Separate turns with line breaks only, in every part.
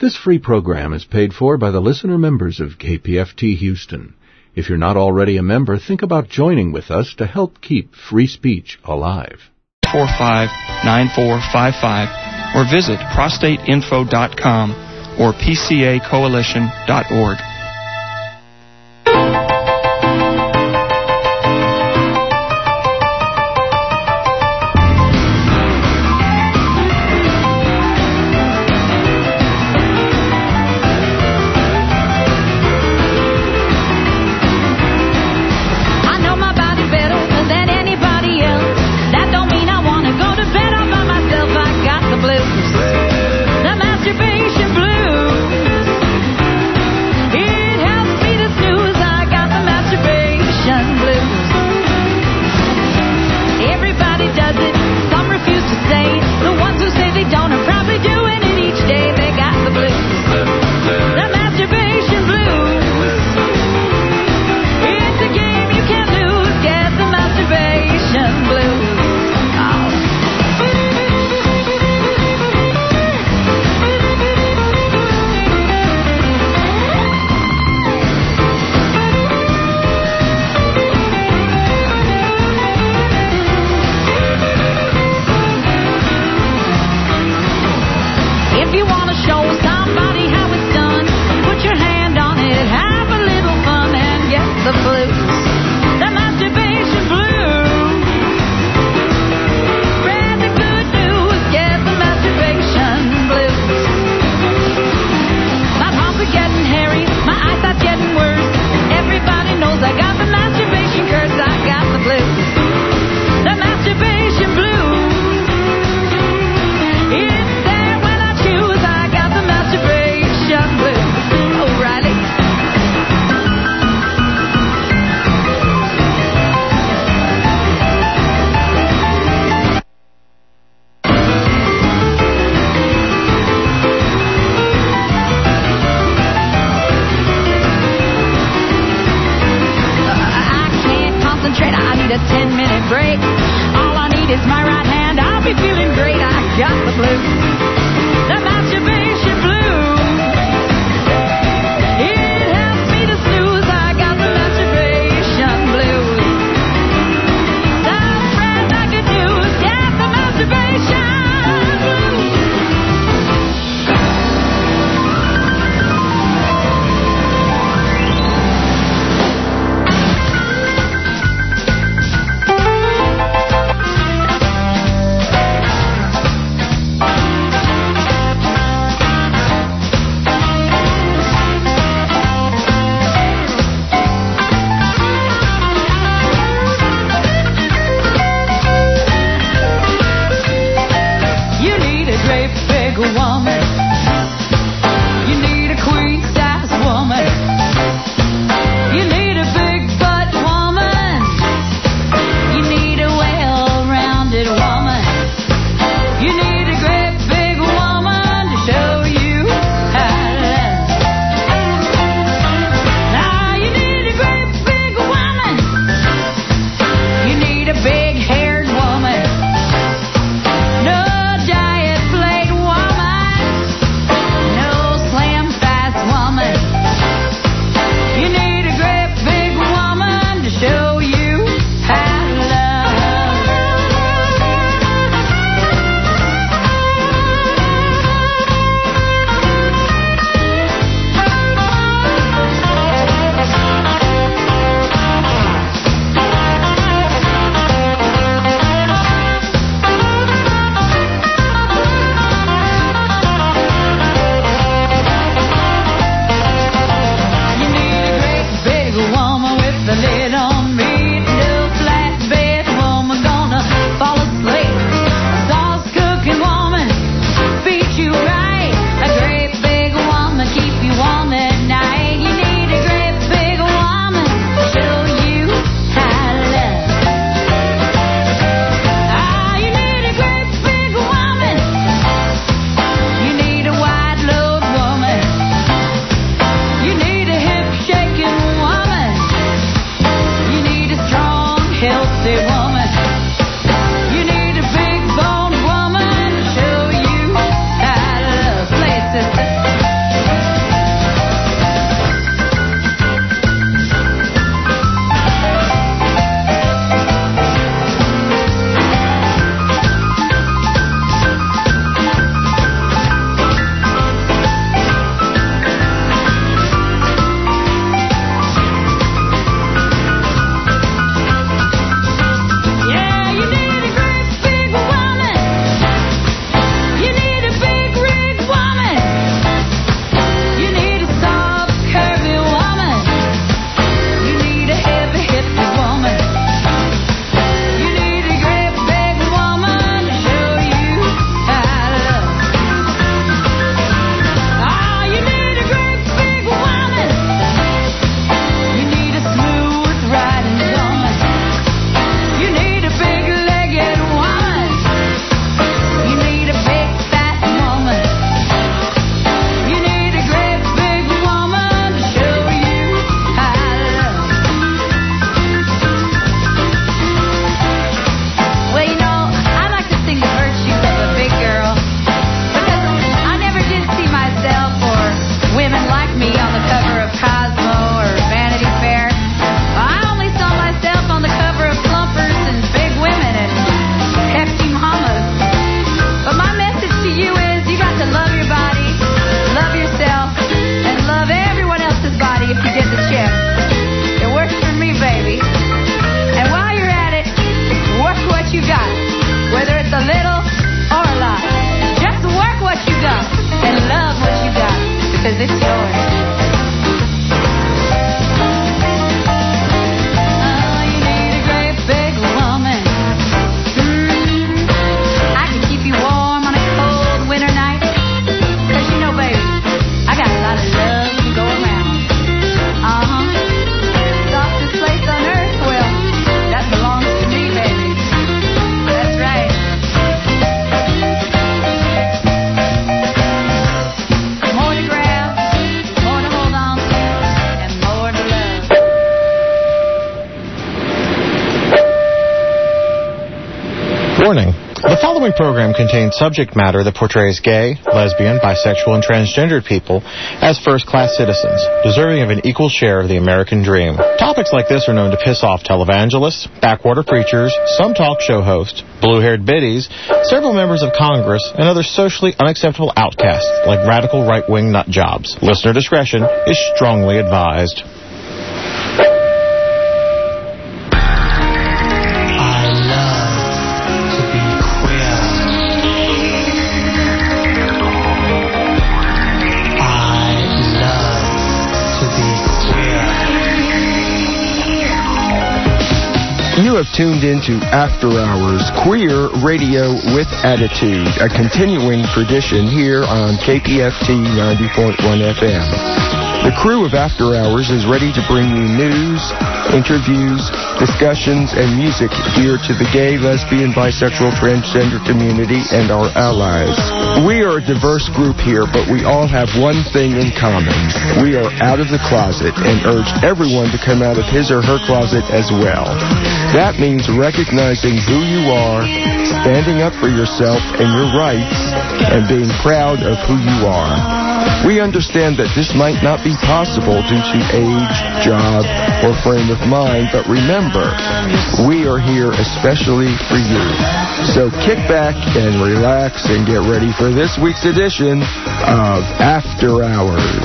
This free program is paid for by the listener members of KPFT Houston. If you're not already a member, think about joining with us to help keep free speech alive.
459455 or visit prostateinfo.com or pcacoalition.org.
following program contains subject matter that portrays gay, lesbian, bisexual, and transgendered people as first-class citizens, deserving of an equal share of the American dream. Topics like this are known to piss off televangelists, backwater preachers, some talk show hosts, blue-haired biddies, several members of Congress, and other socially unacceptable outcasts like radical right-wing nut jobs. Listener discretion is strongly advised.
You have tuned into After Hours Queer Radio with Attitude, a continuing tradition here on KPFT 90.1 FM. The crew of After Hours is ready to bring you news, interviews, discussions, and music geared to the gay, lesbian, bisexual, transgender community and our allies. We are a diverse group here, but we all have one thing in common. We are out of the closet and urge everyone to come out of his or her closet as well. That means recognizing who you are, standing up for yourself and your rights, and being proud of who you are. We understand that this might not be possible due to age, job, or frame of mind, but remember, we are here especially for you. So kick back and relax and get ready for this week's edition of After Hours.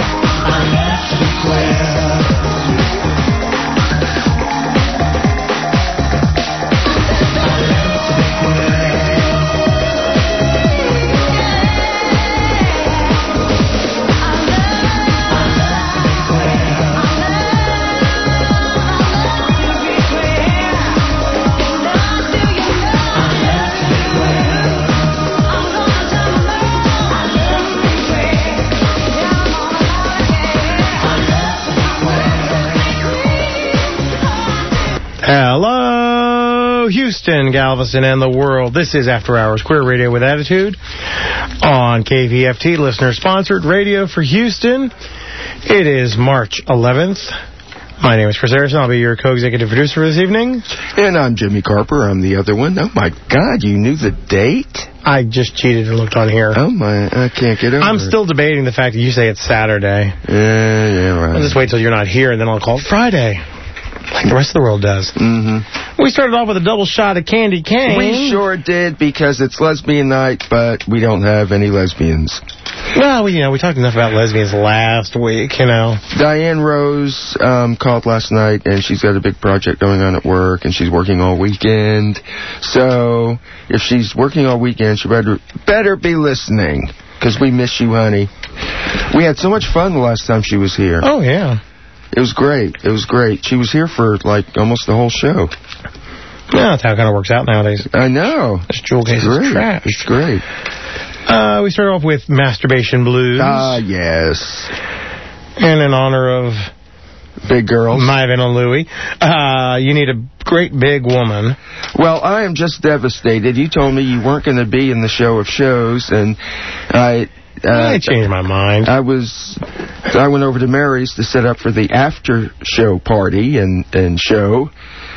Hello, Houston, Galveston, and the world. This is After Hours Queer Radio with Attitude on KPFT, listener-sponsored radio for Houston. It is March 11th. My name is Chris Harrison. I'll be your co-executive producer this evening.
And I'm Jimmy Carper. I'm the other one. Oh, my God, you knew the date?
I just cheated and looked on here.
Oh, my, I can't get over
I'm still debating the fact that you say it's Saturday.
Yeah, right.
I'll just wait till you're not here, and then I'll call it Friday. Like the rest of the world does.
Mm-hmm.
We started off with a double shot of Candy Cane.
We sure did, because it's lesbian night, but we don't have any lesbians.
Well, we talked enough about lesbians last week,
Diane Rose called last night, and she's got a big project going on at work, and she's working all weekend. So, if she's working all weekend, she better be listening, because we miss you, honey. We had so much fun the last time she was here.
Oh, yeah.
It was great. It was great. She was here for, almost the whole show.
Yeah, that's how it kind of works out nowadays.
I know.
This jewel case is trash.
It's great.
We started off with Masturbation Blues.
Yes.
And in honor of
big girls,
Myvan and Louie, you need a great big woman.
Well, I am just devastated. You told me you weren't going to be in the show of shows, and I
changed my mind.
I went over to Mary's to set up for the after show party and show,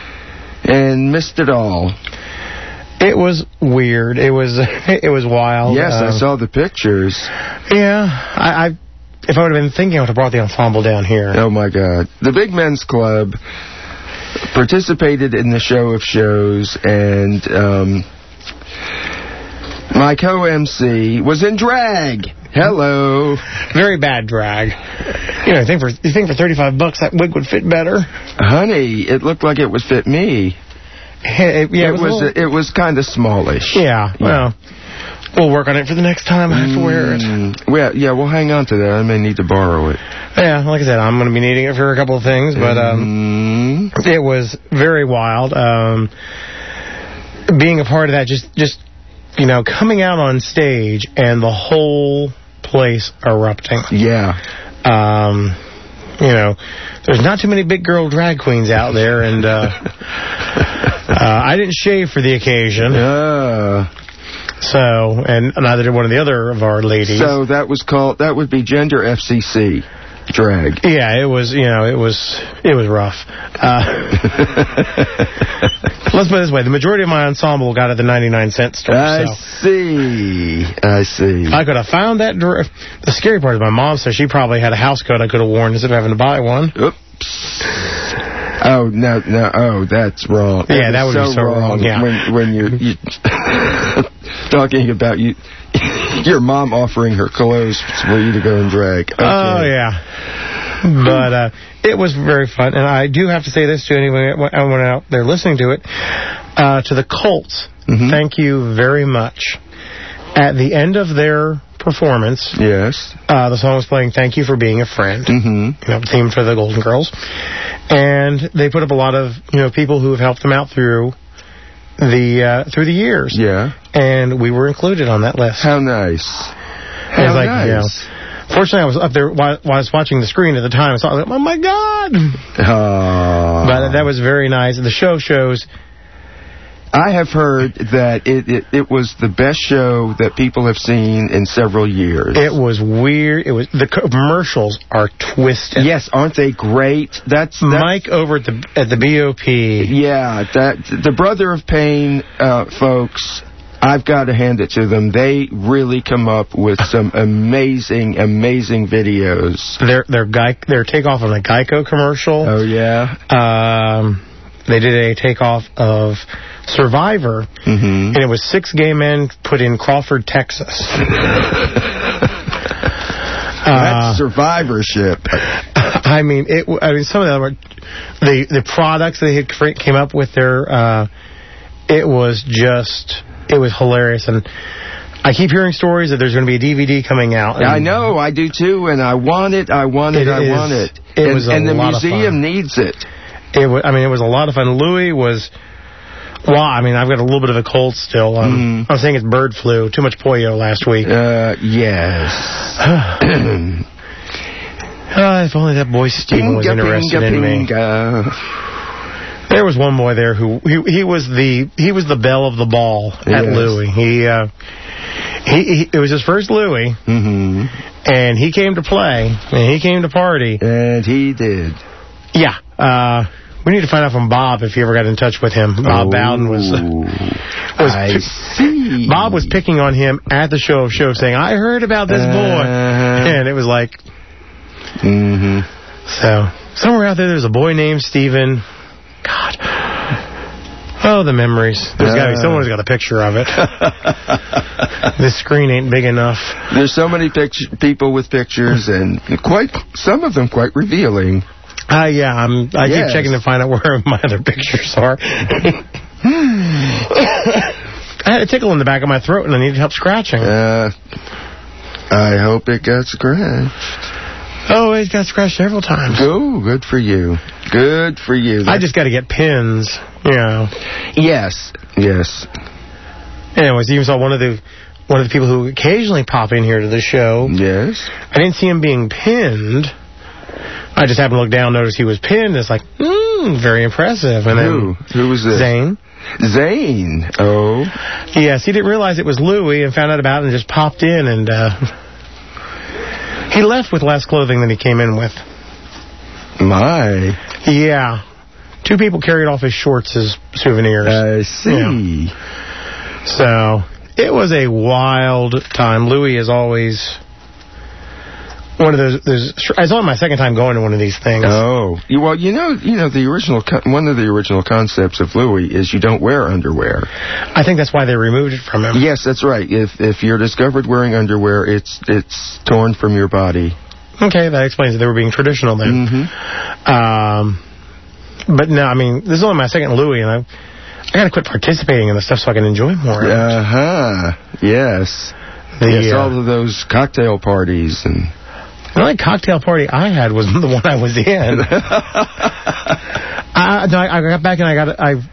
and missed it all.
It was weird. It was wild.
Yes, I saw the pictures.
Yeah, if I would have been thinking, I would have brought the ensemble down here.
Oh my God! The Big Men's Club participated in the show of shows, and my co-MC was in drag. Hello.
Very bad drag. You think for $35 that wig would fit better?
Honey, it looked like it would fit me. It was kind of smallish.
Yeah. Well, we'll work on it for the next time I have to wear it.
Yeah, we'll hang on to that. I may need to borrow it.
Yeah, like I said, I'm going to be needing it for a couple of things, but it was very wild. Being a part of that, just coming out on stage and the whole place erupting.
Yeah.
There's not too many big girl drag queens out there, and I didn't shave for the occasion. So, and neither did one of the other of our ladies.
So that would be Gender FCC. drag.
Yeah, it was rough. Let's put it this way. The majority of my ensemble got at the 99-cent store.
I see.
I could have found that. The scary part is my mom says she probably had a house coat I could have worn instead of having to buy one.
Oops. Oh, no. Oh, that's wrong.
Yeah, that would be so wrong. Yeah.
When you're talking about your mom offering her clothes for you to go and drag. Okay.
Oh, yeah. But it was very fun. And I do have to say this to anyone out there listening to it. To the Colts, thank you very much. At the end of their performance,
yes,
the song was playing "Thank You for Being a Friend," theme for the Golden Girls, and they put up a lot of people who have helped them out through the years.
Yeah,
and we were included on that list.
How nice!
How nice! Fortunately, I was up there while I was watching the screen at the time, so I was like, "Oh my God!" But that was very nice. The show shows.
I have heard that it was the best show that people have seen in several years.
It was weird. The commercials are twisted.
Yes, aren't they great? That's
Mike over at the BOP.
Yeah, the Brother of Pain folks. I've got to hand it to them. They really come up with some amazing videos.
Their takeoff on a Geico commercial.
Oh yeah.
They did a takeoff of Survivor, and it was 6 gay men put in Crawford, Texas.
That's survivorship.
I mean, some of them the products they had came up with their. It was hilarious, and I keep hearing stories that there's going to be a DVD coming out.
I know, I do too, and I want it. And the museum needs it.
It was a lot of fun. Louis was. Well, I've got a little bit of a cold still. I was saying it's bird flu. Too much polio last week.
Yes.
If only that boy Stephen was interested in me. There was one boy there who he was the belle of the ball at Louis. It was his first Louis, and he came to play and he came to party,
and he did.
Yeah. We need to find out from Bob if he ever got in touch with him. Bob Bowden
I see.
Bob was picking on him at the show saying, "I heard about this boy," and it was like, So somewhere out there's a boy named Stephen. God, oh, the memories. There's got to be someone who's got a picture of it. This screen ain't big enough.
There's so many people with pictures, and some of them quite revealing.
I keep checking to find out where my other pictures are. I had a tickle in the back of my throat, and I needed help scratching.
I hope it got scratched.
Oh, it got scratched several times.
Oh, good for you. Good for you.
I just got to get pins,
Yes.
Anyways, you even saw one of the people who occasionally pop in here to the show.
Yes.
I didn't see him being pinned. I just happened to look down, notice he was pinned. It's like, very impressive. And then
who was this?
Zane.
Oh.
Yes, he didn't realize it was Louis and found out about it and just popped in. And he left with less clothing than he came in with.
My.
Yeah. 2 people carried off his shorts as souvenirs.
I see.
Yeah. So, it was a wild time. Louis is always... one of those. It's only my second time going to one of these things.
Oh, well, the original one of the original concepts of Louis is you don't wear underwear.
I think that's why they removed it from him.
Yes, that's right. If you're discovered wearing underwear, it's torn from your body.
Okay, that explains it. They were being traditional then. But no, this is only my second Louis, and I got to quit participating in the stuff so I can enjoy more.
Yes. Yes, all of those cocktail parties and.
The only cocktail party I had was the one I was in. I got back and I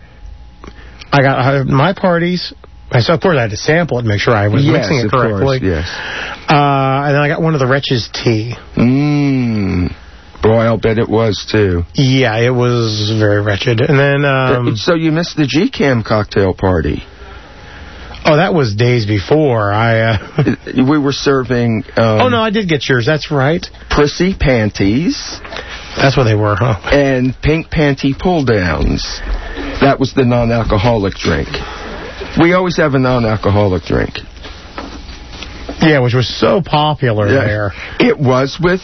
got my parties. So of course I had to sample it and make sure I was mixing it correctly.
Yes.
And then I got one of the Wretches tea.
Boy, I'll bet it was too.
Yeah, it was very wretched. And then
so you missed the GCAM cocktail party.
Oh, that was days before.
We were serving...
oh, no, I did get yours. That's right.
Prissy panties.
That's what they were, huh?
And pink panty pull-downs. That was the non-alcoholic drink. We always have a non-alcoholic drink.
Yeah, which was so popular there.
It was with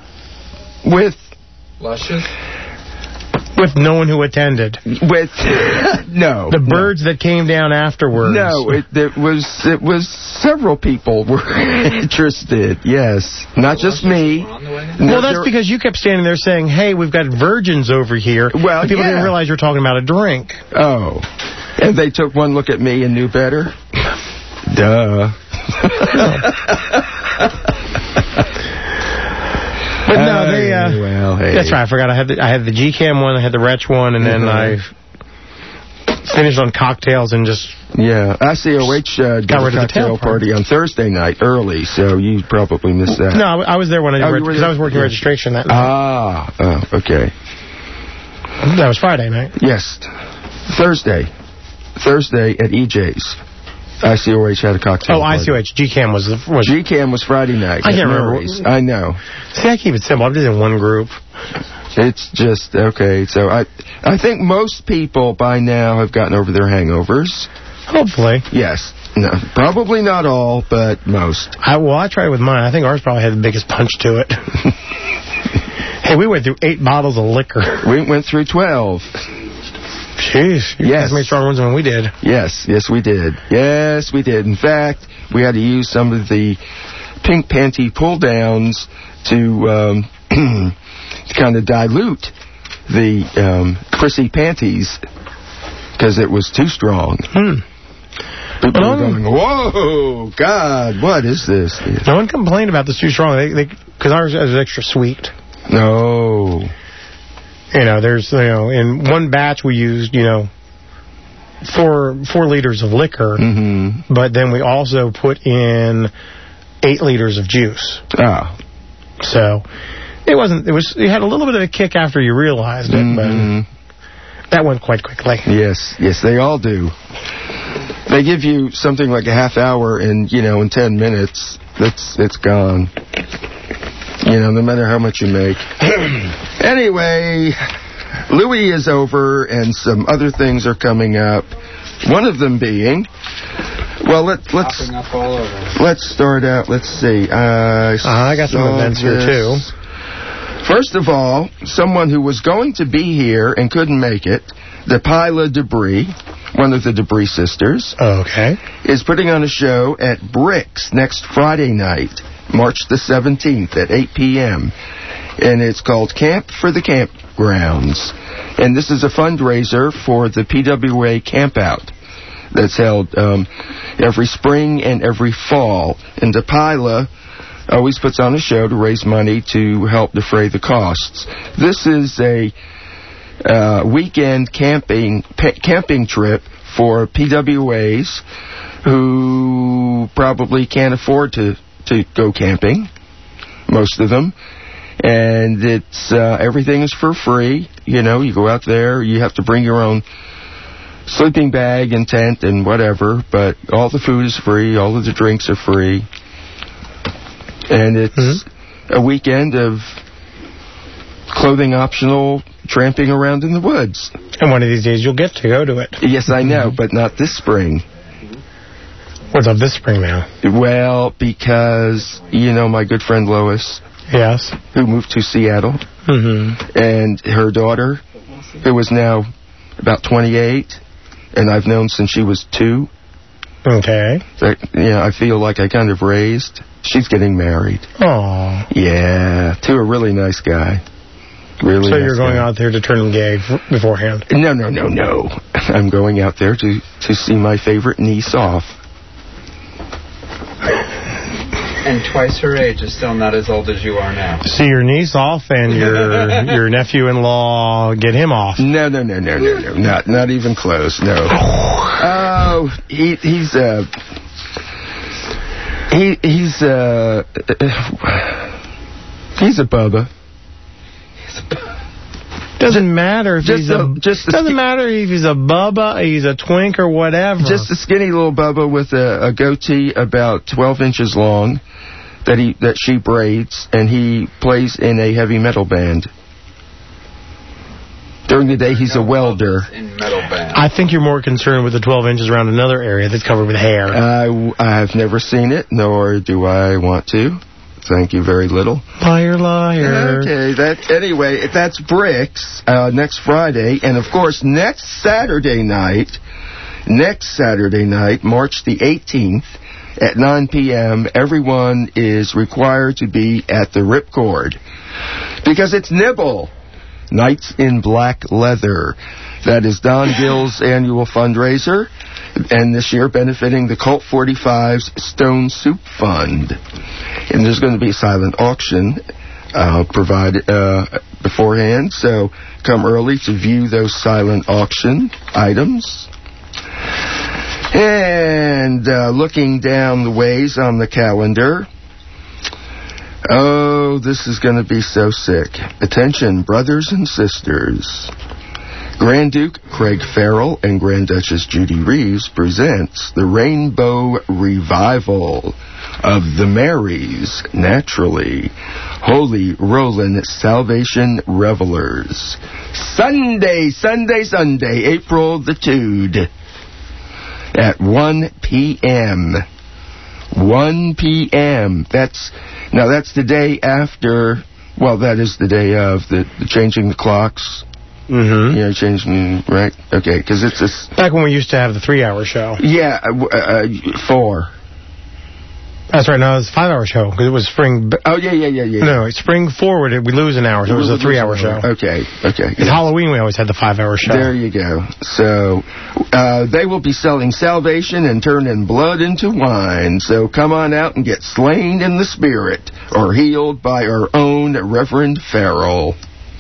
Luscious?
With no one who attended.
With no.
The birds that came down afterwards.
No, it was several people were interested. Yes, not just me.
Well, that's because you kept standing there saying, "Hey, we've got virgins over here." Well, people didn't realize you were talking about a drink.
Oh, and they took one look at me and knew better. Duh.
But no, they.
Well, hey.
That's right. I forgot. I had the GCAM one. I had the Wretch one, and then I finished on cocktails and just.
Yeah, ICOH did a cocktail party on Thursday night early, so you probably missed that.
No, I was there when because I was working registration that night.
Okay.
That was Friday night.
Yes, Thursday at EJ's. ICOH had a cocktail party.
ICOH. GCAM was...
GCAM was Friday night.
I can't remember.
I know.
See, I keep it simple. I'm just in one group.
It's just, okay. So I think most people by now have gotten over their hangovers.
Hopefully.
Yes. No, probably not all, but most.
I tried it with mine. I think ours probably had the biggest punch to it. Hey, we went through 8 bottles of liquor.
We went through 12.
Jeez, you guys made stronger ones than we did.
Yes, we did. Yes, we did. In fact, we had to use some of the pink panty pull-downs to kind of dilute the prissy panties because it was too strong. People were going, whoa, God, what is this?
No one complained about this too strong because ours was extra sweet.
No.
In one batch we used, 4 liters of liquor, but then we also put in 8 liters of juice.
Ah.
So it had a little bit of a kick after you realized it, but that went quite quickly.
Yes, they all do. They give you something like a half hour and, in 10 minutes, it's gone. No matter how much you make. Anyway, Louis is over, and some other things are coming up. One of them being, well, let's start out. Let's see.
I got some events here too.
First of all, someone who was going to be here and couldn't make it, the Pila Debris, one of the Debris sisters, is putting on a show at Bricks next Friday night, March the 17th at 8 p.m. And it's called Camp for the Campgrounds. And this is a fundraiser for the PWA Campout that's held every spring and every fall. And the Pila always puts on a show to raise money to help defray the costs. This is a weekend camping trip for PWAs who probably can't afford to go camping, most of them. And it's everything is for free. You go out there, you have to bring your own sleeping bag and tent and whatever, but all the food is free, all of the drinks are free. And it's a weekend of clothing optional tramping around in the woods.
And one of these days you'll get to go to it.
Yes, I know, but not this spring.
What's up this spring now?
Well, because, my good friend Lois.
Yes.
Who moved to Seattle. And her daughter, who is now about 28, and I've known since she was 2.
Okay.
So, I feel like I kind of raised. She's getting married.
Oh.
Yeah, to a really nice guy. Really.
So you're going out there to turn him gay beforehand?
No. I'm going out there to see my favorite niece off.
And twice her age is still not as old as you are now.
See your niece off and your nephew-in-law get him off.
No. Not even close, no. Oh, he's a bubba.
Doesn't matter if he's a Bubba, he's a twink, or whatever.
Just a skinny little Bubba with a goatee about 12 inches long that she braids, and he plays in a heavy metal band. During the day, he's a welder.
In metal band.
I think you're more concerned with the 12 inches around another area that's covered with hair.
I have never seen it, nor do I want to. Thank you very little.
Liar, liar.
Okay, anyway, that's Bricks next Friday. And, of course, next Saturday night, March the 18th, at 9 p.m., everyone is required to be at the Ripcord. Because it's Nibble. Knights in Black Leather. That is Don Gill's annual fundraiser, and this year benefiting the Colt 45's Stone Soup Fund. And there's going to be a silent auction provided beforehand, so come early to view those silent auction items. And looking down the ways on the calendar, oh, this is going to be so sick. Attention, brothers and sisters. Grand Duke Craig Farrell and Grand Duchess Judy Reeves presents the Rainbow Revival of the Marys, naturally. Holy Rollin' Salvation Revelers. Sunday, April the 2nd at 1 p.m. 1 p.m. That's the day after, well, that is the day of the changing the clocks.
Mm-hmm.
Yeah, changing, right? Okay, because it's this...
Back when we used to have the 3-hour show.
Yeah, 4.
That's right, no, it was a 5-hour show, because it was spring...
Oh, yeah.
No, spring forward, we lose an hour, so it was a 3-hour show.
Okay.
It's Halloween, we always had the 5-hour show.
There you go. So, they will be selling salvation and turning blood into wine, so come on out and get slain in the spirit, or healed by our own Reverend Farrell.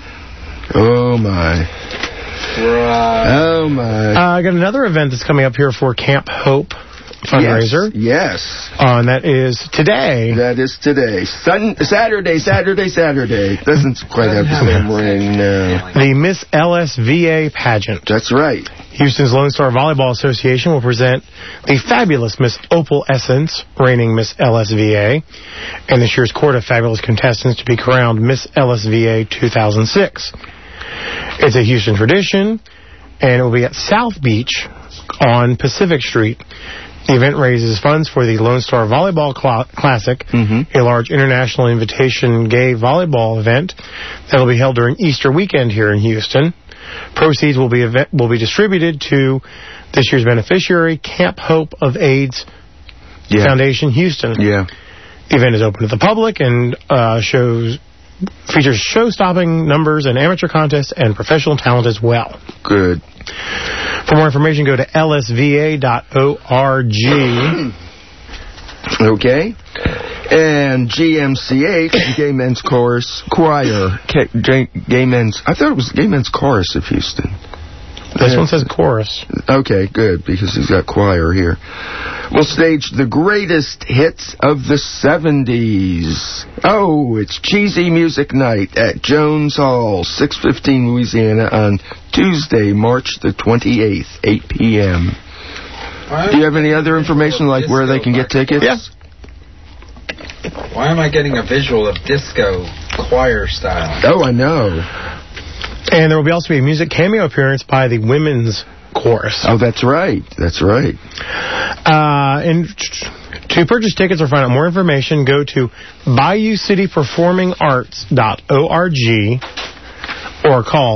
Oh, my.
Right.
Oh, my.
I got another event that's coming up here for Camp Hope fundraiser.
Yes.
And that is today.
That is today. Saturday. Doesn't quite have the same ring, no.
The Miss LSVA pageant.
That's right.
Houston's Lone Star Volleyball Association will present the fabulous Miss Opal Essence, reigning Miss LSVA, and this year's court of fabulous contestants to be crowned Miss LSVA 2006. It's a Houston tradition, and it will be at South Beach on Pacific Street. The event raises funds for the Lone Star Volleyball Classic, a large international invitation gay volleyball event that will be held during Easter weekend here in Houston. Proceeds will be distributed to this year's beneficiary, Camp Hope of AIDS Foundation, Houston.
Yeah.
The event is open to the public and features show-stopping numbers and amateur contests and professional talent as well.
Good.
For more information, go to lsva.org.
Okay. And GMCH, Gay Men's Chorus Choir. I thought it was Gay Men's Chorus of Houston.
This one says chorus.
Okay, good, because he's got choir here. We'll stage the greatest hits of the 70s. Oh, it's Cheesy Music Night at Jones Hall, 615 Louisiana, on Tuesday, March the 28th, 8 p.m. Do you have any other information, like where they can get tickets?
Yeah.
Why am I getting a visual of disco choir style?
Oh, I know.
And there will also be a music cameo appearance by the women's chorus.
Oh, that's right. That's right.
And to purchase tickets or find out more information, go to BayouCityPerformingArts.org or call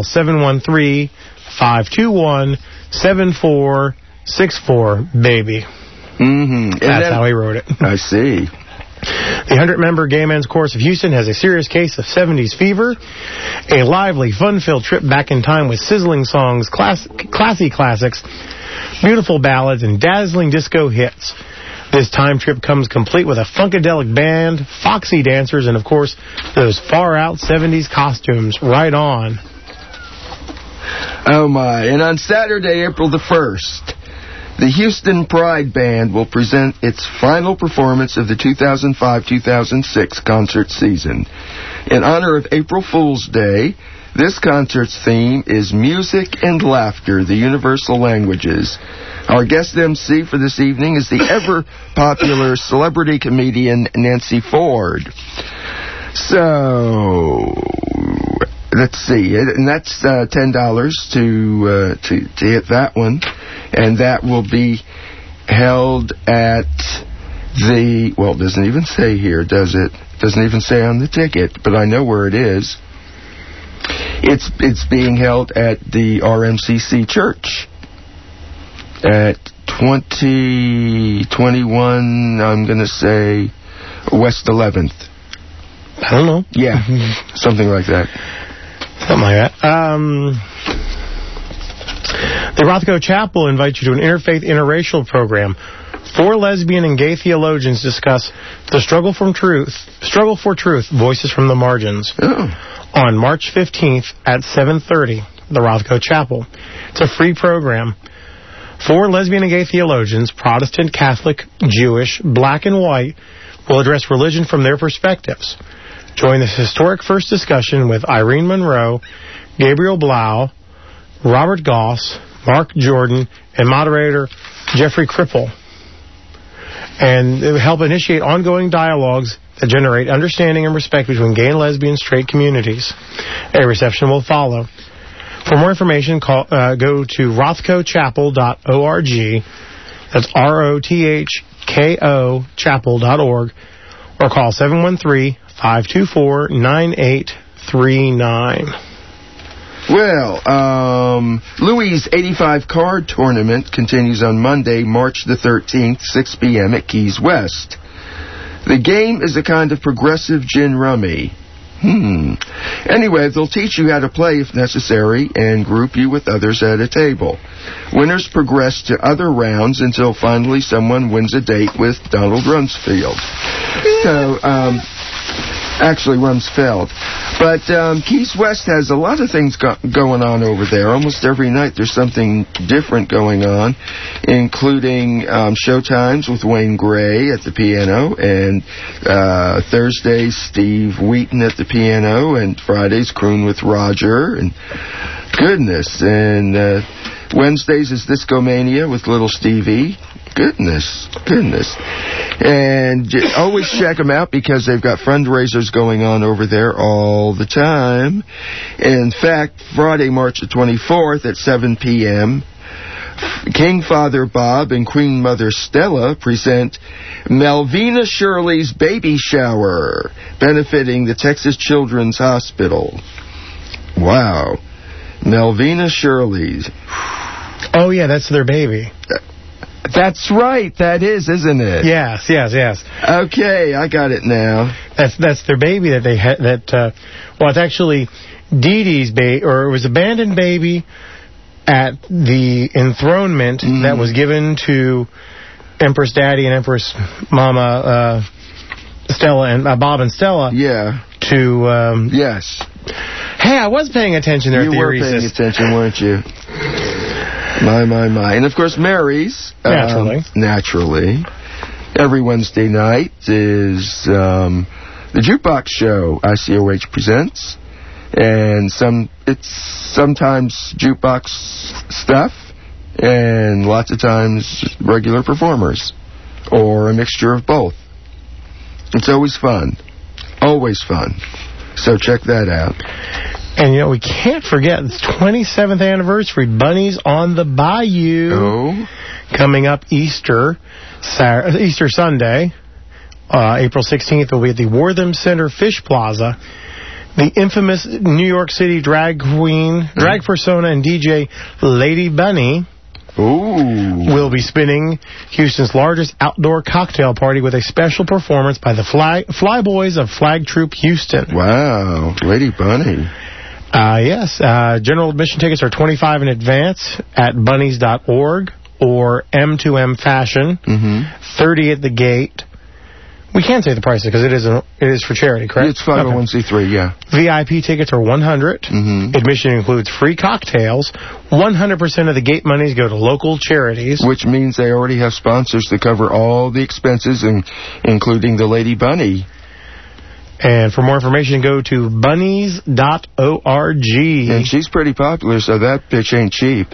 713-521-7464, baby. That's how he wrote it.
I see.
The 100-member Gay Men's Chorus of Houston has a serious case of 70s fever, a lively, fun-filled trip back in time with sizzling songs, classy classics, beautiful ballads, and dazzling disco hits. This time trip comes complete with a funkadelic band, foxy dancers, and, of course, those far-out 70s costumes. Right on.
Oh, my. And on Saturday, April the 1st, The Houston Pride Band will present its final performance of the 2005-2006 concert season. In honor of April Fool's Day, this concert's theme is Music and Laughter, the Universal Languages. Our guest MC for this evening is the ever-popular celebrity comedian Nancy Ford. So, let's see, and that's $10 to hit that one, and that will be held at the, well, it doesn't even say here, does it? Doesn't even say on the ticket, but I know where it is. It's being held at the RMCC Church at 2021, I'm going to say, West 11th.
I don't know.
Yeah, something like that.
Something like that. The Rothko Chapel invites you to an interfaith, interracial program. 4 lesbian and gay theologians discuss the struggle for truth, voices from the margins.
Oh.
On March 15th at 7:30, the Rothko Chapel. It's a free program. 4 lesbian and gay theologians, Protestant, Catholic, Jewish, black and white, will address religion from their perspectives. Join this historic first discussion with Irene Monroe, Gabriel Blau, Robert Goss, Mark Jordan, and moderator Jeffrey Cripple. And it will help initiate ongoing dialogues that generate understanding and respect between gay and lesbian straight communities. A reception will follow. For more information, go to rothkochapel.org. That's ROTHKO chapel.org, or call 713-524-9839.
Well, Louis' 85 card tournament continues on Monday, March the 13th, 6 p.m. at Keys West. The game is a kind of progressive gin rummy. Anyway, they'll teach you how to play if necessary and group you with others at a table. Winners progress to other rounds until finally someone wins a date with Donald Rumsfeld. So, actually Rumsfeld. But Keys West has a lot of things going on over there. Almost every night there's something different going on, including showtimes with Wayne Gray at the piano, and Thursdays Steve Wheaton at the piano, and Fridays Croon with Roger, and goodness, and Wednesdays is Discomania with Little Stevie. Goodness. And always check them out because they've got fundraisers going on over there all the time. In fact, Friday, March the 24th at 7 p.m., King Father Bob and Queen Mother Stella present Melvina Shirley's Baby Shower, benefiting the Texas Children's Hospital. Wow. Melvina Shirley's.
Oh, yeah, that's their baby.
That's right. That is, isn't it?
Yes.
Okay, I got it now.
That's their baby that they had. Well, it's actually Dee Dee's baby, or it was abandoned baby at the enthronement that was given to Empress Daddy and Empress Mama Stella and Bob and Stella.
Yeah.
To
yes.
Hey, I was paying attention there.
You were paying attention, weren't you? My. And, of course, Mary's. Naturally. Every Wednesday night is the Jukebox Show ICOH presents. And it's sometimes jukebox stuff, and lots of times regular performers, or a mixture of both. It's always fun. Always fun. So check that out.
And, we can't forget the 27th anniversary, Bunnies on the Bayou.
Oh.
Coming up Easter Sunday, April 16th, will be at the Wortham Center Fish Plaza. The infamous New York City drag queen, drag persona, and DJ Lady Bunny will be spinning Houston's largest outdoor cocktail party with a special performance by the Flyboys of Flag Troop Houston.
Wow, Lady Bunny.
Yes. General admission tickets are $25 in advance at bunnies.org or M2M Fashion, $30 at the gate, We can say the prices because it is for charity, correct?
It's 501c3, yeah.
VIP tickets are $100. Admission includes free cocktails. 100% of the gate monies go to local charities.
Which means they already have sponsors to cover all the expenses, including the Lady Bunny.
And for more information, go to bunnies.org.
And she's pretty popular, so that bitch ain't cheap.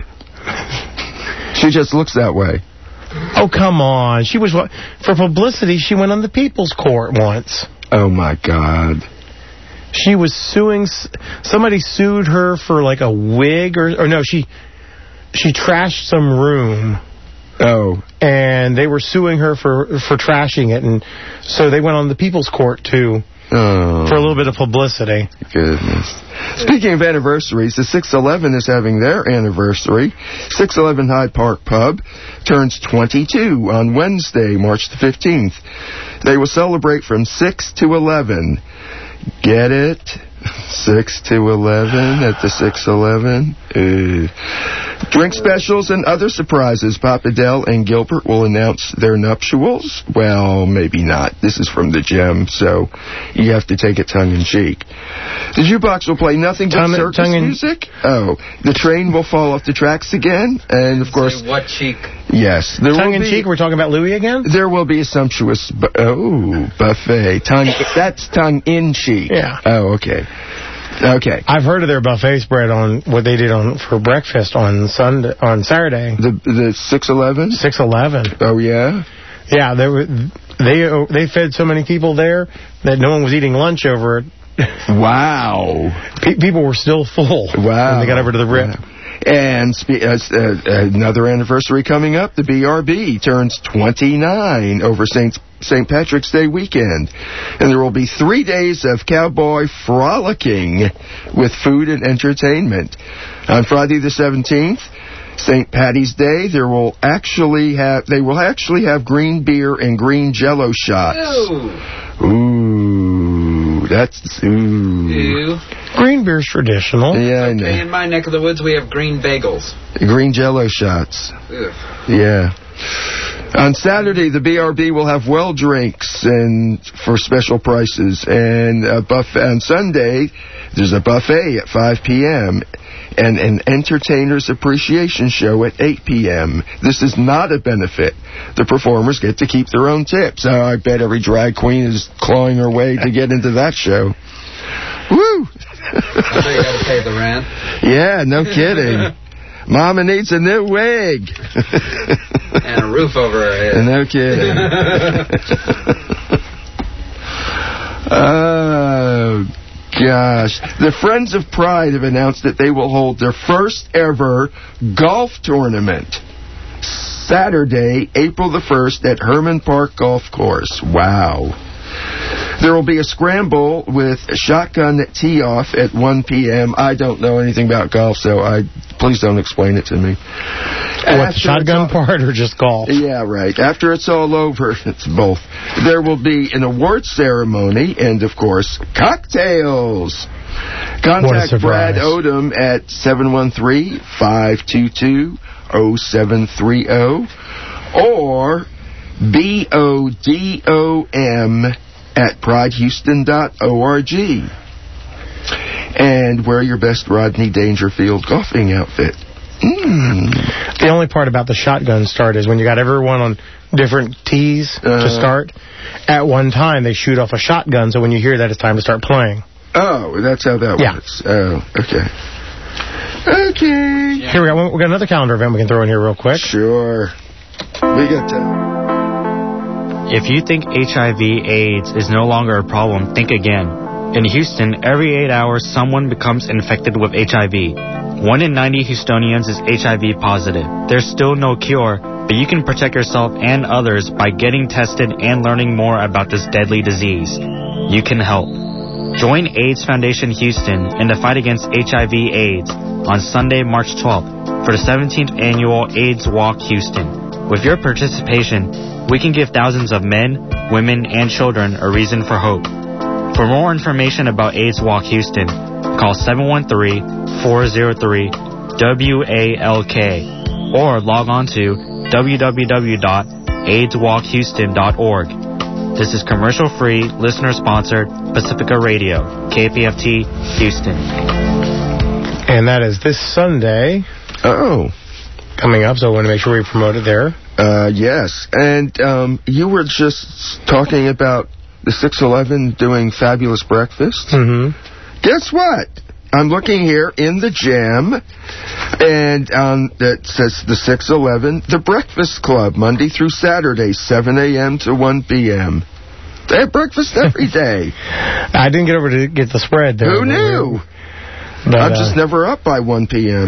She just looks that way.
Oh, come on. She was, for publicity, she went on the People's Court once.
Oh, my God.
She was suing, somebody sued her for like a wig, or no, she trashed some room.
Oh.
And they were suing her for trashing it, and so they went on the People's Court, too.
Oh.
For a little bit of publicity.
Goodness. Speaking of anniversaries, the 611 is having their anniversary. 611 Hyde Park Pub turns 22 on Wednesday, March the 15th. They will celebrate from 6 to 11. Get it? 6 to 11 at the 611. Drink specials and other surprises. Papa Del and Gilbert will announce their nuptials. Well, maybe not. This is from the Gem, so you have to take it tongue-in-cheek. The jukebox will play nothing but circus music. Oh, the train will fall off the tracks again, and of course...
What cheek?
Yes.
Tongue-in-cheek? We're talking about Louis again?
There will be a sumptuous... buffet. That's tongue-in-cheek.
Yeah.
Oh, okay. Okay.
I've heard of their buffet spread on what they did for breakfast on Saturday.
The 611?
611.
Oh, yeah?
Yeah, they fed so many people there that no one was eating lunch over it.
Wow.
People were still full
when
they got over to the Rip.
Wow. And another anniversary coming up, the BRB turns 29 over St. Patrick's Day weekend. And there will be 3 days of cowboy frolicking with food and entertainment. On Friday the 17th, St. Patty's Day, they will actually have green beer and green Jell-O shots. Ooh, that's ooh.
Green beer's traditional.
Yeah, I know.
In my neck of the woods, we have green bagels.
Green Jell-O shots.
Ugh.
Yeah. On Saturday, the BRB will have well drinks and for special prices. And a buffet on Sunday, there's a buffet at 5 p.m. and an entertainer's appreciation show at 8 p.m. This is not a benefit. The performers get to keep their own tips. Oh, I bet every drag queen is clawing her way to get into that show. Woo!
So you got to pay the rent.
Yeah, no kidding. Mama needs a new wig.
And a roof over her head.
No kidding. Oh, gosh. The Friends of Pride have announced that they will hold their first ever golf tournament Saturday, April the 1st at Herman Park Golf Course. Wow. There will be a scramble with a shotgun tee-off at 1 p.m. I don't know anything about golf, so please don't explain it to me.
What, the shotgun part or just golf?
Yeah, right. After it's all over, it's both. There will be an award ceremony and, of course, cocktails. Contact Brad Odom at 713-522-0730 or BODOM at pridehouston.org. And wear your best Rodney Dangerfield golfing outfit.
The only part about the shotgun start is when you got everyone on different tees to start, at one time they shoot off a shotgun, so when you hear that, it's time to start playing.
Oh, that's how that works. Oh, okay. Okay.
Here we got another calendar event we can throw in here real quick.
Sure. We got time.
If you think HIV/AIDS is no longer a problem, think again. In Houston, every 8 hours, someone becomes infected with HIV. 1 in 90 Houstonians is HIV positive. There's still no cure, but you can protect yourself and others by getting tested and learning more about this deadly disease. You can help. Join AIDS Foundation Houston in the fight against HIV/AIDS on Sunday, March 12th for the 17th annual AIDS Walk Houston. With your participation, we can give thousands of men, women, and children a reason for hope. For more information about AIDS Walk Houston, call 713-403-WALK or log on to www.aidswalkhouston.org. This is commercial-free, listener-sponsored Pacifica Radio, KPFT, Houston.
And that is this Sunday.
Oh.
Coming up, so I want to make sure we promote it there.
Yes. And you were just talking about the 611 doing fabulous breakfast.
Mm-hmm.
Guess what? I'm looking here in the Jam, and that says the 611, the Breakfast Club, Monday through Saturday, 7 a.m. to 1 p.m. They have breakfast every day.
I didn't get over to get the spread there.
Who knew?
But,
I'm just never up by 1 p.m.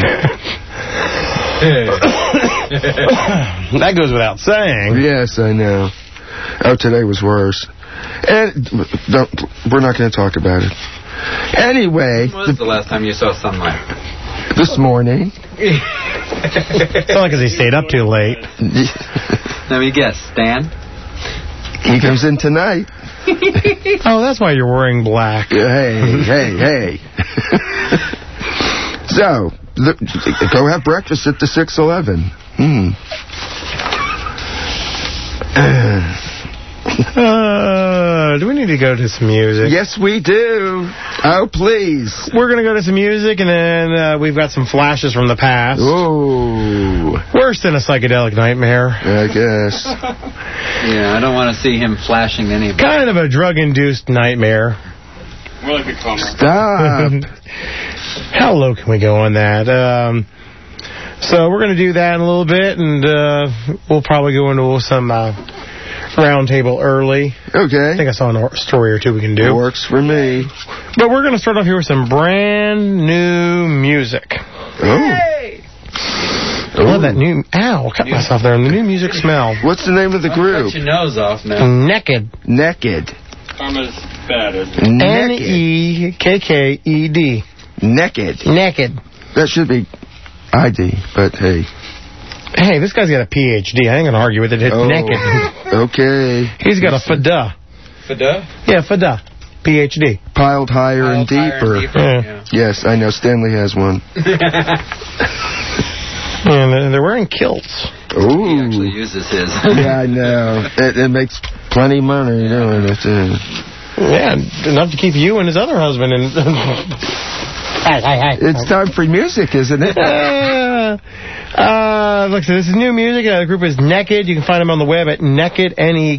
That goes without saying.
Yes, I know. Oh, today was worse. And we're not going to talk about it. Anyway.
When was the last time you saw sunlight?
This morning.
It's not because he stayed up too late.
Let me guess. Stan?
He comes in tonight.
Oh, that's why you're wearing black.
Hey. So, go have breakfast at the 611.
Do we need to go to some music?
Yes, we do. Oh, please.
We're going to go to some music, and then we've got some flashes from the past.
Ooh.
Worse than a psychedelic nightmare.
I guess.
Yeah, I don't want to see him flashing anybody.
Kind of a drug-induced nightmare.
More like a coma.
Stop.
How low can we go on that? So we're going to do that in a little bit, and we'll probably go into some round table early.
Okay.
I think I saw a story or two we can do.
It works for me.
But we're going to start off here with some brand new music.
Hey!
I love that new... Ow, cut myself there. And the new music smell.
What's the name of the group?
Cut your nose off now.
Naked.
I'm as bad as...
N-E-K-K-E-D.
Naked. That should be ID, but hey.
Hey, this guy's got a PhD. I ain't going to argue with it. It's naked.
Okay.
He's got a FDA.
FDA?
Yeah, FDA. PhD.
Piled higher and deeper.
Yeah.
Yes, I know. Stanley has one.
And they're wearing kilts.
Ooh.
He actually uses his.
Yeah, I know. It makes plenty of money doing it, too.
Yeah, enough to keep you and his other husband in... Hi.
It's time for music, isn't it?
Look, so this is new music. The group is Naked. You can find them on the web at naked,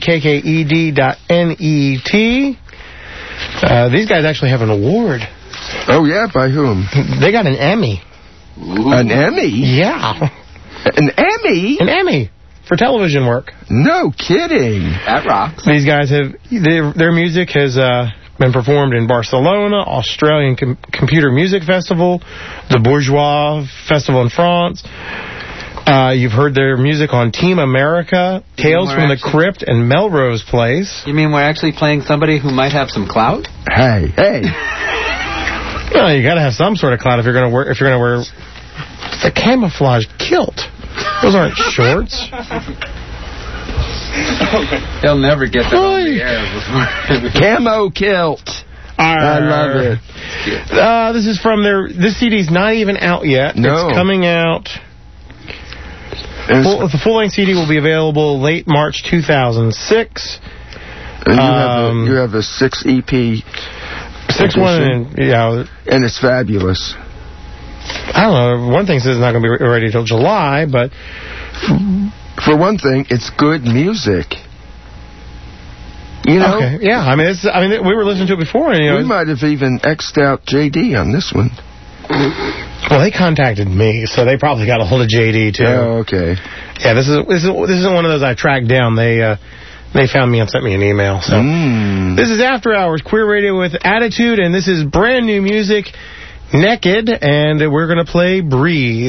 nekked.net. These guys actually have an award.
Oh, yeah? By whom?
They got an Emmy.
Ooh.
An Emmy?
Yeah.
An Emmy?
An Emmy for television work.
No kidding.
That rocks.
These guys have... Their music has... been performed in Barcelona, Australian Computer Music Festival, the Bourgeois Festival in France. You've heard their music on Team America, Tales from the Crypt, and Melrose Place.
You mean we're actually playing somebody who might have some clout?
Hey.
Well, you got to have some sort of clout if you're going to wear. It's a camouflage kilt. Those aren't shorts.
They'll never get that on the air before.
Camo kilt. I love it.
This is from their... This CD's not even out yet.
No.
It's coming out... The full-length CD will be available late March 2006.
And you have a 6 EP.
6-1,
and it's fabulous.
I don't know. One thing says it's not going to be ready till July, but...
For one thing, it's good music. You know?
Okay. Yeah, I mean, we were listening to it before. And,
we might have even X'd out JD on this one.
Well, they contacted me, so they probably got a hold of JD, too.
Oh, okay.
Yeah, this isn't one of those I tracked down. They found me and sent me an email. So This is After Hours, Queer Radio with Attitude, and this is brand new music, Naked, and we're going to play Breathe.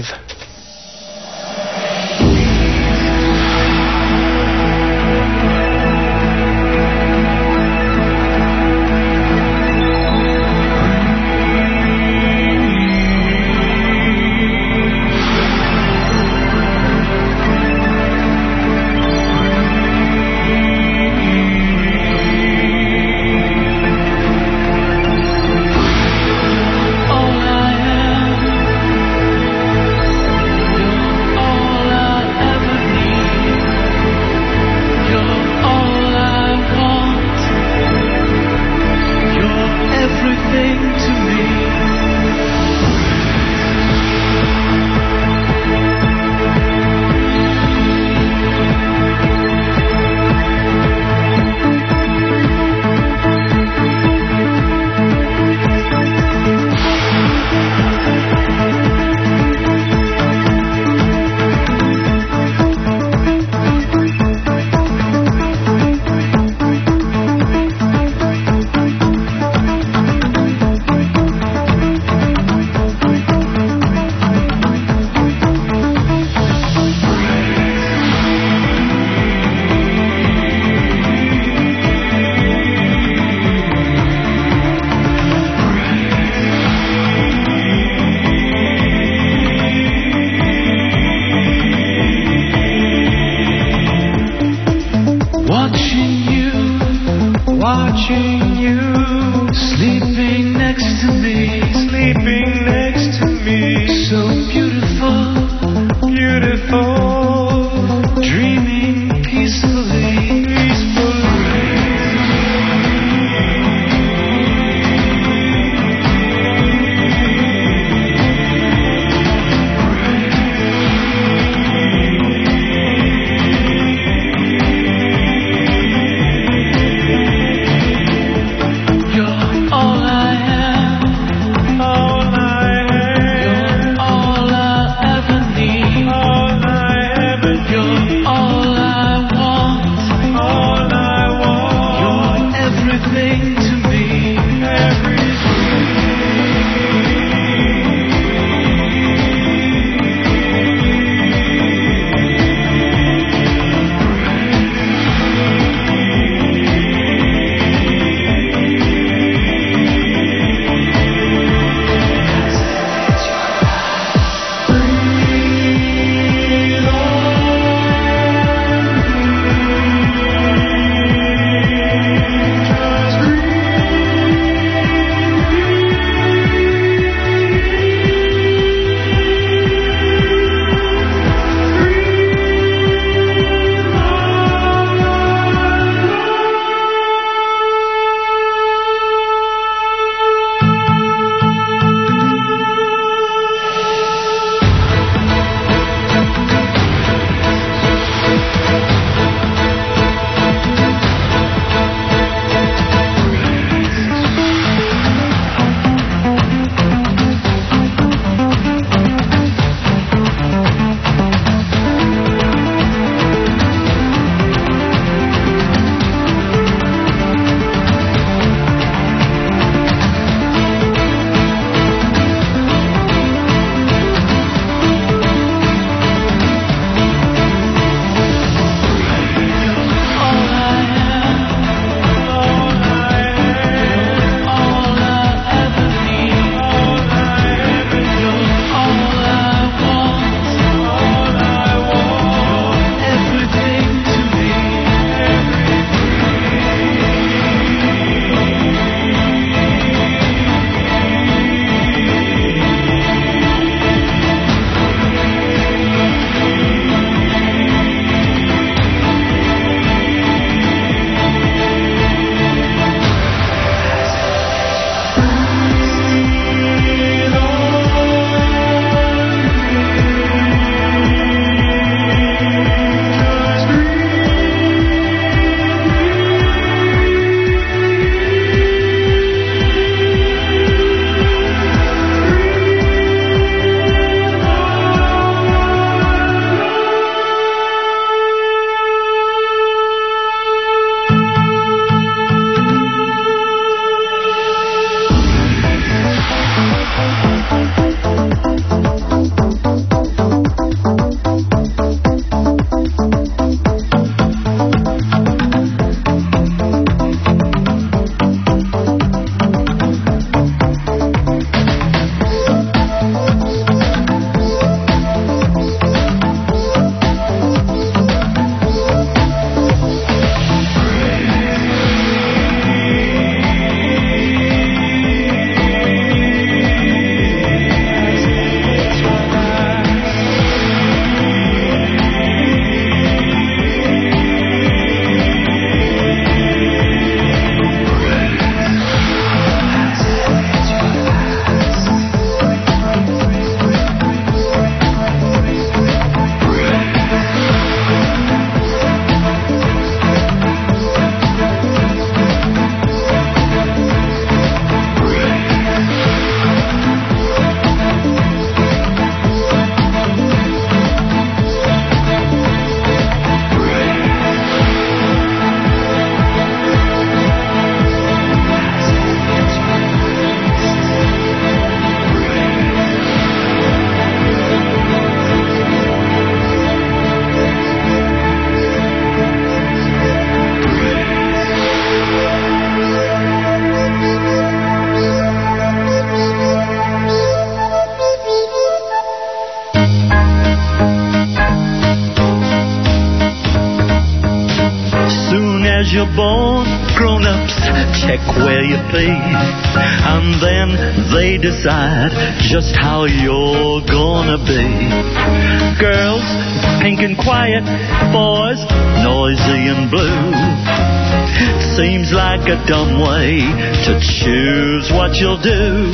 grown-ups check where you please, and then they decide just how you're gonna be. Girls, pink and quiet, boys, noisy and blue. Seems like a dumb way to choose what you'll do.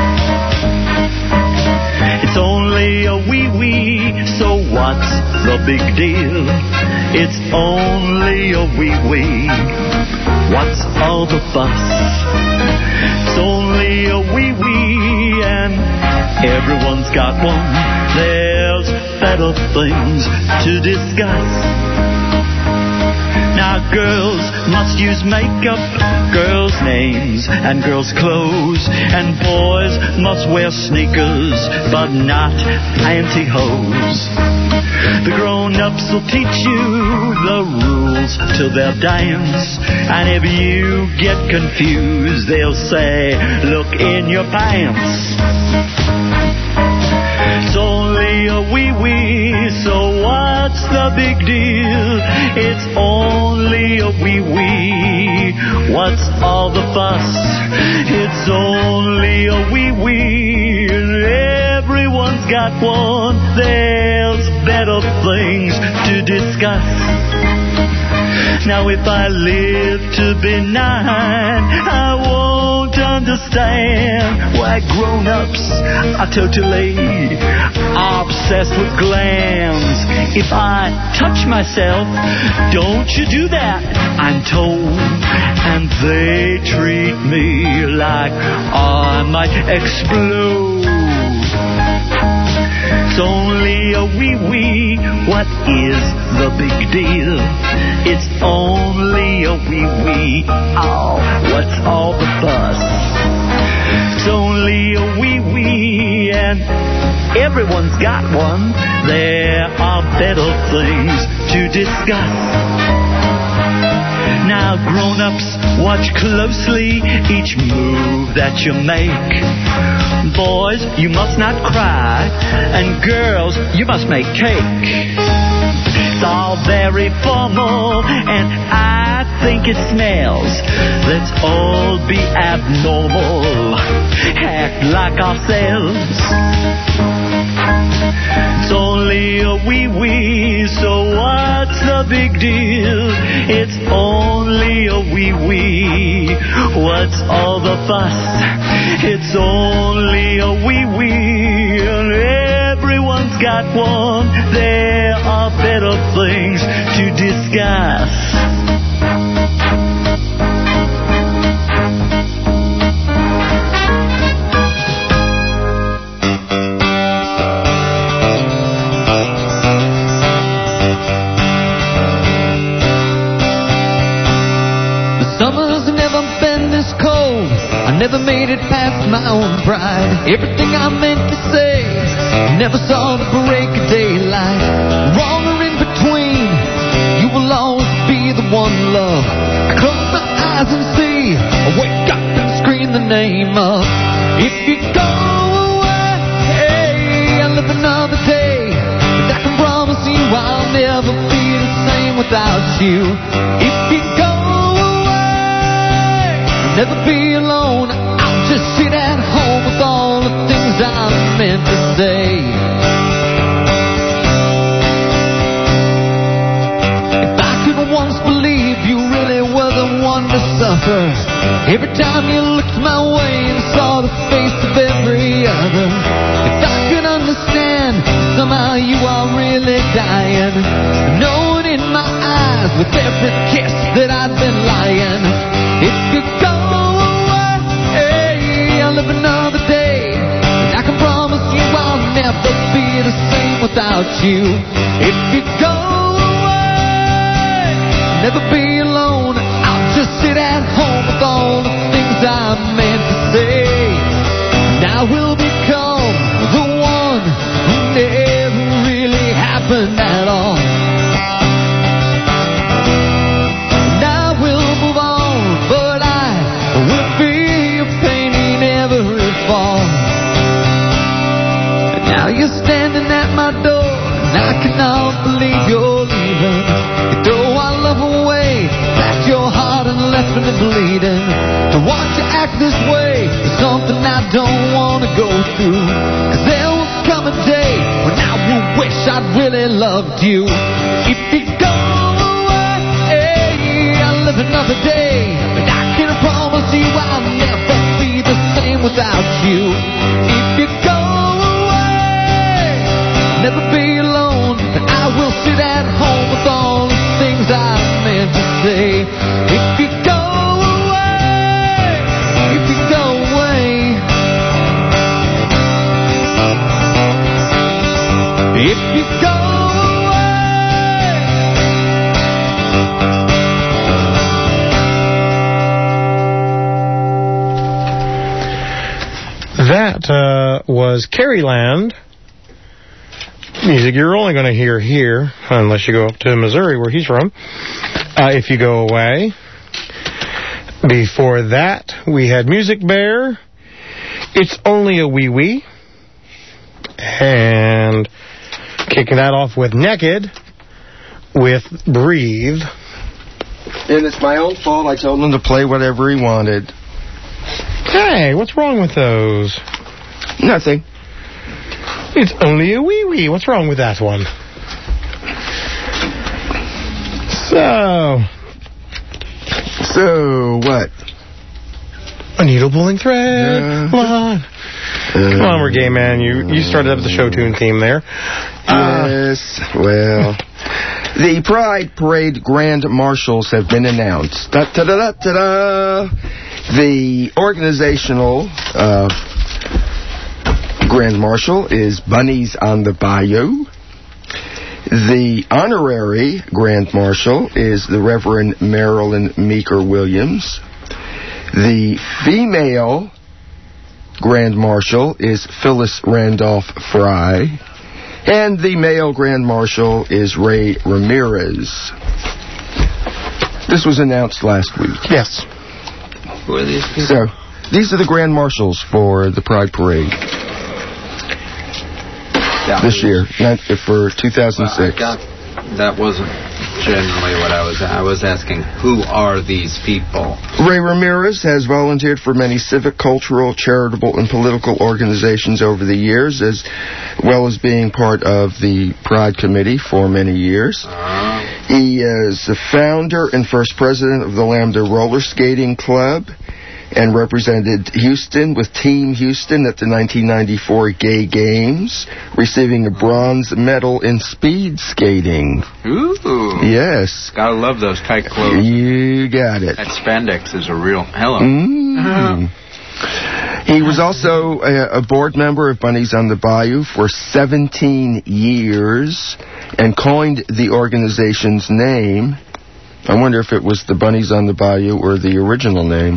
It's only a wee-wee, so what's the big deal? It's only a wee-wee, what's all the fuss? It's only a wee-wee and everyone's got one. There's better things to discuss. Now girls must use makeup, girls' names and girls' clothes, and boys must wear sneakers but not pantyhose. The grown-ups will teach you the rules to their dance, and if you get confused they'll say, look in your pants. It's only a wee-wee, so what's the big deal? It's only a wee-wee, what's all the fuss? It's only a wee-wee, and everyone's got one. There's better things to discuss. Now if I live to be 9, I won't understand why grown-ups are totally obsessed with glands. If I touch myself, don't you do that, I'm told, and they treat me like I might explode. It's only a wee-wee, what is the big deal? It's only a wee-wee, oh, what's all the fuss? It's only a wee-wee and everyone's got one. There are better things to discuss. Now grown-ups, watch closely each move that you make. Boys, you must not cry, and girls, you must make cake. It's all very formal, and I think it smells. Let's all be abnormal, act like ourselves. It's only a wee-wee, so what's the big deal? It's only a wee-wee, what's all the fuss? It's only a wee-wee, and everyone's got one. There are better things to discuss.
Never made it past my own pride. Everything I meant to say never saw the break of daylight. Wrong or in between, you will always be the one love. I close my eyes and see, I wake up and scream the name of. If you go away, hey, I'll live another day, but I can promise you I'll never be the same without you. If you go away, I'll never be alone. I'll just sit at home with all the things I meant to say. If I could once believe you really were the one to suffer, every time you looked my way and saw the face of every other. If I could understand somehow you are really dying, knowing in my eyes with every kiss that I've been lying. If you go live another day, and I can promise you I'll never be the same without you. If you go away, never be alone. I'll just sit at home with all the things I meant to say. Now we'll become the one who never really happened at all. Now we'll move on, but I will be a pain in every fall. And now you're standing at my door, and I cannot believe you're leaving. You throw our love away, packed your heart and left desperately bleeding. To watch you act this way is something I don't want to go through. 'Cause there will come a day when I will wish I'd really loved you. If you go away, I'll live another day. But I can promise you I'll never be the same without you. If you go away, I'll never be alone. And I will sit at home with all the things I meant to say. If you go away, if you go away, if you go
That was Carryland. Music you're only going to hear here, unless you go up to Missouri, where he's from. If you go away. Before that, we had Music Bear. It's Only a Wee Wee. And kicking that off with Naked with Breathe.
And it's my own fault. I told him to play whatever he wanted.
Hey, what's wrong with those?
Nothing.
It's Only a Wee Wee. What's wrong with that one?
So what?
A needle pulling thread. Line. Come on, we're gay, man. You started up the show tune theme there.
Yes, well... The Pride Parade Grand Marshals have been announced. Da-da-da-da-da-da. The organizational Grand Marshal is Bunnies on the Bayou. The honorary Grand Marshal is the Reverend Marilyn Meeker Williams. The female Grand Marshal is Phyllis Randolph Fry. And the male Grand Marshal is Ray Ramirez. This was announced last week.
Yes.
Who are these people?
So, these are the Grand Marshals for the Pride Parade. This year, for 2006.
That wasn't generally what I was asking. Who are these people?
Ray Ramirez has volunteered for many civic, cultural, charitable, and political organizations over the years, as well as being part of the Pride Committee for many years. He is the founder and first president of the Lambda Roller Skating Club, and represented Houston with Team Houston at the 1994 Gay Games, receiving a bronze medal in speed skating.
Ooh.
Yes.
Gotta love those tight clothes.
You got it.
That spandex is a real... Hello.
He was also a board member of Bunnies on the Bayou for 17 years and coined the organization's name. I wonder if it was the Bunnies on the Bayou or the original name.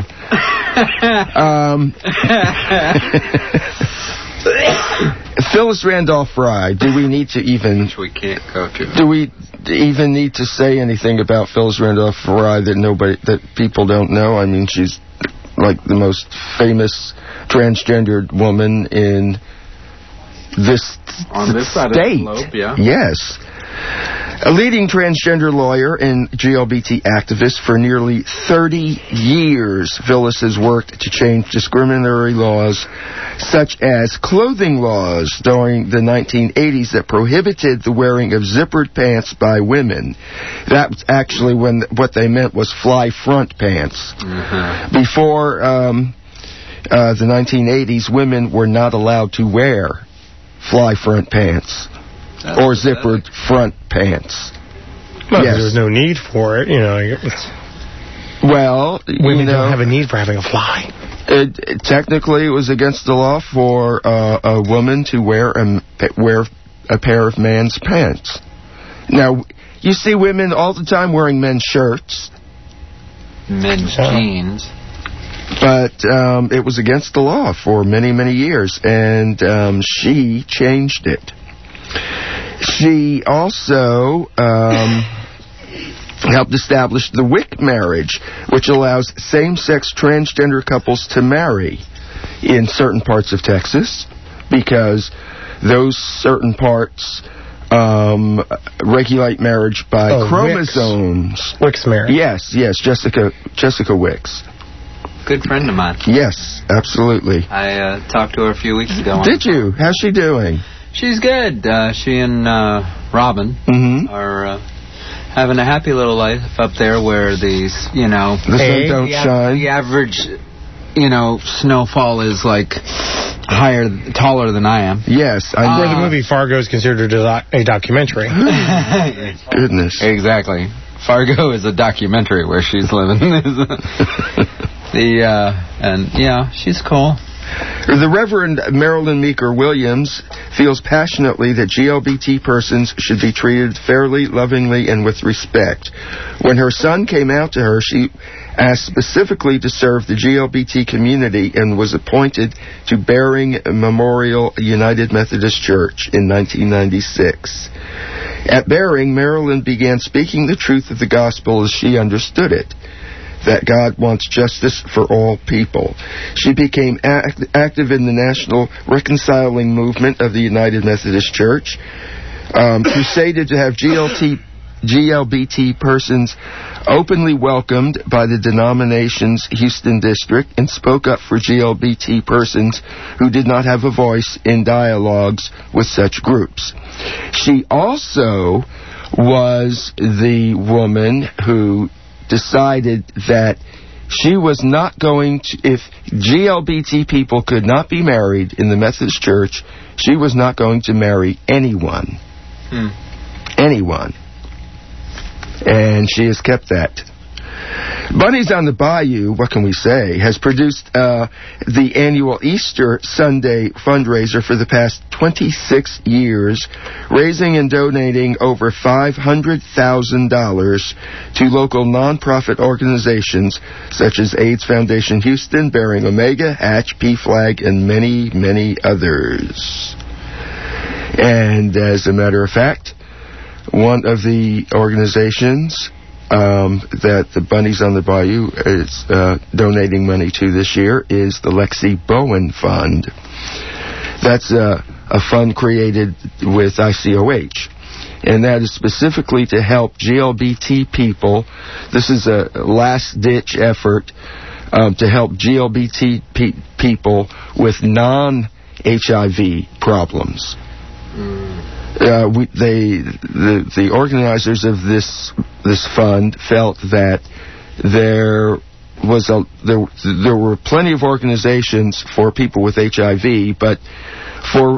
Phyllis Randolph Fry. Do we need to even...
Which we can't go to.
Do we even need to say anything about Phyllis Randolph Fry that people don't know? I mean, she's like the most famous transgendered woman in this
on this side
state.
Of the globe, yeah.
Yes. A leading transgender lawyer and GLBT activist for nearly 30 years, Phyllis has worked to change discriminatory laws, such as clothing laws during the 1980s that prohibited the wearing of zippered pants by women. That was actually what they meant was fly front pants. Before the 1980s, women were not allowed to wear fly front pants. Or zippered front pants.
Well, yes. There's no need for it, you know.
Well,
women don't have a need for having a fly.
Technically, it was against the law for a woman to wear a pair of man's pants. Now, you see women all the time wearing men's shirts.
Men's jeans.
But it was against the law for many, many years, and she changed it. She also helped establish the WIC marriage, which allows same-sex transgender couples to marry in certain parts of Texas, because those certain parts regulate marriage by chromosomes.
Wicks marriage.
Yes, Jessica Wicks.
Good friend of mine.
Yes, absolutely.
I talked to her a few weeks ago.
Did you? How's she doing?
She's good. She and Robin are having a happy little life up there where the sun don't shine. The average, snowfall is like taller than I am.
Yes.
Where the movie Fargo is considered a documentary.
Goodness.
Exactly. Fargo is a documentary where she's living. She's cool.
The Reverend Marilyn Meeker Williams feels passionately that GLBT persons should be treated fairly, lovingly, and with respect. When her son came out to her, she asked specifically to serve the GLBT community and was appointed to Bering Memorial United Methodist Church in 1996. At Bering, Marilyn began speaking the truth of the gospel as she understood it, that God wants justice for all people. She became active in the National Reconciling Movement of the United Methodist Church, crusaded to have GLBT persons openly welcomed by the denomination's Houston district, and spoke up for GLBT persons who did not have a voice in dialogues with such groups. She also was the woman who decided that she was not going to, if GLBT people could not be married in the Methodist Church, she was not going to marry anyone. Anyone. And she has kept that. Bunnies on the Bayou, what can we say, has produced the annual Easter Sunday fundraiser for the past 26 years, raising and donating over $500,000 to local nonprofit organizations such as AIDS Foundation Houston, Bering Omega, Hatch, PFLAG, and many, many others. And as a matter of fact, one of the organizations that the Bunnies on the Bayou is donating money to this year is the Lexi Bowen Fund. That's a fund created with ICOH, and that is specifically to help GLBT people. This is a last-ditch effort to help GLBT people with non-HIV problems. The organizers of this fund felt that there were plenty of organizations for people with HIV, but for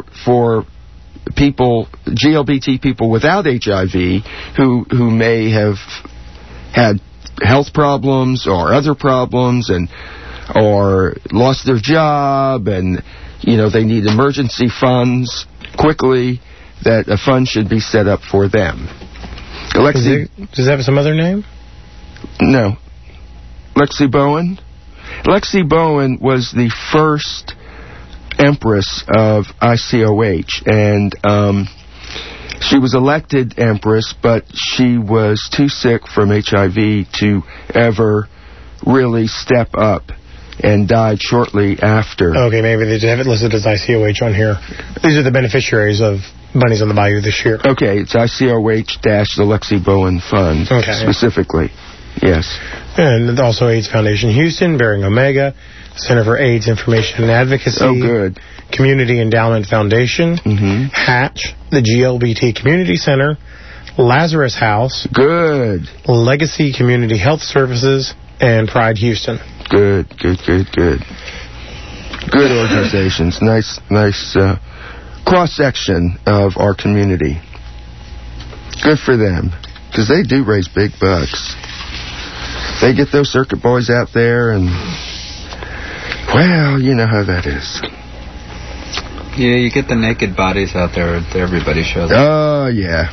people, GLBT people without HIV, who may have had health problems or other problems or lost their job, and they need emergency funds quickly, that a fund should be set up for them.
Does it have some other name?
No. Lexi Bowen? Lexi Bowen was the first empress of ICOH, and she was elected empress, but she was too sick from HIV to ever really step up, and died shortly after.
Okay, maybe they have it listed as ICOH on here. These are the beneficiaries of Bunnies on the Bayou this year.
Okay, it's ICOH-the Lexi Bowen Fund, specifically. Yes.
And also AIDS Foundation Houston, Bering Omega, Center for AIDS Information and Advocacy.
Oh, good.
Community Endowment Foundation, Hatch, the GLBT Community Center, Lazarus House.
Good.
Legacy Community Health Services, and Pride Houston.
Good. Good organizations. Nice cross-section of our community. Good for them, because they do raise big bucks. They get those circuit boys out there, and, well, you know how that is.
Yeah, you get the naked bodies out there at everybody's shows.
Oh, yeah.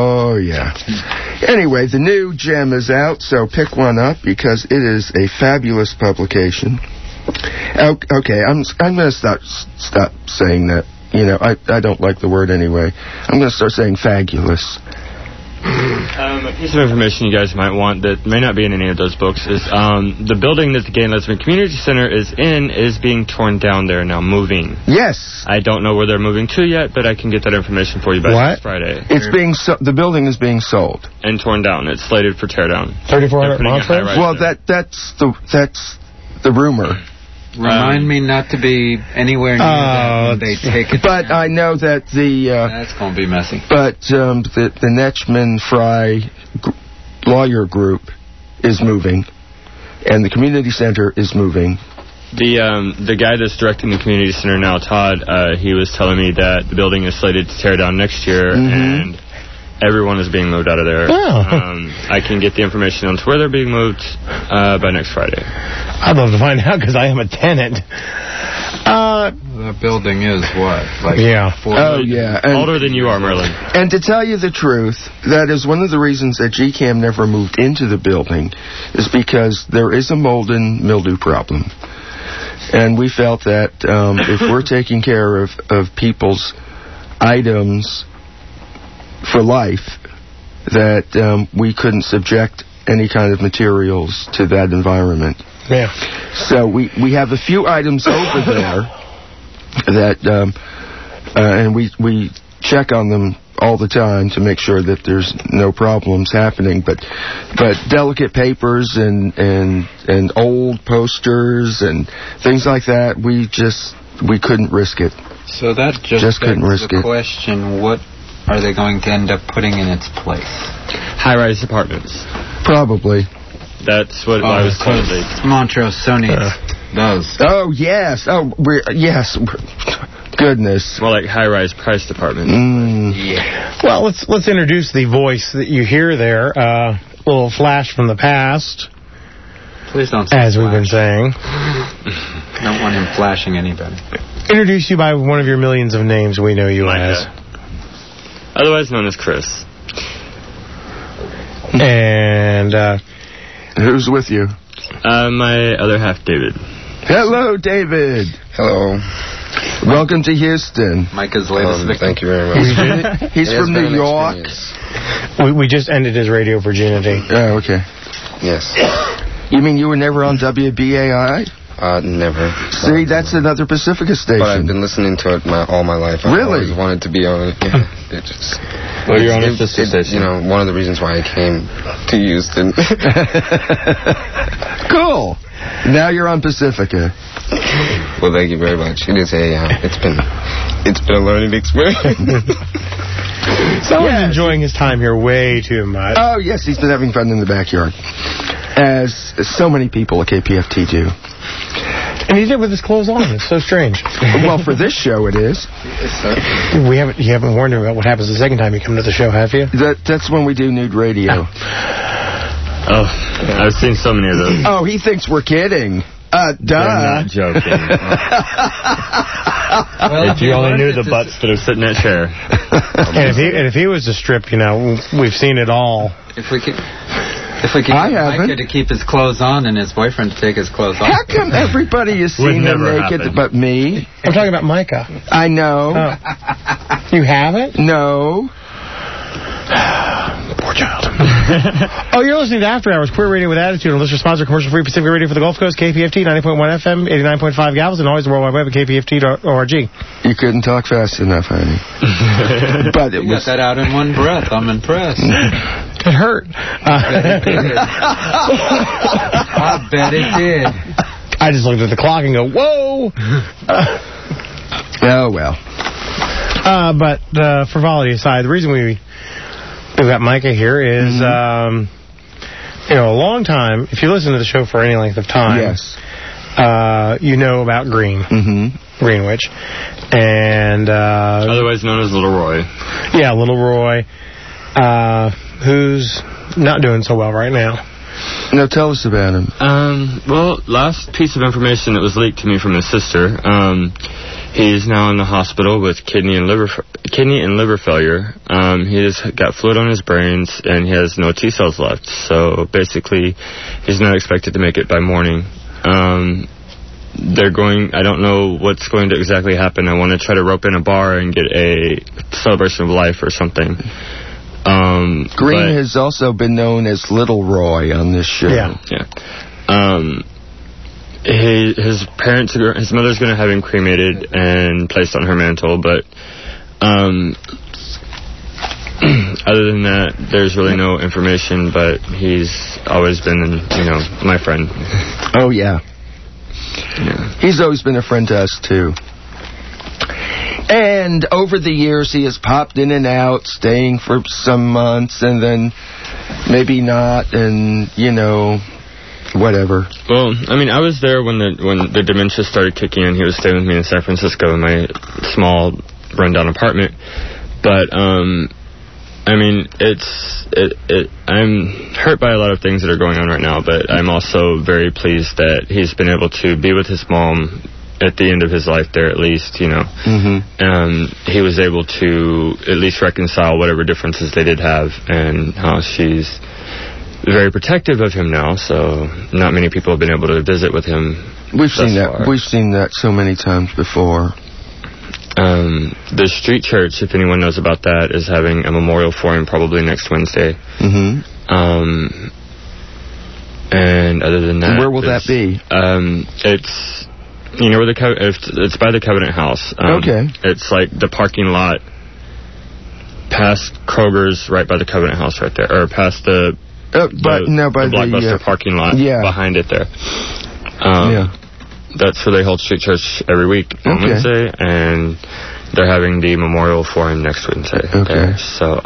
Anyway, the new gem is out, so pick one up, because it is a fabulous publication. Okay, I'm going to stop saying that. I don't like the word anyway. I'm going to start saying fabulous.
A piece of information you guys might want that may not be in any of those books is the building that the Gay and Lesbian Community Center is in is being torn down. They're now moving.
Yes.
I don't know where they're moving to yet, but I can get that information for you by next Friday.
The building is being sold
and torn down. It's slated for tear down.
3,400 Montrose.
Well, that's the rumor.
Remind me not to be anywhere near that when they take it.
But I know that
that's going to be messy.
But the Netchman Fry lawyer group is moving, and the community center is moving.
The guy that's directing the community center now, Todd, he was telling me that the building is slated to tear down next year, and everyone is being moved out of there. I can get the information on to where they're being moved by next Friday.
I'd love to find out because I am a tenant.
The building is what?
Older than you are, Merlin.
And to tell you the truth, that is one of the reasons that GCAM never moved into the building, is because there is a mold and mildew problem. And we felt that if we're taking care of people's items for life, that we couldn't subject any kind of materials to that environment.
Yeah.
So we have a few items over there that, and we check on them all the time to make sure that there's no problems happening. But delicate papers and old posters and things like that, we couldn't risk it.
So that just
couldn't risk
the
it.
question: what are they going to end up putting in its place?
High-rise apartments.
Probably.
That's what I was told.
Montrose so needs those.
Oh, yes. Oh, yes. Goodness.
More like high-rise priced apartments.
Yeah.
Well, let's introduce the voice that you hear there. A little flash from the past.
Please don't say
as we've been saying.
Don't want him flashing anybody.
Introduce you by one of your millions of names we know you as.
Otherwise known as Chris.
And
who's with you?
My other half, David.
Hello, David.
Hello.
Welcome to Houston.
Micah's latest victim.
Thank you very much.
He's from New York.
We just ended his radio virginity.
Oh, okay.
Yes.
You mean you were never on WBAI?
Never.
See, that's another Pacifica station.
But I've been listening to it all my life. I always wanted to be on it. Yeah,
well, you're on a sister station.
You know, one of the reasons why I came to Houston.
Cool. Now you're on Pacifica.
Well, thank you very much. It is it's been a learning experience.
Someone's enjoying his time here way too much.
Oh, yes, he's been having fun in the backyard. As so many people at KPFT do.
And he did with his clothes on. It's so strange.
Well, for this show, it is.
You haven't warned him about what happens the second time you come to the show, have you?
That's when we do nude radio.
Oh, I've seen so many of those.
Oh, he thinks we're kidding. Duh.
I'm not joking. Well, if you only knew the butts that are sitting in that chair.
And if he was to strip, we've seen it all.
If we could get Micah to keep his clothes on and his boyfriend to take his clothes off.
How come everybody is seeing him naked but me?
I'm talking about Micah.
I know.
Oh. You haven't?
No.
The poor child. Oh, you're listening to After Hours, Queer Radio with Attitude, on listener sponsor, commercial-free Pacific Radio for the Gulf Coast, KPFT, 90.1 FM, 89.5 Galveston, and always the World Wide Web at kpft.org.
You couldn't talk fast enough, honey. But
you got that out in one breath. I'm impressed.
It hurt.
I bet it did.
I just looked at the clock and go, whoa!
Oh, well.
But frivolity aside, the reason we've got Micah here is, a long time, if you listen to the show for any length of time,
yes,
you know about Green.
Mm-hmm.
Greenwich. And
otherwise known as Little Roy.
Yeah, Little Roy, who's not doing so well right now.
No, tell us about him.
Well, last piece of information that was leaked to me from his sister, he's now in the hospital with kidney and liver failure. He has got fluid on his brains, and he has no T cells left. So basically, he's not expected to make it by morning. I don't know what's going to exactly happen. I want to try to rope in a bar and get a celebration of life or something.
Green has also been known as Little Roy on this show.
Yeah. His mother's going to have him cremated and placed on her mantle, but other than that, there's really no information, but he's always been, my friend.
Oh, yeah. He's always been a friend to us, too. And over the years, he has popped in and out, staying for some months, and then maybe not, and, whatever.
Well, I was there when the dementia started kicking in. He was staying with me in San Francisco in my small, rundown apartment. But, I'm hurt by a lot of things that are going on right now, but I'm also very pleased that he's been able to be with his mom at the end of his life there, at least, He was able to at least reconcile whatever differences they did have, and how she's very protective of him now, so not many people have been able to visit with him.
We've seen that so many times before.
The street church, if anyone knows about that, is having a memorial for him probably next Wednesday. And other than that,
where will that be?
It's where it's by the Covenant House.
Okay.
It's like the parking lot past Kroger's, right by the Covenant House, right there, or past the Blockbuster parking lot behind it there. That's where they hold street church every week on Wednesday, and they're having the memorial for him next Wednesday.
Okay.
So,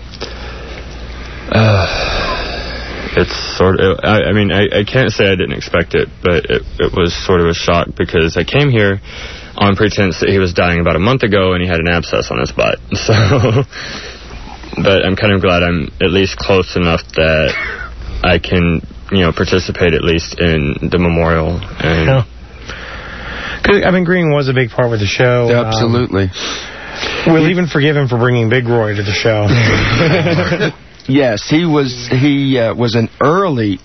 it's sort of, I can't say I didn't expect it, but it was sort of a shock, because I came here on pretense that he was dying about a month ago and he had an abscess on his butt. So, but I'm kind of glad I'm at least close enough that I can, participate at least in the memorial. And
Green was a big part with the show.
Absolutely.
We'll even forgive him for bringing Big Roy to the show.
Yes, he was an early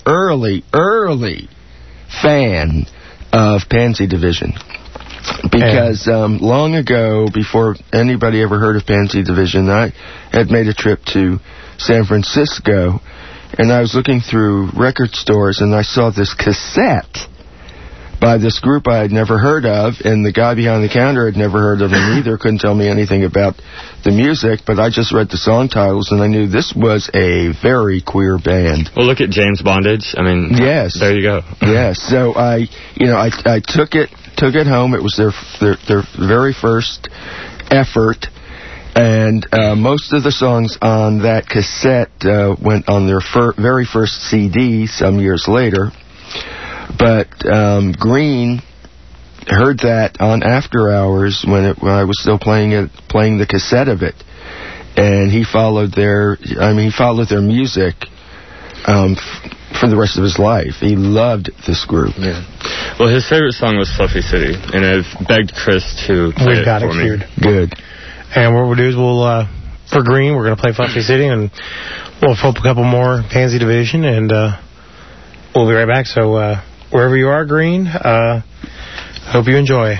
fan of Pansy Division. Because long ago, before anybody ever heard of Pansy Division, I had made a trip to San Francisco, and I was looking through record stores, and I saw this cassette by this group I had never heard of, and the guy behind the counter had never heard of them either, couldn't tell me anything about the music, but I just read the song titles, and I knew this was a very queer band.
Well, look at James Bondage.
Yes.
There you go.
Yes, so I took it home. It was their very first effort, and most of the songs on that cassette went on their very first CD some years later. But Green heard that on After Hours when I was still playing the cassette of it, and he followed their music for the rest of his life. He loved this group.
Yeah. Well, his favorite song was Fluffy City, and I've begged Chris to play it for me.
Good.
And what we'll do is for Green, we're going to play Fluffy City, and we'll flip a couple more Pansy Division, and we'll be right back. So wherever you are, Green, hope you enjoy.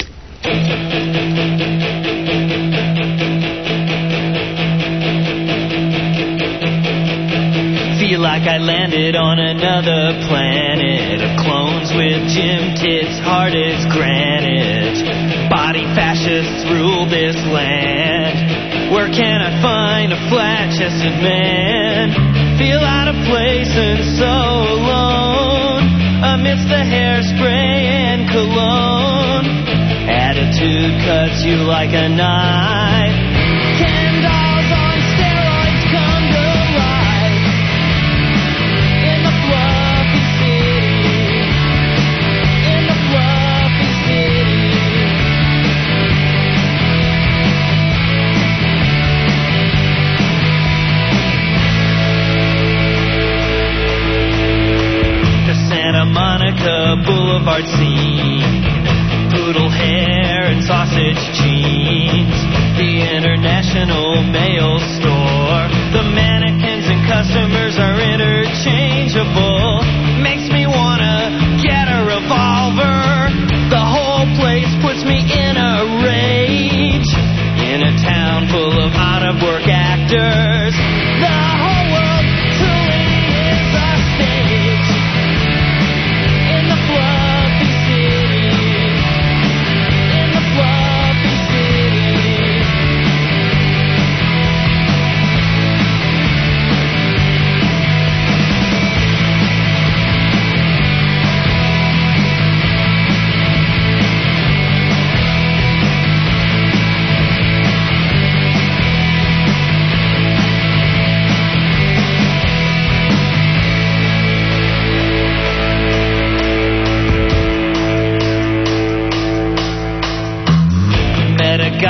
Feel like I landed on another planet of clones with gym tits hard as granite. Body fascists rule this land. Where can I find a flat-chested man? Feel out of place and so alone amidst the hairspray and cologne. Attitude cuts you like a knife. Ken dolls on steroids come to life in the fluffy city. In the fluffy city. The Santa Monica Boulevard scene. Poodle hair and sausage jeans. The International Mail Store. The mannequins and customers are interchangeable. Makes me wanna get a revolver. The whole place puts me in a rage. In a town full of out-of-work actors.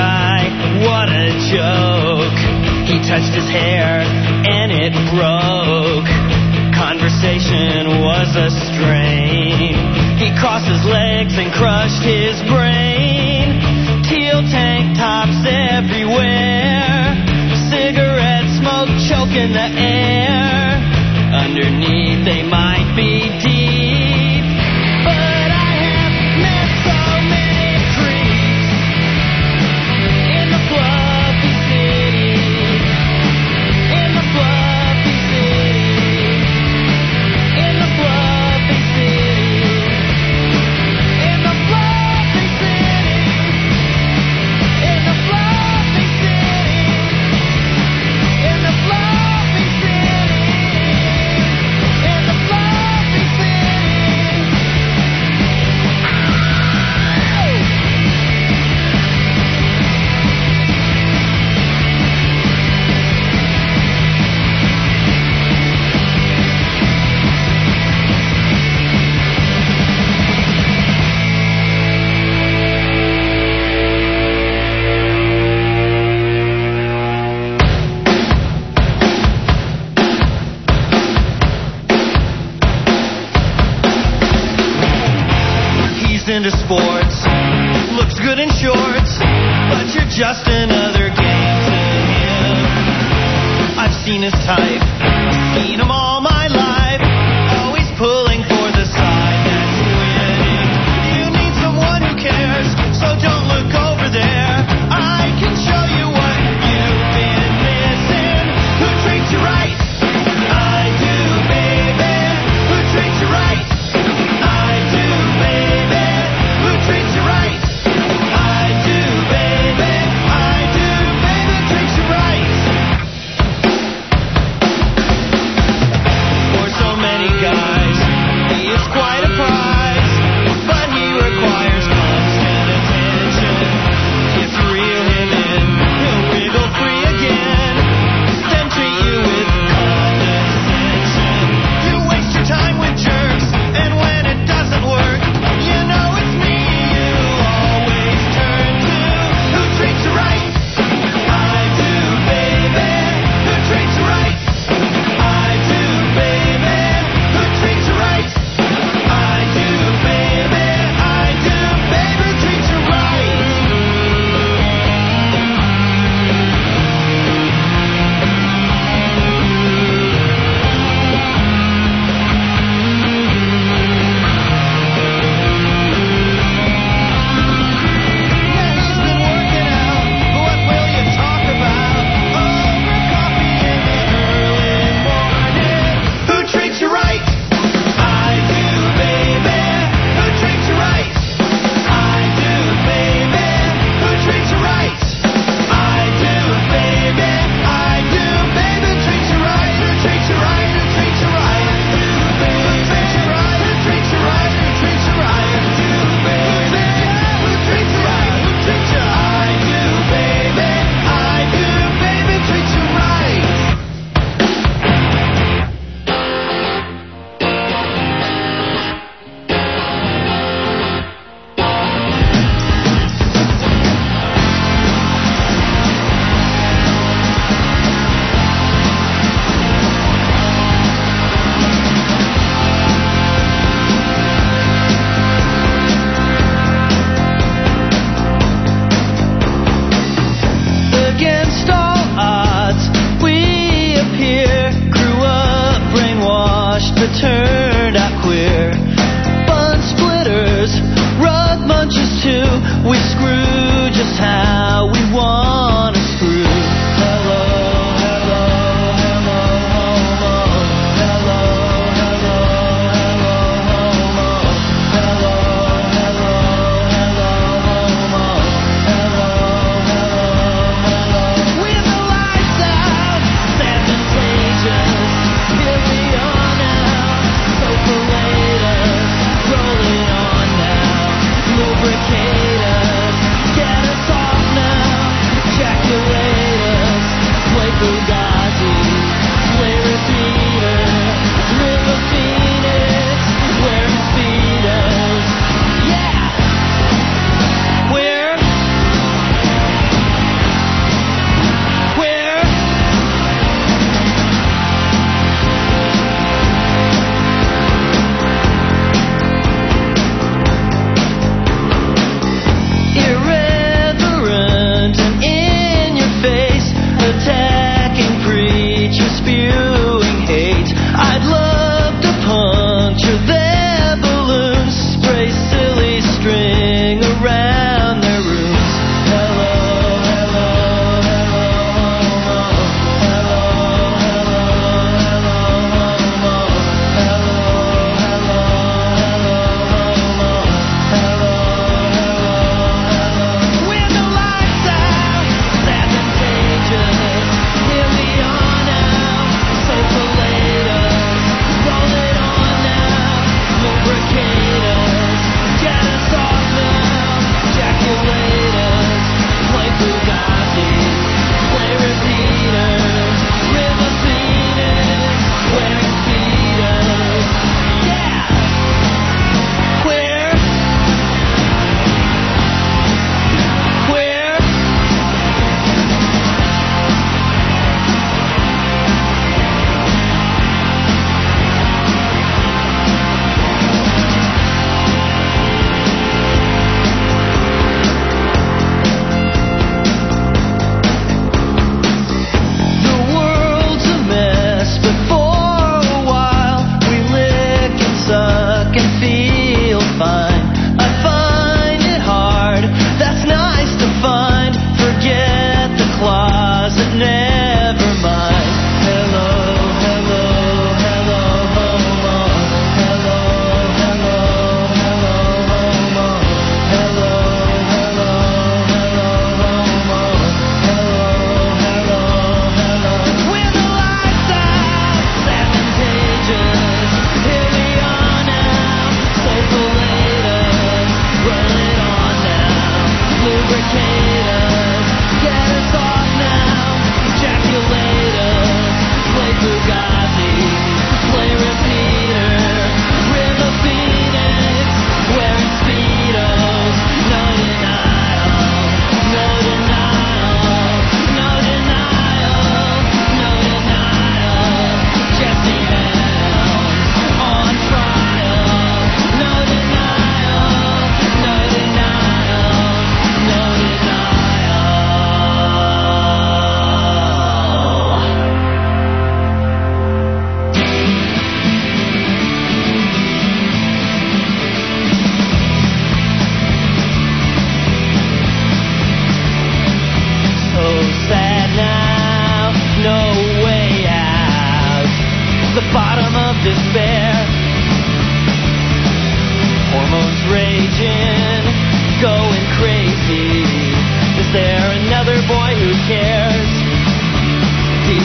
guy, what a joke. He touched his hair and it broke. Conversation was a strain. He crossed his legs and crushed his brain. Teal tank tops everywhere. Cigarette smoke choking the air. Underneath they might be deep, but I have met so many creeps in the fluffy city, in the fluffy city, in the fluffy city, in the fluffy city, in the fluffy city, in the fluffy city. Into sports, looks good in shorts, but you're just another game to him. I've seen his type, seen him all my life, always pulling for the side that's winning. You need someone who cares, so don't look over there. I can show you what you've been missing. Who treats you right? I do, baby. Who treats you right? I do, baby. Treats you right. I do, baby. I do, baby. Treats you right. For so many guys, he is quite a prize, but he requires constant attention. If you reel him in, he'll wiggle free again, then treat you with condescension. You waste your time with jerks, and when it doesn't work, you know it's me. Treats you right. I do, baby. Who treats you right? I do, baby. Who treats you right? I do, baby. I do, baby. Treats you right. Turned out queer. Bun splitters, rug munches too. We screw just how we want to screw. Hello, hello, hello, homo. Hello, hello, hello, homo. Hello, hello, hello, homo. Hello, hello, hello. With the lights out, San Contagious. Here we are now.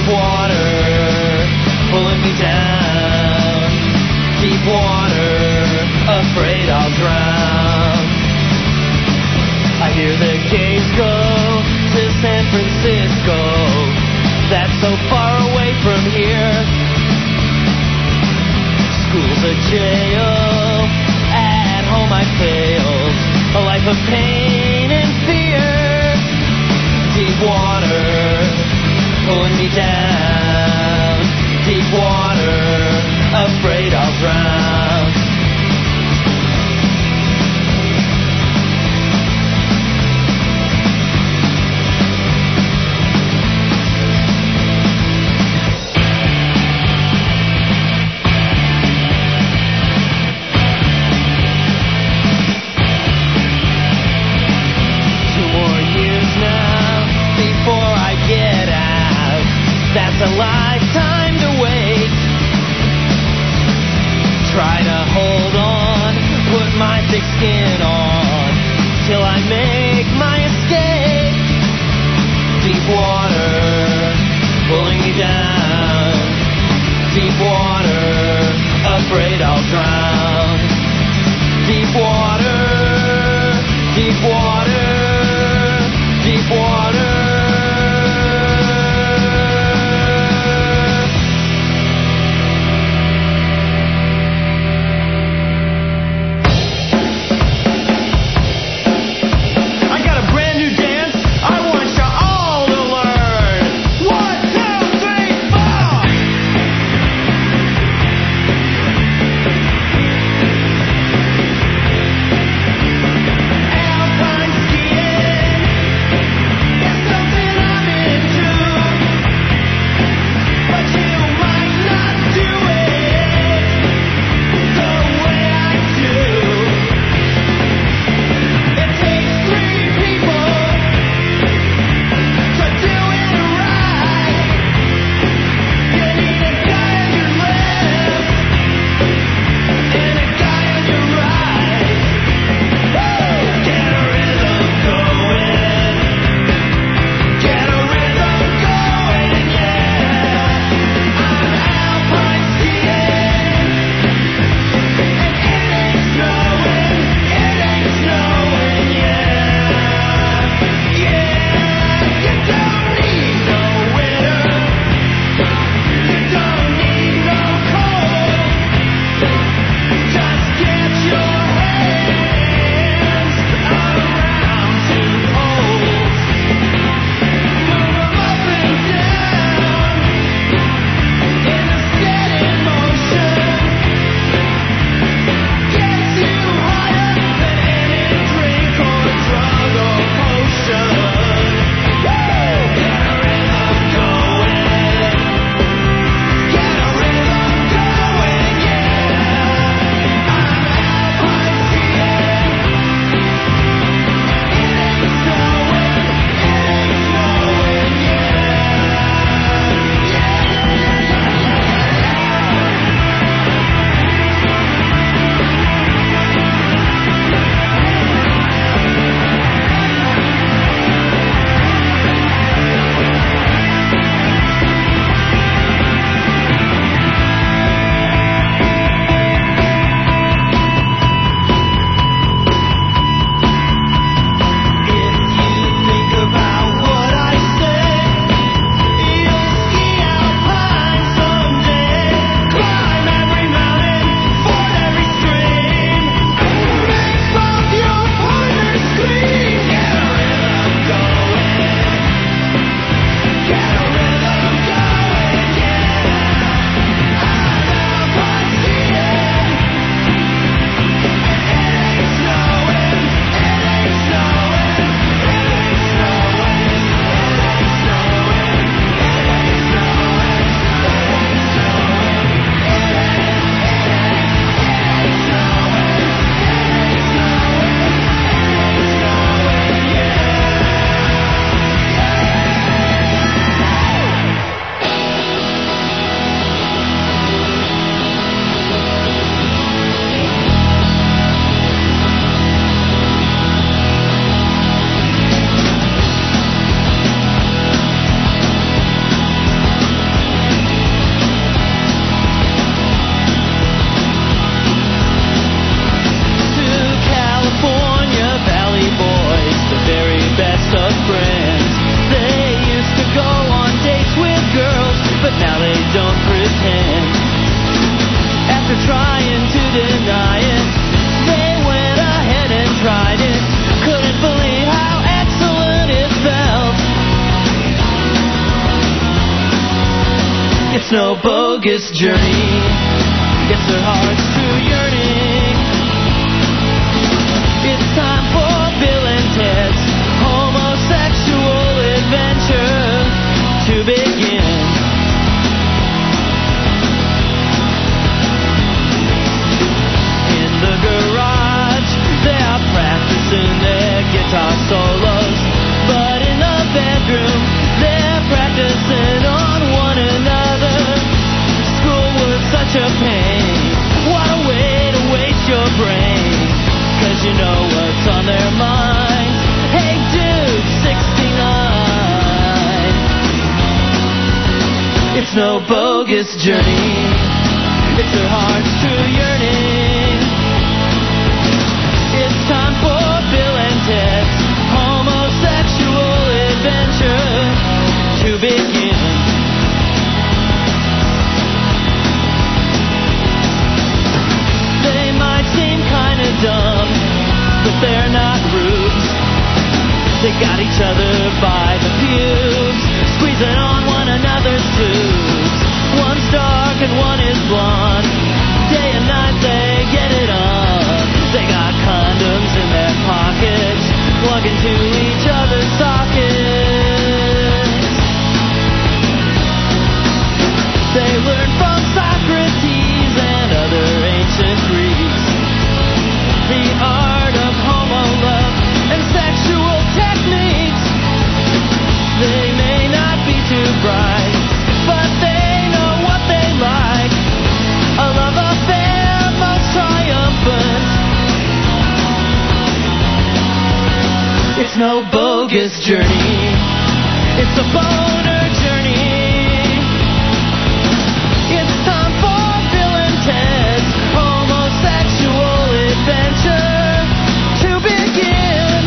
water pulling me down. Deep water, afraid I'll drown. I hear the gates go to San Francisco. That's so far away from here. School's a jail, at home I failed. A life of pain and fear. Deep water, pulling me down. Deep water, afraid I'll drown. That's a lifetime to wait. Try to hold on, put my thick skin on, till I make my escape. Deep water, pulling me down. Deep water, afraid I'll drown. Deep water, deep water, deep water.
It's no bogus journey. It's their heart's true yearning. It's time for Bill and Ted's homosexual adventure to begin. In the garage, they are practicing their guitar solos, but in the bedroom, they're practicing on one another. Schoolwork's such a pain. What a way to waste your brain. 'Cause you know what's on their minds. Hey dude, 69. It's no bogus journey. It's their heart's true yearning. It's time for Bill and Ted's homosexual adventure to begin. They might seem kinda dumb, but they're not rubes. They got each other by the pubes, squeezing on one another's tubes. One's dark and one is blonde. Day and night they get it on. They got condoms in their pockets, plug into each other's sockets. They learn from Socrates and other ancient Greeks the art of homo love and sexual techniques. They may not be too bright, but they know what they like. A love affair most triumphant. It's no bogus journey. It's a boner journey. It's time for Bill and Ted's homosexual adventure to begin.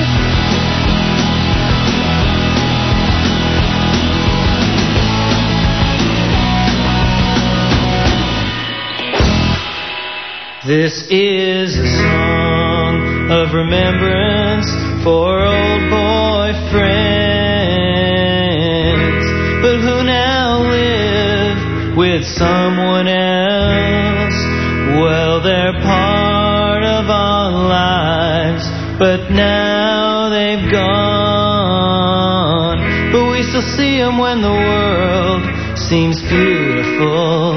This is a song of remembrance for old boyfriends, but who now live with someone else. Well, they're part of our lives, but now they've gone. But we still see them when the world seems beautiful.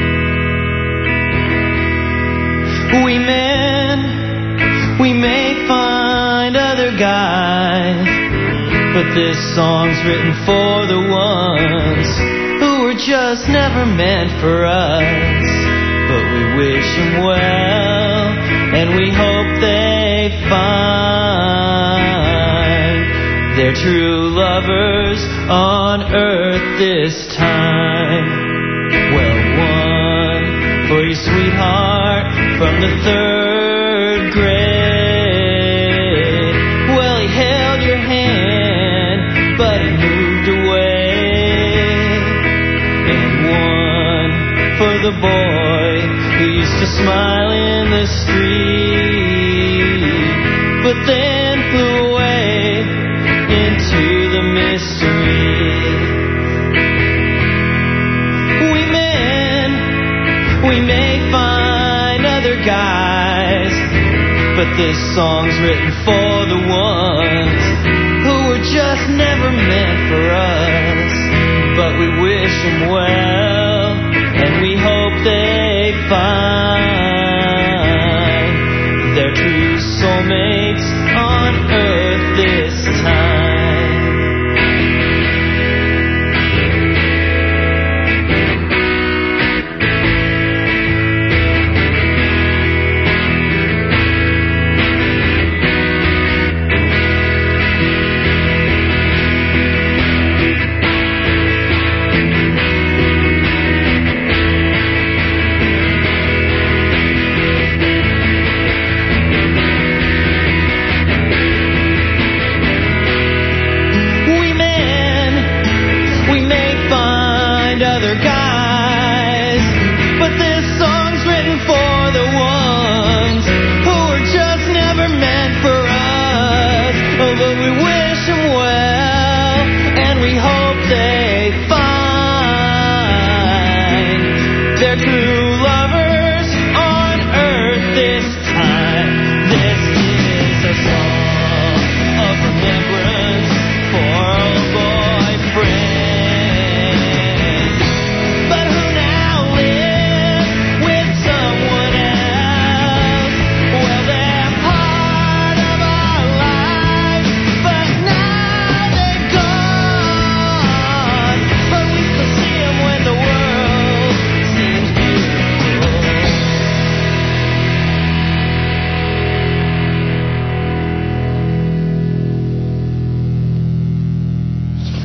We may find other guys, but this song's written for the ones who were just never meant for us. But we wish them well, and we hope they find their true lovers on earth this time. Well, one for your sweetheart from the 3rd grade. Well, he held your hand, but he moved away. And one for the boy who used to smile in the street, but then flew away into the mystery. We may find other guys, but this song's written for the ones who were just never meant for us. But we wish them well, and we hope they find their true soulmates on earth this time.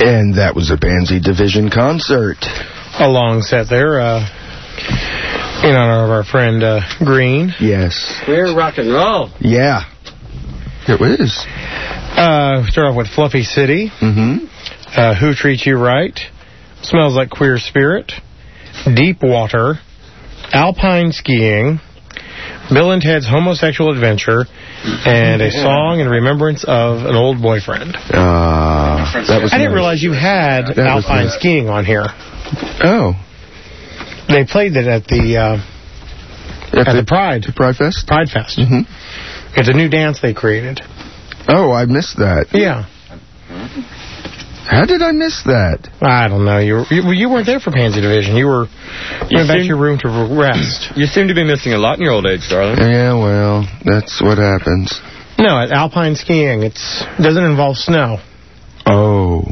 And that was a Pansy Division concert.
A long set there, in honor of our friend Green.
Yes.
Queer rock and roll.
Yeah. It was.
Start off with Fluffy City.
Mm-hmm.
Who Treats You Right. Smells Like Queer Spirit. Deep Water. Alpine Skiing. Bill and Ted's Homosexual Adventure. And a song in remembrance of an old boyfriend.
That was
I didn't realize you had Alpine Skiing on here.
Oh.
They played it at the Pride.
Pride Fest?
Pride Fest.
Mm-hmm.
It's a new dance they created.
Oh, I missed that.
Yeah.
How did I miss that?
I don't know. You weren't there for Pansy Division. You went back to your room to rest.
You seem to be missing a lot in your old age, darling.
Yeah, well, that's what happens.
No, at Alpine Skiing, it doesn't involve snow.
Oh.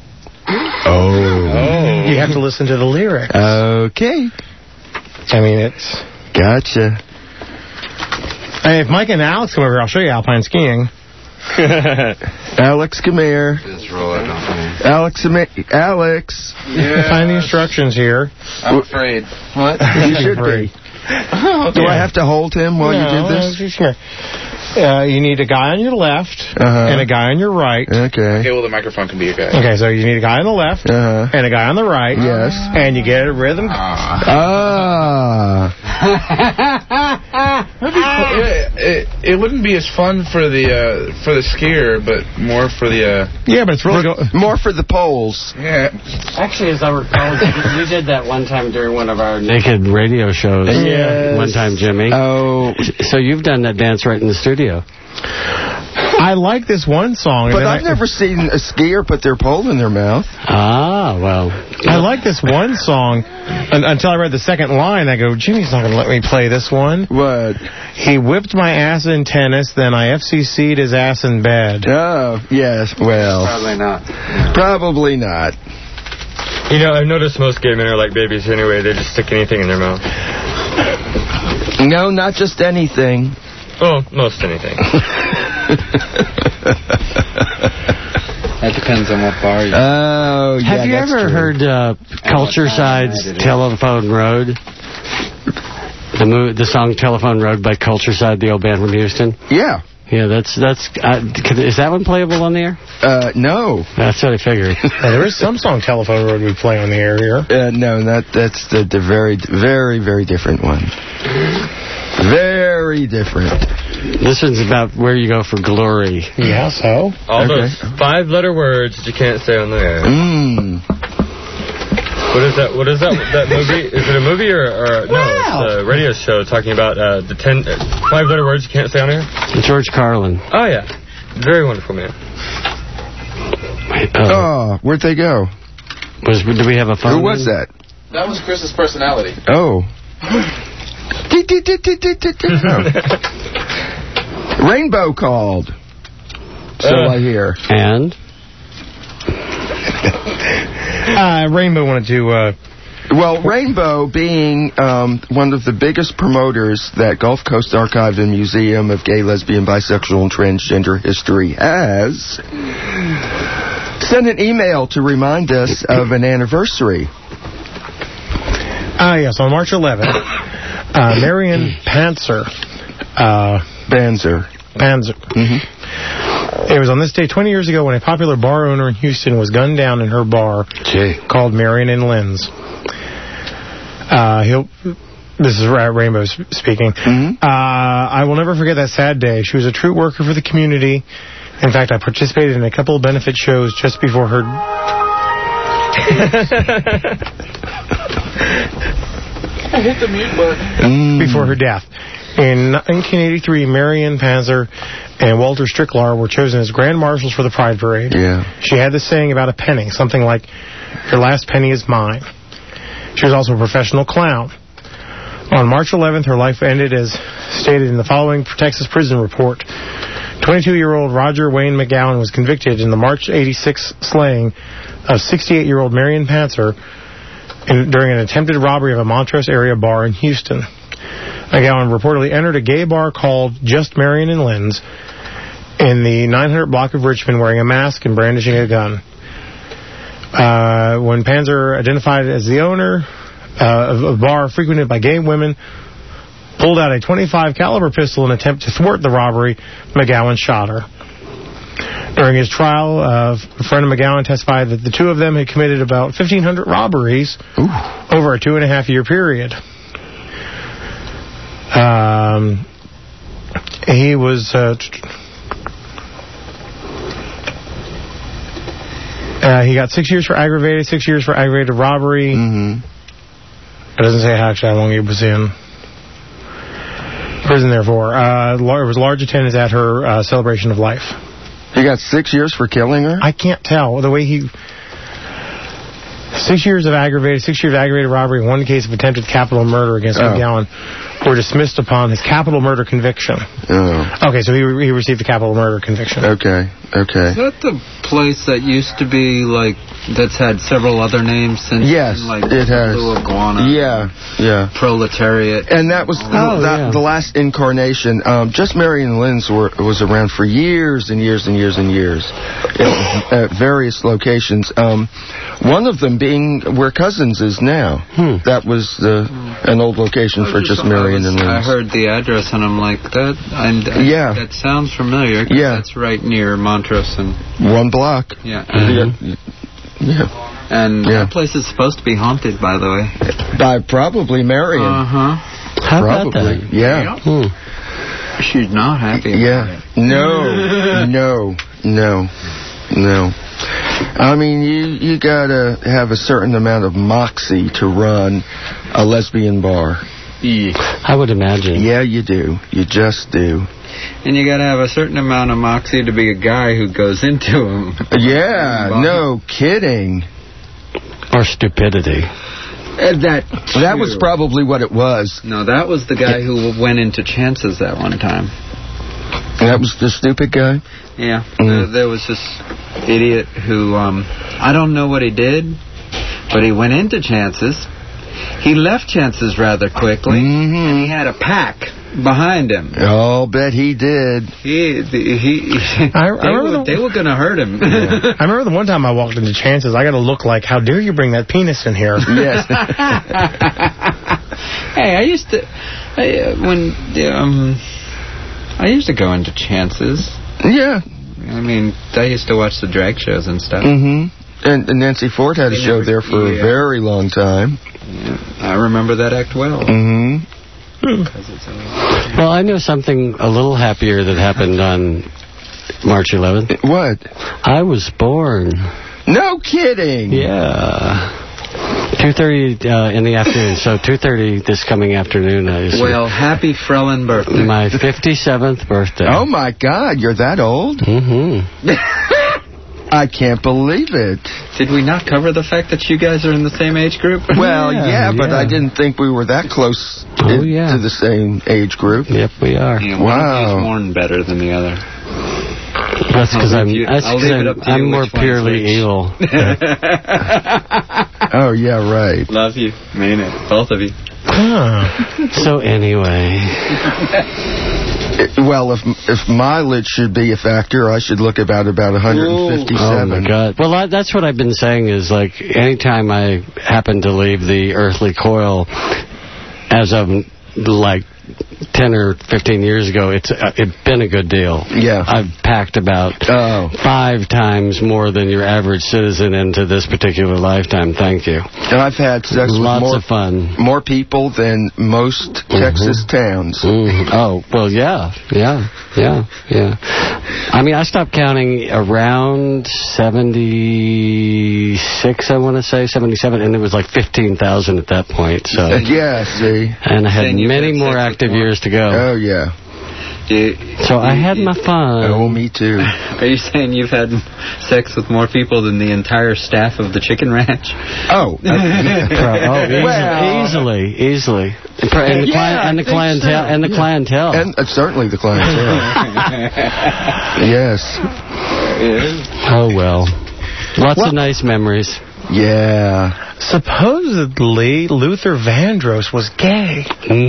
You have to listen to the lyrics.
Okay.
I mean, it's...
Gotcha.
Hey, if Mike and Alex come over here, I'll show you Alpine Skiing.
Alex, come here.
Just roll it on.
Alex.
Yeah. Find the instructions here.
I'm afraid. What?
You should be. Do I have to hold him while you do this?
Sure. You need a guy on your left and a guy on your right.
Okay,
well, the microphone can be a guy.
Okay, so you need a guy on the left and a guy on the right.
Yes.
And you get a rhythm.
It wouldn't be as fun for the skier, but more for the...
Yeah, but it's really
more for the poles.
Yeah.
Actually, as I recall, we did that one time during one of our naked radio shows.
Yes.
One time, Jimmy.
Oh.
So you've done that dance right in the studio.
I like this one song.
But I've never seen a skier put their pole in their mouth.
Ah, well.
I like this one song until I read the second line. I go, Jimmy's not going to let me play this one.
What?
He whipped my ass in tennis, then I FCC'd his ass in bed.
Oh, yes, well.
Probably not.
Probably not.
You know, I've noticed most gay men are like babies anyway. They just stick anything in their mouth.
No, not just anything.
Oh, most anything.
That depends on what bar you're
Oh, yeah,
Have you ever heard Culture Side's Telephone Road? The song Telephone Road by Culture Side, the old band from Houston?
Yeah.
Yeah, that's is that one playable on the air?
No.
That's what I figured.
There is some song Telephone Road we play on the air here.
No, that's the very, very, very different one. Very different.
This one's about where you go for glory.
Yeah, so?
All those 5-letter words that you can't say on the air. What is that? What is that movie? Is it a movie or no? It's a radio show talking about the 5-letter words you can't say on air.
George Carlin.
Oh yeah, very wonderful man.
Where'd they go?
Do we have a phone?
Who was that?
That was Chris's personality.
Oh. Rainbow called. So I hear.
And?
Rainbow wanted to...
Well, Rainbow being one of the biggest promoters that Gulf Coast Archive and Museum of Gay, Lesbian, Bisexual, and Transgender History has, sent an email to remind us of an anniversary.
Yes, on March 11th, Marion Panzer.
Banzer.
Mm-hmm. It was on this day 20 years ago when a popular bar owner in Houston was gunned down in her bar called Marion and Lynn's. This is Rainbow speaking.
Mm-hmm.
I will never forget that sad day. She was a true worker for the community. In fact, I participated in a couple of benefit shows just before her...
I hit the mute button.
Before her death. In 1983, Marion Panzer and Walter Stricklar were chosen as Grand Marshals for the Pride Parade.
Yeah.
She had this saying about a penny, something like, "Your last penny is mine." She was also a professional clown. On March 11th, her life ended as stated in the following Texas prison report. 22-year-old Roger Wayne McGowan was convicted in the March 86 slaying of 68-year-old Marion Panzer during an attempted robbery of a Montrose area bar in Houston. McGowan reportedly entered a gay bar called Just Marion and Lynn's in the 900 block of Richmond wearing a mask and brandishing a gun. When Panzer, identified as the owner of a bar frequented by gay women, pulled out a .25 caliber pistol in an attempt to thwart the robbery, McGowan shot her. During his trial, a friend of McGowan testified that the two of them had committed about 1,500 robberies over a 2.5-year period. He was... he got 6 years for aggravated, 6 years for aggravated robbery. It doesn't say how long he was in prison there for. There was large attendance at her celebration of life.
He got 6 years for killing her?
I can't tell. The way he... 6 years of aggravated robbery, 1 case of attempted capital murder against McGowan were dismissed upon his capital murder conviction. Okay, so he received a capital murder conviction.
Okay.
Is that the place that used to be, like, that's had several other names since?
Yes,
like,
it has.
Blue Iguana.
Yeah.
Proletariat.
And that was the last incarnation. Just Marion Lynn's was around for years and years and years and years at various locations. One of them being where Cousins is now. That was an old location for just Marion and Lynn's.
I heard the address and I'm like, that sounds familiar.
Yeah.
That's right near Montrose and
1 block.
Yeah. And that place is supposed to be haunted, by the way.
By probably Marion.
How
about that? Yeah.
She's not happy about it.
No. I mean, you gotta have a certain amount of moxie to run a lesbian bar.
I would imagine.
Yeah, you do. You just do.
And you gotta have a certain amount of moxie to be a guy who goes into them.
Yeah, no kidding.
Or stupidity.
That was probably what it was.
No, that was the guy who went into Chances that one time.
That was the stupid guy?
Yeah. There was this idiot who, I don't know what he did, but he went into Chances. He left Chances rather quickly, and he had a pack behind him.
Oh, bet he did.
They were going to hurt him.
I remember the one time I walked into Chances, I got to look like, how dare you bring that penis in here?
Yes.
Hey, I used to go into Chances.
Yeah.
I mean, I used to watch the drag shows and stuff.
And Nancy Ford had a show there for a very long time.
Yeah, I remember that act well.
Well, I know something a little happier that happened on March 11th.
What?
I was born.
No kidding.
Yeah. 2:30 in the afternoon, so 2:30 this coming afternoon.
Well, happy Frelin birthday.
My 57th birthday.
Oh, my God, you're that old? I can't believe it.
Did we not cover the fact that you guys are in the same age group?
Well, but I didn't think we were that close to the same age group.
Yep, we are.
Yeah, one of you is born better than the other.
That's because I'm more purely evil.
Oh, yeah, right.
Love you. Mean it. Both of you.
So anyway...
Well, if mileage should be a factor, I should look about 157.
Oh, my God. Well, that's what I've been saying is, like, anytime I happen to leave the earthly coil, as of, like, 10 or 15 years ago, it's been a good deal.
Yeah.
I've packed about 5 times more than your average citizen into this particular lifetime. Thank you.
And I've had sex
with of fun.
More people than most Texas towns.
Oh, well, yeah. I mean, I stopped counting around 76, I want to say, 77, and it was like 15,000 at that point. So.
Yeah, see.
And I had many more active years to go.
Oh, yeah.
So I had my fun.
Oh, me too.
Are you saying you've had sex with more people than the entire staff of the Chicken Ranch?
Oh.
Easily. And the clientele.
And certainly the clientele. Yes.
Oh, well. Lots of nice memories.
Yeah.
Supposedly, Luther Vandross was gay.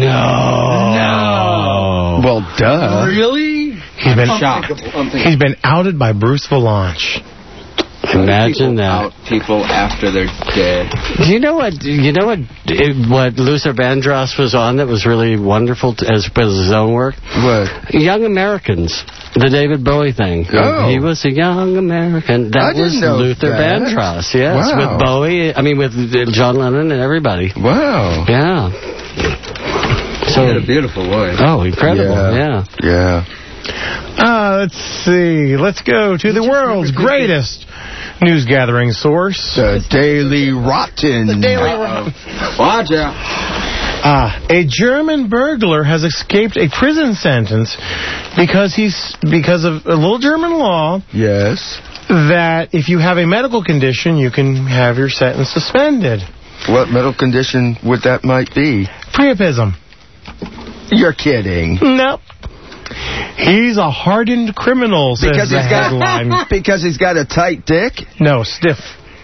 No.
Well, duh.
Really?
He's been outed by Bruce Vilanch.
Imagine that.
Out people after they're dead.
Do you know what? What Luther Vandross was on that was really wonderful as his own work?
What?
Young Americans. The David Bowie thing.
Oh.
He was a young American. That was Luther Vandross. Yes,
wow.
with Bowie. I mean, with John Lennon and everybody.
Wow.
Yeah.
So, he had a beautiful voice.
Oh, incredible. Yeah.
Let's see. Let's go to the world's greatest news gathering source.
The Daily Rotten.
The Daily Rotten.
Watch out.
A German burglar has escaped a prison sentence because of a little German law.
Yes.
That if you have a medical condition, you can have your sentence suspended.
What medical condition would that might be?
Priapism.
You're kidding.
Nope. He's a hardened criminal, says the headline.
Because he's got a tight dick?
No, stiff.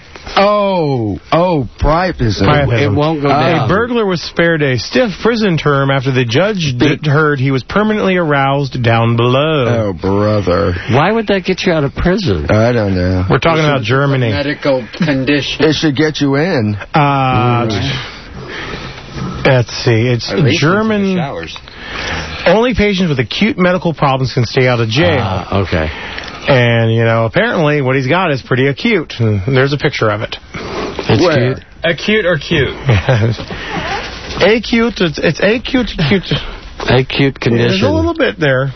Priapism.
It won't go down.
A burglar was spared a stiff prison term after the judge heard he was permanently aroused down below.
Oh, brother.
Why would that get you out of prison?
I don't know.
We're talking about Germany.
Medical condition.
It should get you in.
Let's see. It's German.
Showers.
Only patients with acute medical problems can stay out of jail.
Okay.
And, apparently what he's got is pretty acute. And there's a picture of it.
It's cute.
Acute or cute?
Acute. It's acute.
Acute condition.
There's a little bit there.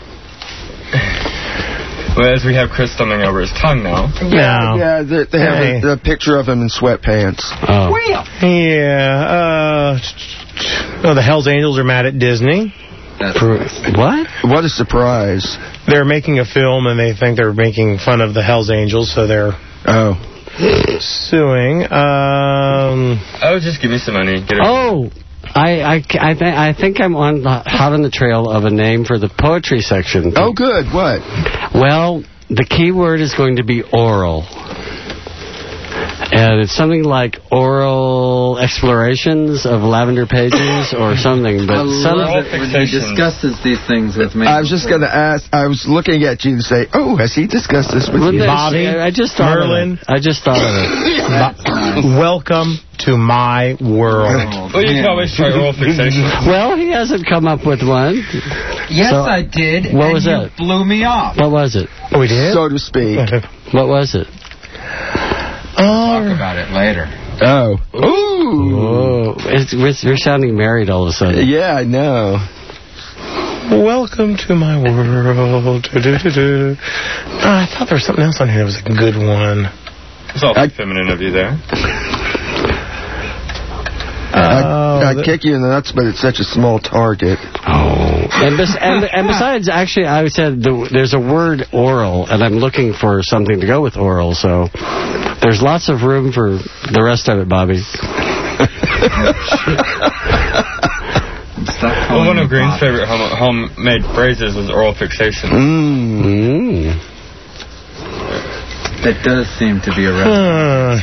Well, as we have Chris stumbling over his tongue now.
Yeah, they have a picture of him in sweatpants.
Oh.
Yeah. The Hells Angels are mad at Disney.
What?
What a surprise.
They're making a film and they think they're making fun of the Hells Angels, so they're suing.
Just give me some money. Get it.
I think I'm hot on the trail of a name for the poetry section.
Oh, good. What?
Well, the key word is going to be oral. And it's something like oral explorations of lavender pages or something. But
he discusses these things with me.
I was just going to ask. I was looking at you to say, has he discussed this with you?
Bobby,
I just thought
Merlin.
of it. I just thought of it.
Welcome to my world.
Well, you can always try oral fixation.
Well, he hasn't come up with one.
Yes, I did.
What was that?
Blew me off.
What was it?
We did?
So to speak.
What was it?
Talk about it later.
Oh.
Ooh. You're sounding married all of a sudden.
Yeah, I know.
Welcome to my world. I thought there was something else on here that was a good one.
It's awfully feminine of you there.
I'd kick you in the nuts, but it's such a small target.
And besides, actually, I said there's a word oral, and I'm looking for something to go with oral, so there's lots of room for the rest of it, Bobby.
Well, one of Green's favorite homemade phrases was oral fixation.
That does seem to be a reference.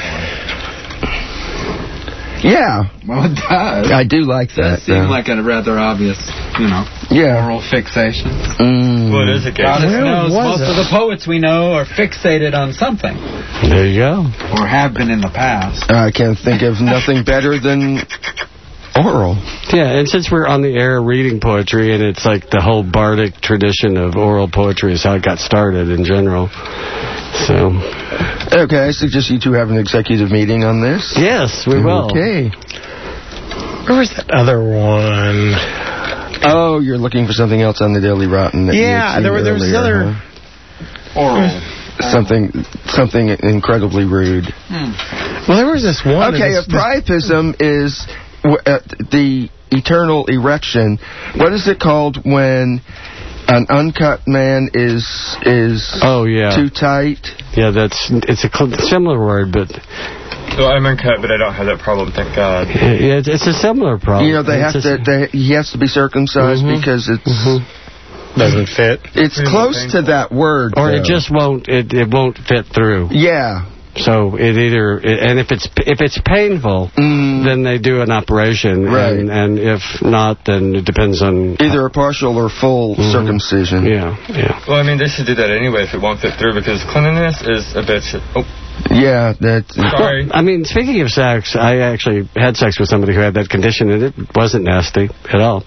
Yeah.
Well, it does.
I do like that.
It seems like a rather obvious, oral fixation.
What is it,
God knows most of the poets we know are fixated on something.
There you go.
Or have been in the past.
I can't think of nothing better than oral.
Yeah, and since we're on the air reading poetry, and it's like the whole bardic tradition of oral poetry is how it got started in general. So.
Okay, I suggest you two have an executive meeting on this.
Yes, we will.
Okay.
Where was that other one?
Oh, you're looking for something else on the Daily Rotten.
Yeah, there was other...
Oral.
Something incredibly rude.
Well, there was this one...
Okay, a priapism is the eternal erection. What is it called when an uncut man is too tight?
Yeah, it's a similar word, but...
Well, I'm uncut, but I don't have that problem, thank God.
Yeah, it's a similar problem.
He has to be circumcised because it's...
Doesn't fit.
It's close to that word.
Or it just won't, it won't fit through.
Yeah.
So and if it's painful, then they do an operation,
right?
And if not, then it depends on
either a partial or full circumcision.
Yeah.
Well, I mean, they should do that anyway if it won't fit through, because cleanliness is a bitch.
Yeah, that's...
Sorry. Well, I mean, speaking of sex, I actually had sex with somebody who had that condition, and it wasn't nasty at all.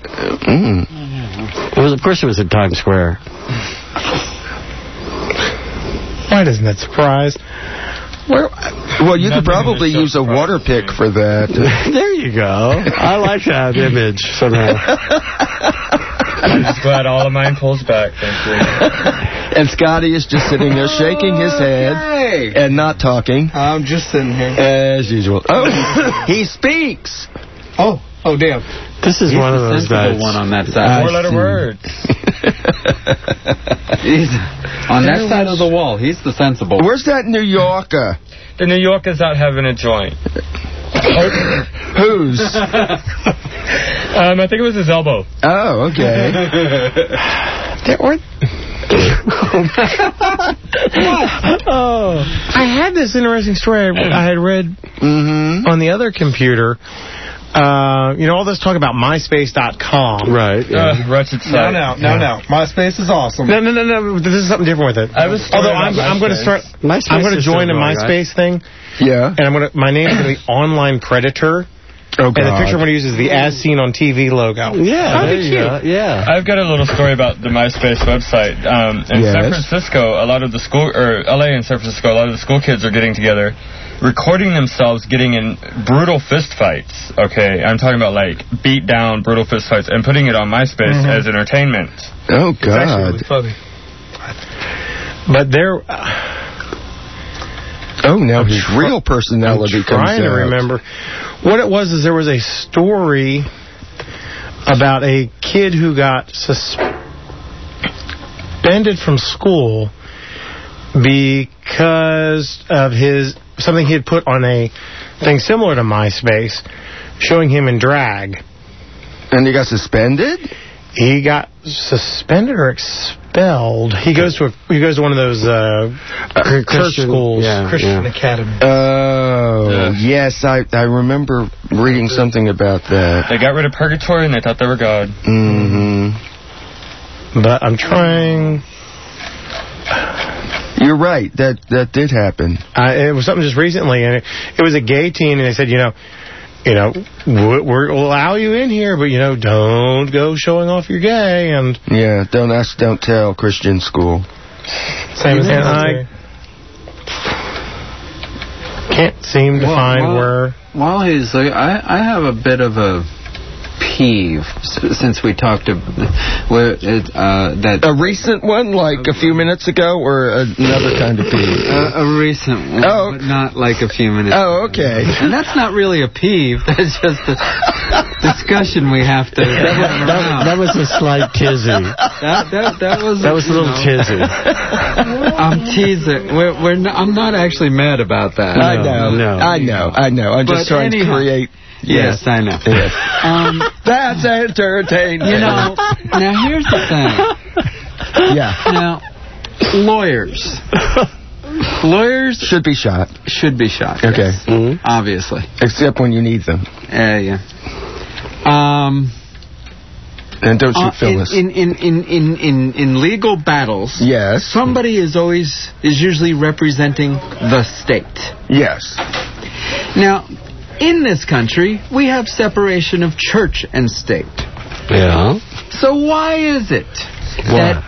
Of course, it was in Times Square.
Why doesn't that surprise?
Well, you could probably use a water pick for that.
There you go. I like that image somehow.
I'm just glad all of mine pulls back, thank you.
And Scotty is just sitting there shaking his head and not talking.
I'm just sitting here.
As usual. Oh, he speaks.
Oh, damn.
This is one of those guys.
One on that side.
4-letter words.
He's on that side of the wall. He's the sensible.
Where's that New Yorker?
The New Yorker's out having a joint.
Whose?
I think it was his elbow.
Oh, okay.
I had this interesting story I had read on the other computer. All this talk about MySpace.com.
Right. Yeah.
Wretched site.
No. MySpace is awesome.
No. This is something different with it. Although I'm going to start. I'm going to join a MySpace thing.
Yeah.
And my name's going to be Online Predator.
Oh, God.
And the picture I'm going to use is the As Seen on TV logo.
Yeah.
That'd be cute.
Yeah.
I've got a little story about the MySpace website. In San Francisco, a lot of the school, or LA and San Francisco, a lot of the school kids are getting together, recording themselves getting in brutal fist fights. Okay, I'm talking about like beat down, brutal fist fights, and putting it on MySpace as entertainment.
Oh, God.
It's actually really funny.
But there...
now his real personality comes out.
I'm trying to remember. What it was is there was a story about a kid who got suspended from school because of something he had put on a thing similar to MySpace, showing him in drag.
And he got suspended?
He got suspended or expelled. He goes to one of those church schools, Christian Academy.
Oh, yes, I remember reading something about that.
They got rid of purgatory and they thought they were God.
Mm-hmm.
But I'm trying...
You're right. That did happen.
It was something just recently, and it was a gay teen, and they said, we'll allow you in here, but, don't go showing off you're gay. And
yeah, don't ask, don't tell, Christian school.
Same as I can't seem to find where...
While he's like, I have a bit of a peeve since we talked that
a recent one, like a few minutes ago, or another kind of peeve?
A recent one, but not like a few minutes ago.
Okay.
And that's not really a peeve. That's just a discussion we have to
that was a slight tizzy.
That was
a little tizzy.
I'm teasing. I'm not actually mad about that.
I know. I'm just trying to create...
Yes, I know.
Yes. That's entertaining.
Now here's the thing.
Yeah.
Now, lawyers
should be shot.
Okay.
Yes.
Mm-hmm. Obviously.
Except when you need them.
Yeah.
And don't shoot Phyllis.
In legal battles,
yes,
somebody is usually representing the state.
Yes.
Now, in this country, we have separation of church and state.
Yeah.
So why is it that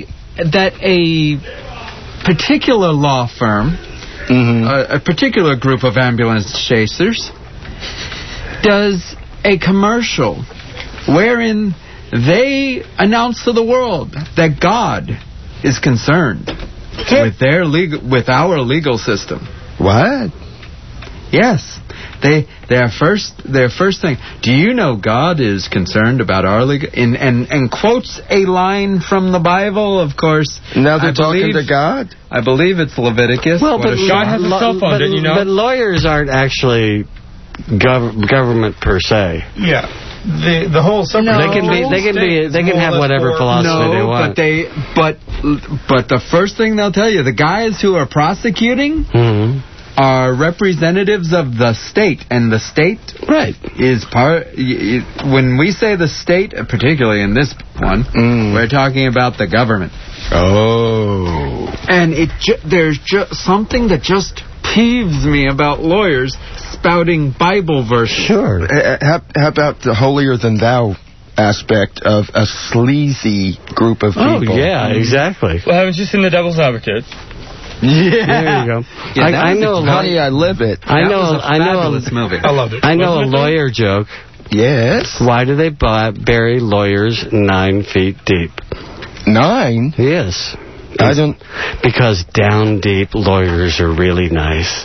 a particular law firm, a particular group of ambulance chasers, does a commercial wherein they announce to the world that God is concerned with our legal system?
What?
Yes. Their first thing. Do you know God is concerned about our legal and quotes a line from the Bible, of course.
Now they're talking to God?
I believe it's Leviticus.
Well, but
God has a cell phone, didn't you know?
But lawyers aren't actually government per se.
Yeah. The whole
they can have whatever philosophy they want.
But the first thing they'll tell you, the guys who are prosecuting are representatives of the state, and the state is when we say the state, particularly in this one, we're talking about the government.
Oh.
And there's something that just peeves me about lawyers spouting Bible verses.
Sure. How about the holier-than-thou aspect of a sleazy group of people?
Oh, yeah, exactly.
Well, haven't you seen The Devil's Advocate?
Yeah. There you go.
Yeah,
I know.
Honey, I Live It.
That was a fabulous movie.
I loved it.
I know a lawyer joke.
Yes.
Why do they bury lawyers 9 feet deep?
9?
Yes.
I don't...
Because down deep lawyers are really nice.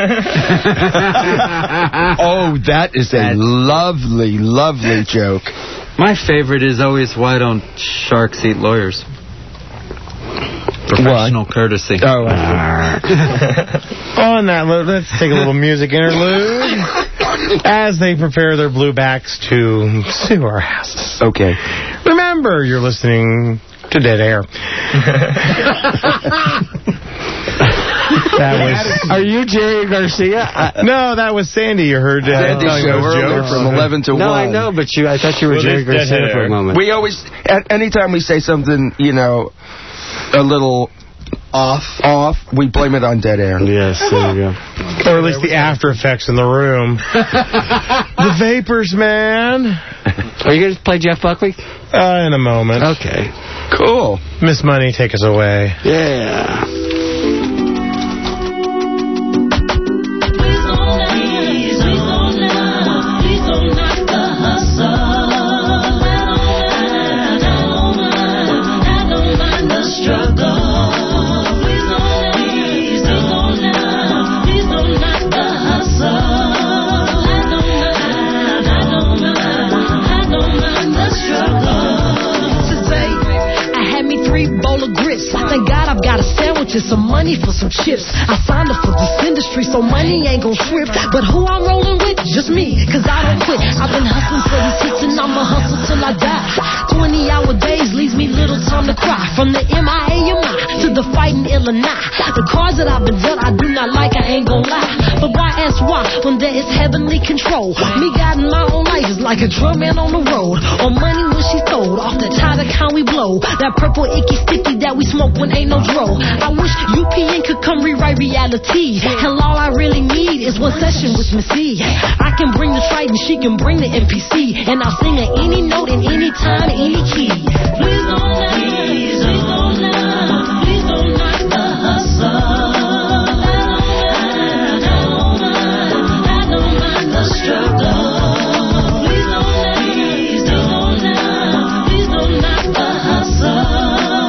Oh, that is a lovely, lovely joke.
My favorite is always, why don't sharks eat lawyers? Professional courtesy.
Oh,
On that, let's take a little music interlude as they prepare their blue backs to sue our houses.
Okay.
Remember, you're listening to Dead Air. That was.
Are you Jerry Garcia?
No, that was Sandy. You heard
Sandy show earlier from 11 to 1.
No, I know, but I thought you were Jerry Garcia for a moment.
We always, anytime we say something, you know, a little off, we blame it on Dead Air.
Yes, there you go.
Or at least the after effects in the room. The vapors, man.
Are you going to play Jeff Buckley?
In a moment.
Okay.
Cool.
Miss Money, take us away.
Yeah.
Thank God I've got a sandwich and some money for some chips. I signed up for this industry, so money ain't gon' trip. But who I'm rolling with? Just me, cause I don't quit. I've been hustling for these hits and I'ma hustle till I die. 20-hour days leaves me little time to cry. From the MIA to the fighting Illinois. The cards that I've been dealt I do not like, I ain't gon' lie. But why ask why when there is heavenly control? Me guiding my own life is like a drum man on the road. Or money when she throwed off the tie account we blow. That purple icky sticky that we smoke when ain't no dro. I wish UPN could come rewrite reality. Hell, all I really need is one session with Miss E. I can bring the Triton, she can bring the MPC, and I'll sing at any note in any time, any key. Please don't knock, please don't knock, please don't knock the hustle. I don't mind the struggle. Please don't knock, please don't knock the hustle.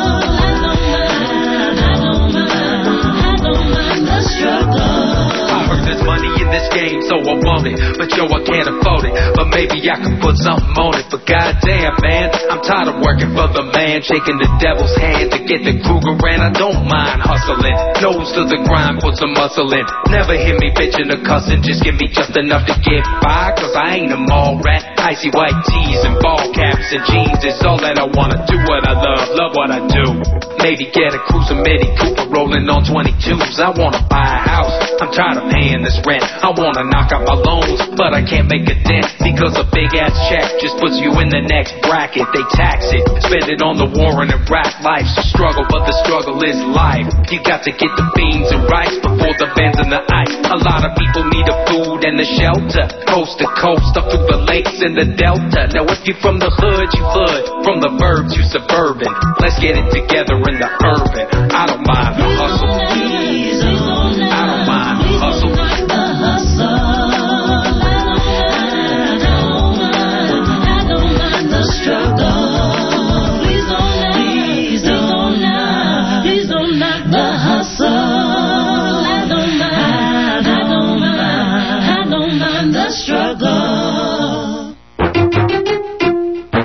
This game, so I want it, but yo, I can't afford it. But maybe I can put something on it. But goddamn, man, I'm tired of working for the man, shaking the devil's hand to get the Kruger, and I don't mind hustling. Nose to the grind, put some muscle in. Never hear me bitching or cussing, just give me just enough to get by. Cause I ain't a mall rat. Icy white tees and ball caps and jeans is all that I wanna do. What I love what I do. Maybe get a Cruiser Mini Cooper rolling on 22s. I wanna buy a house, I'm tired of paying this rent. I wanna knock out my loans, but I can't make a dent. Because a big ass check just puts you in the next bracket. They tax it, spend it on the war and rap. Life's a struggle, but the struggle is life. You got to get the beans and rice before the bands and the ice. A lot of people need the food and the shelter. Coast to coast, up through the lakes and the delta. Now if you're from the hood, you hood. From the burbs, you suburban. Let's get it together in the urban. I don't mind the hustle. I don't mind the hustle.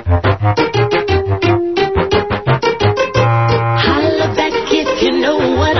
Holla back if you know what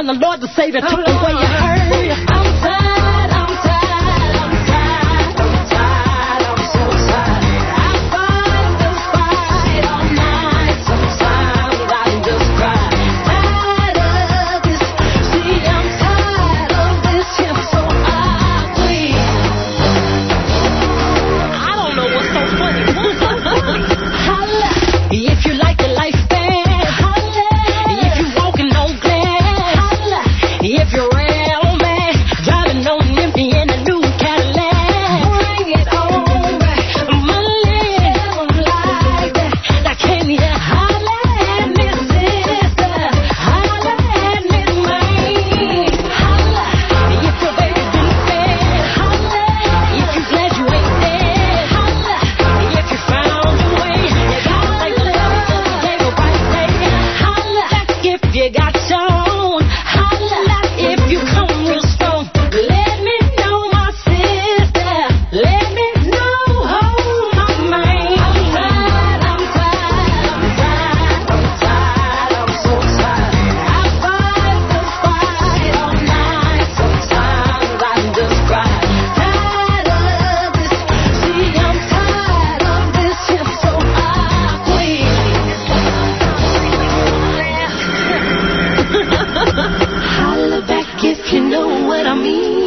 the Lord the Savior took away your hurt. I'm tired, I'm tired, I'm tired, I'm tired, I'm so tired. I fight this fight all night. Sometimes I just cry. Tired of this. See, I'm tired of this hip so ugly. I don't know what's so funny. What's so funny? Holla. If you like the life bad, holla. If you walking on glass, holla. If you're real man, driving on empty in a new Cadillac, bring it on back. Money like that. Now can you holla at me, sister? Holla at me, man. Holla. If your baby been fed, holla. If you glad you ain't dead, holla. If you found your way, you gotta thank the Lord 'cause he gave a right day. Holla. If you got shown, holla. If you come real strong, let me know, my sister. Let me know, oh my man. I'm tired, I'm tired, I'm tired, I'm tired, I'm so tired. I fight this fight all night. Sometimes I just cry. Tired of this. See, I'm tired of this hip so ugly. Holla back if you know what I mean.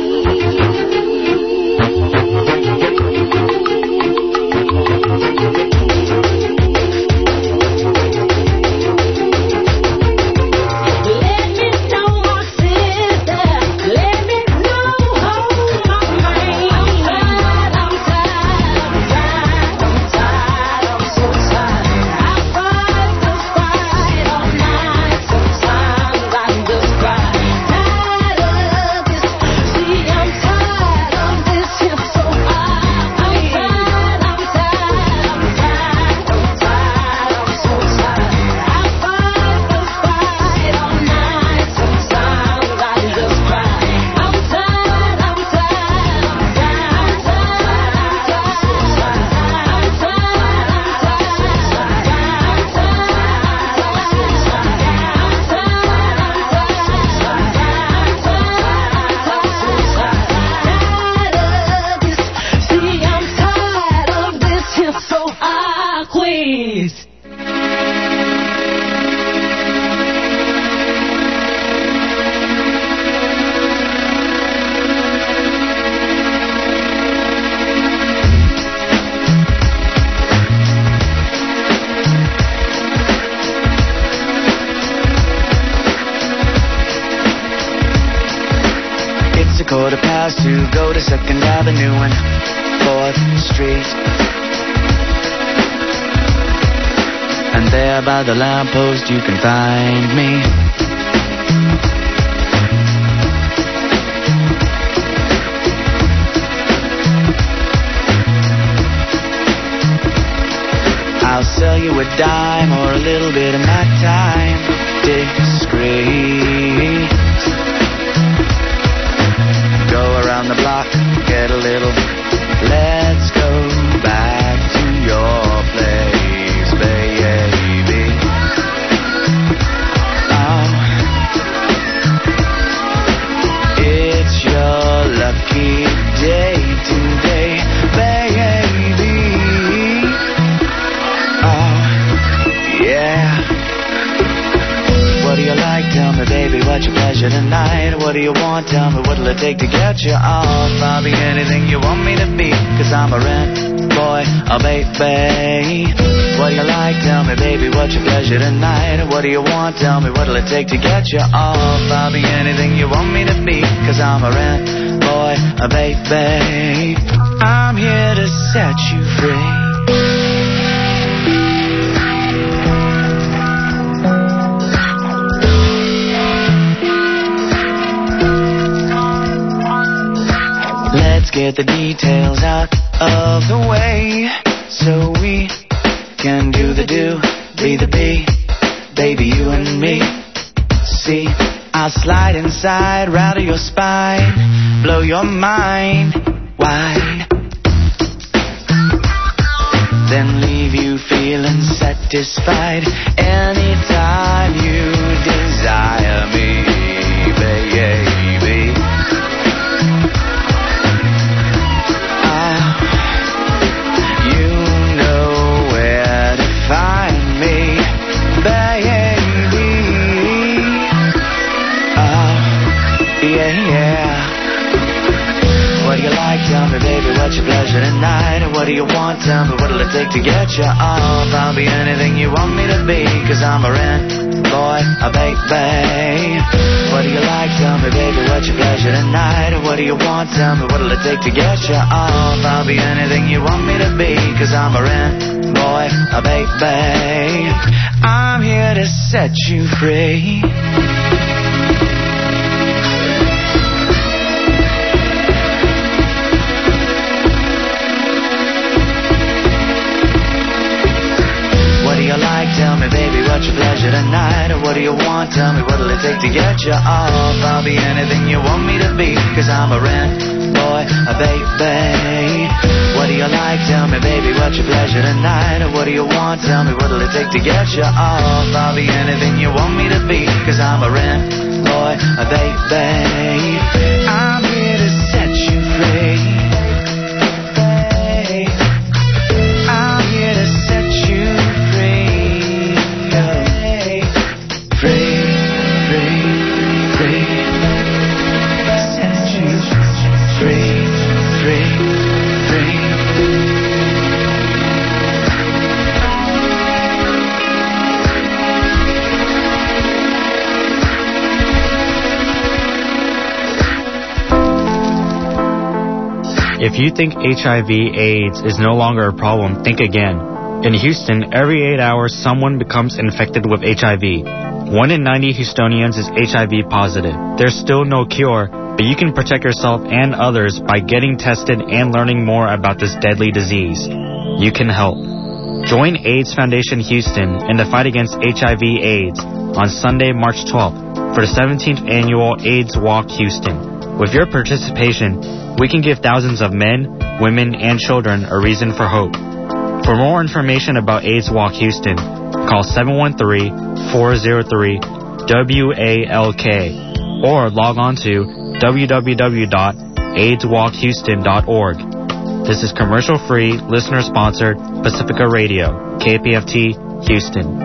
Let me know, my sister. Let me know, oh my man. I'm tired, I'm tired, I'm tired, I'm tired, I'm so tired. I fight this fight all night. Sometimes I just cry. Tired of this. See, I'm tired of this hip so ugly. I'm tired, I'm tired, I'm tired, I'm tired, I'm so tired. I fight this fight all night. Sometimes I just cry. I'm tired, I'm tired, I'm tired, I'm tired, I'm so tired. I'm tired, I'm See, I'm tired of this hip so awkward.
It's a 2:15, go to 2nd Avenue and 4th Street. And there by the lamppost you can find me. I'll sell you a dime or a little bit of my time. Discreet. Go around the block, get a little. Let's go back to your place, baby. Oh, it's your lucky day today, baby. Oh, yeah. What do you like? Tell me, baby, what's your pleasure tonight? What do you want? Tell me, what'll it take to get you off? I'll be anything you want me to be, 'cause I'm a rent boy, oh baby. What do you like? Tell me, baby, what's your pleasure tonight? What do you want? Tell me, what'll it take to get you off? I'll be anything you want me to be, 'cause I'm a rent boy, oh baby. I'm here to set you free. Let's get the details out of the way so we can do the do, be the be, baby, you and me. See, I'll slide inside, rattle your spine, blow your mind wide, then leave you feeling satisfied anytime you desire me, Tell me, baby, what's your pleasure tonight? What do you want? Tell me, what'll it take to get you off? I'll be anything you want me to be, 'cause I'm a rent boy, a baby. What do you like? Tell me, baby, what's your pleasure tonight? What do you want? Tell me, what'll it take to get you off? I'll be anything you want me to be, 'cause I'm a rent boy, a baby. I'm here to set you free. What do you like? Tell me, baby, what's your pleasure tonight? What do you want? Tell me, what'll it take to get you off? I'll be anything you want me to be, 'cause I'm a rent boy, a baby. What do you like? Tell me, baby, what's your pleasure tonight? What do you want? Tell me, what'll it take to get you off? I'll be anything you want me to be, 'cause I'm a rent boy, a baby. I'm here to set you free. I'm here to set you free. Free, free, free. Set you free, free, free.
If you think HIV/AIDS is no longer a problem, think again. In Houston, every 8 hours, someone becomes infected with HIV. 1 in 90 Houstonians is HIV positive. There's still no cure, but you can protect yourself and others by getting tested and learning more about this deadly disease. You can help. Join AIDS Foundation Houston in the fight against HIV/AIDS on Sunday, March 12th for the 17th annual AIDS Walk Houston. With your participation, we can give thousands of men, women, and children a reason for hope. For more information about AIDS Walk Houston, call 713-403-WALK or log on to www.aidswalkhouston.org. This is commercial-free, listener-sponsored Pacifica Radio, KPFT, Houston.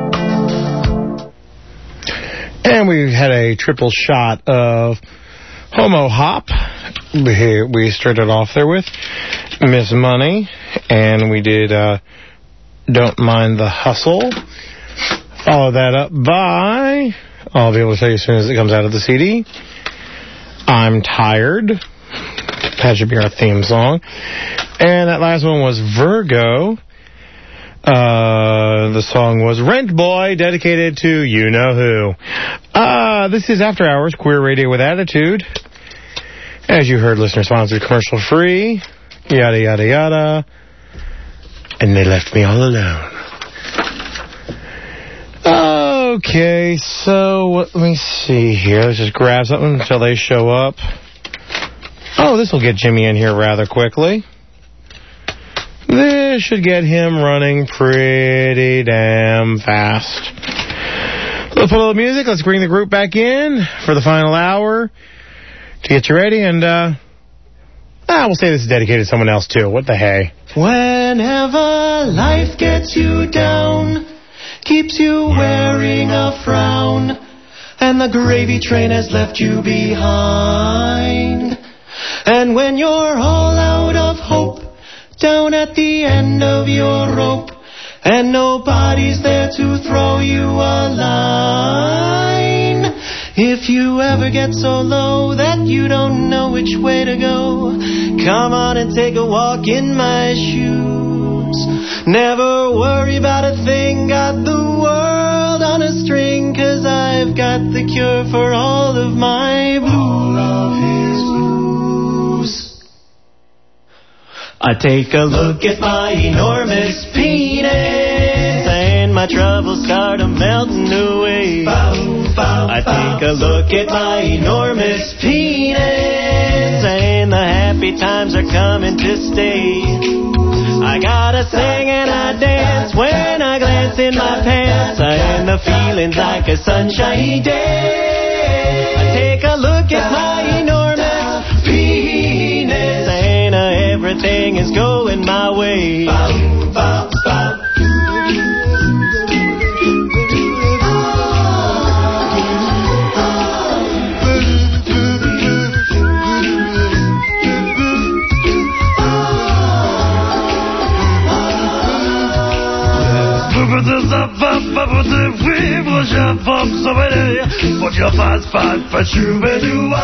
And we had a triple shot of Homo Hop. We started off there with Miss Money, and we did Don't Mind the Hustle. Follow that up by, I'll be able to tell you as soon as it comes out of the CD, I'm Tired. That should be our theme song. And that last one was Virgo. The song was Rent Boy, dedicated to you-know-who. This is After Hours, Queer Radio with Attitude. As you heard, listener-sponsored, commercial-free, yada, yada, yada. And they left me all alone. Okay, so let me see here. Let's just grab something until they show up. Oh, this will get Jimmy in here rather quickly. This should get him running pretty damn fast. Let's put a little music. Let's bring the group back in for the final hour to get you ready. And we'll say this is dedicated to someone else, too. What the hey?
Whenever life gets you down, keeps you wearing a frown, and the gravy train has left you behind, and when you're all out of hope, down at the end of your rope, and nobody's there to throw you a line. If you ever get so low that you don't know which way to go, come on and take a walk in my shoes. Never worry about a thing, got the world on a string, 'cause I've got the cure for all of my blues. All of his blues. I take a look at my enormous penis, and my troubles start a melting away. I take a look at my enormous penis, and the happy times are coming to stay. I gotta sing and I dance when I glance in my pants, and the feeling's like a sunshiny day. I take a look at my enormous penis, and everything is going my way.
Put your fast for shoo-ba-doo-wah.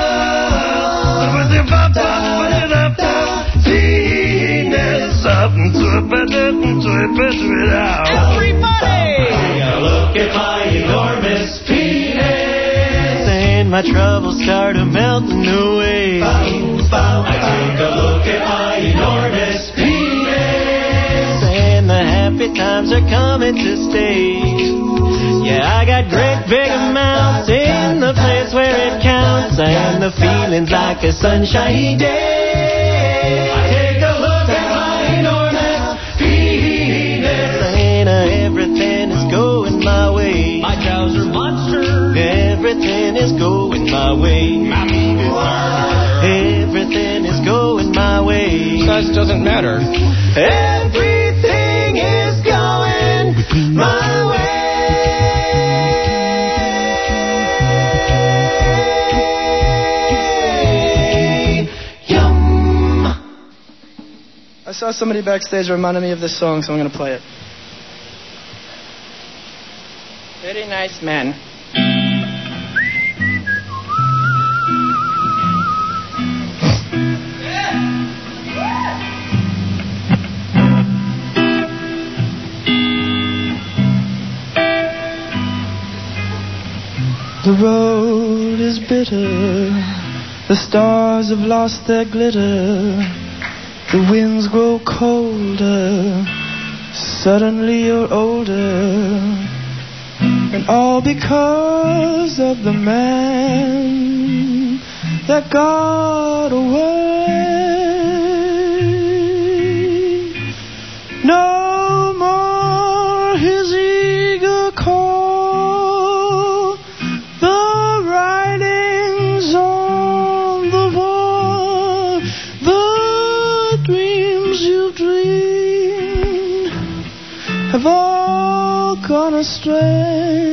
Penis up and twip it out.
Everybody! Look at my enormous penis. And my troubles start melting away. I take a look at my enormous penis. And the happy times are coming to stay. Yeah, I got great big amounts in the place where it counts, and the feeling's like a sunshiny day. I take a look at my enormous penis, and everything is going my way. My trouser monster. Everything is going my way. My meat is murder. Everything is going my way.
Size doesn't matter.
Everything is going my way.
I saw somebody backstage reminded me of this song, so I'm going to play it. Very nice man. The road is bitter. The stars have lost their glitter. The winds grow colder, suddenly you're older, and all because of the man that got away. No more his eager call, the writings on the wall, the dreams you dreamed have all gone astray.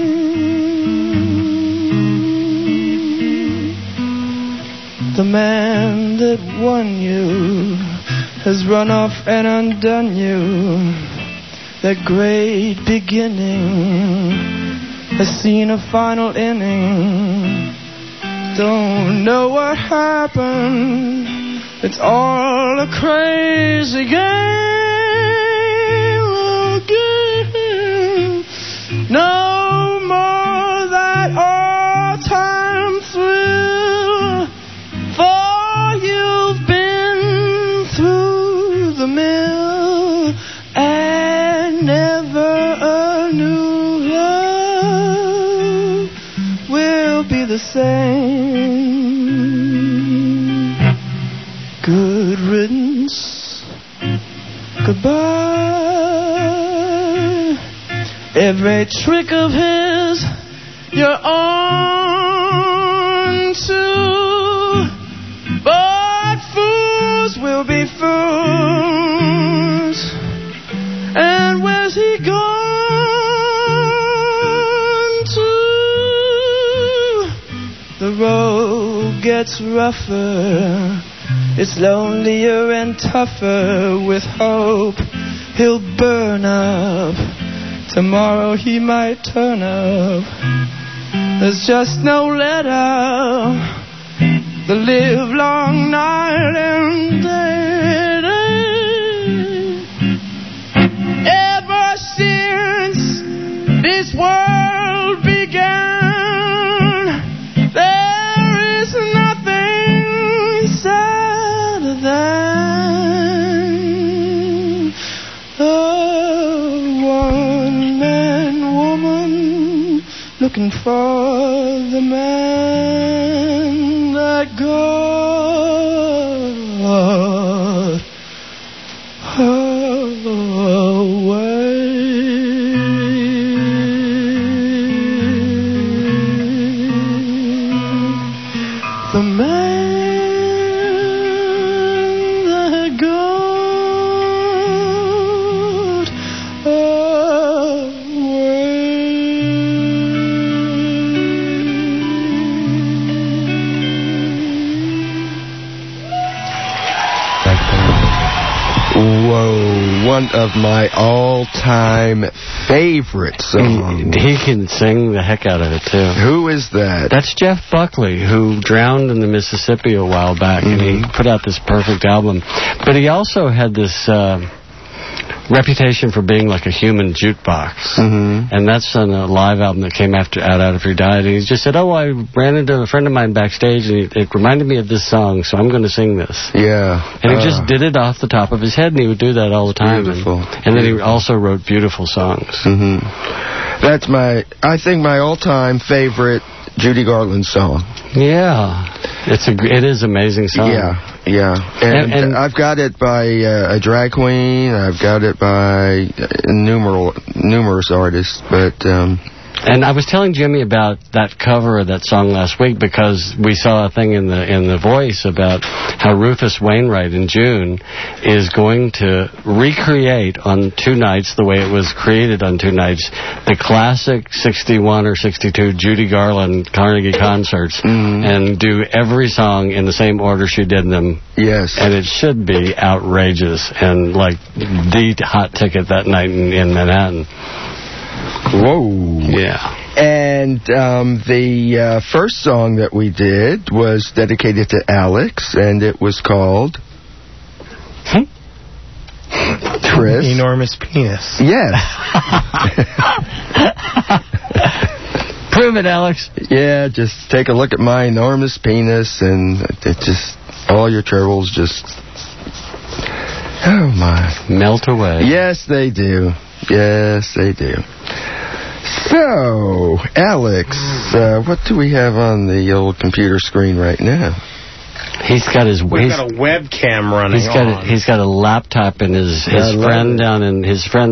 The man that won you has run off and undone you. That great beginning has seen a final inning. Don't know what happened. It's all a crazy game again. No more that all-time thrill, for you've been through the mill, and never a new love will be the same. Good riddance, goodbye. Every trick of his you're on to, but fools will be fools. And where's he gone to? The road gets rougher, it's lonelier and tougher. With hope he'll burn up, tomorrow he might turn up. There's just no let up, the live long night and day. Ever since this world began, there is nothing sadder than a one-man woman looking for the man that got away. The man that got
one of my all-time favorite songs.
He can sing the heck out of it, too.
Who is that?
That's Jeff Buckley, who drowned in the Mississippi a while back, and he put out this perfect album. But he also had this reputation for being like a human jukebox. And that's on a live album that came out after he died. And he just said, I ran into a friend of mine backstage, and it reminded me of this song, so I'm going to sing this.
Yeah.
And he just did it off the top of his head, and he would do that all the time.
Beautiful.
And then he also wrote beautiful songs.
That's I think my all-time favorite Judy Garland song.
Yeah. It is an amazing song.
Yeah. And I've got it by a drag queen. I've got it by numerous artists, but...
And I was telling Jimmy about that cover of that song last week because we saw a thing in the Voice about how Rufus Wainwright in June is going to recreate on 2 nights the way it was created on 2 nights, the classic 61 or 62 Judy Garland Carnegie concerts, and do every song in the same order she did them.
Yes.
And it should be outrageous and like the hot ticket that night in Manhattan.
Whoa.
Yeah.
And the first song that we did was dedicated to Alex, and it was called... Chris?
Enormous Penis.
Yes.
Prove it, Alex.
Yeah, just take a look at my enormous penis, and it just... all your troubles just... oh, my.
Melt away.
Yes, they do. Yes, they do. So, Alex, what do we have on the old computer screen right now?
We've got a webcam running.
He's got a laptop, and his friend down in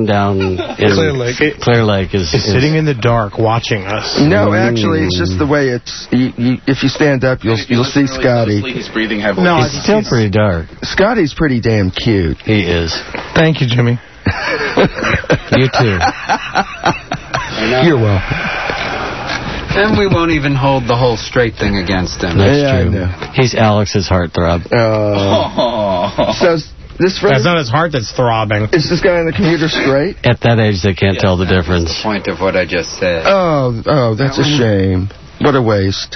Clear Lake is
sitting in the dark watching us.
No, actually, it's just the way it's. If you stand up, you'll see Scotty.
He's breathing heavily.
No, it's still pretty dark.
Scotty's pretty damn cute.
He is.
Thank you, Jimmy.
You too.
You're welcome.
And we won't even hold the whole straight thing against him.
That's true. He's Alex's heartthrob.
So this friend...
That's not his heart that's throbbing.
Is this guy on the computer straight?
At that age, they can't tell the difference.
That's the point of what I just said.
Oh, that's a shame. What a waste.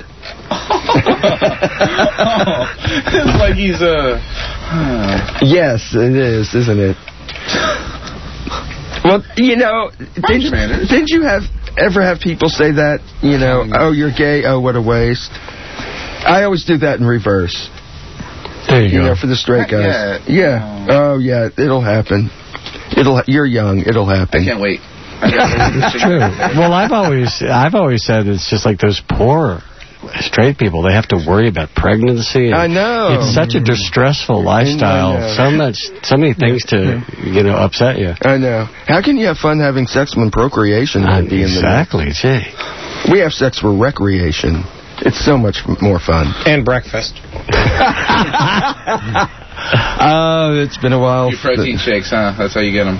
It's like he's a...
Yes, it is, isn't it? Well, didn't you ever have people say that? Oh, you're gay, oh, what a waste. I always do that in reverse.
There you go.
For the straight guys. Yeah. Oh, yeah, it'll happen. You're young, it'll happen.
I can't wait.
It's true. Well, I've always said it's just like those poor straight people. They have to worry about pregnancy.
I know.
It's such a distressful lifestyle. So many things to upset you.
I know. How can you have fun having sex when procreation might be in the
exactly? Gee.
We have sex for recreation. It's so much more fun.
And breakfast.
Oh, it's been a while.
Your protein shakes, huh? That's how you get them.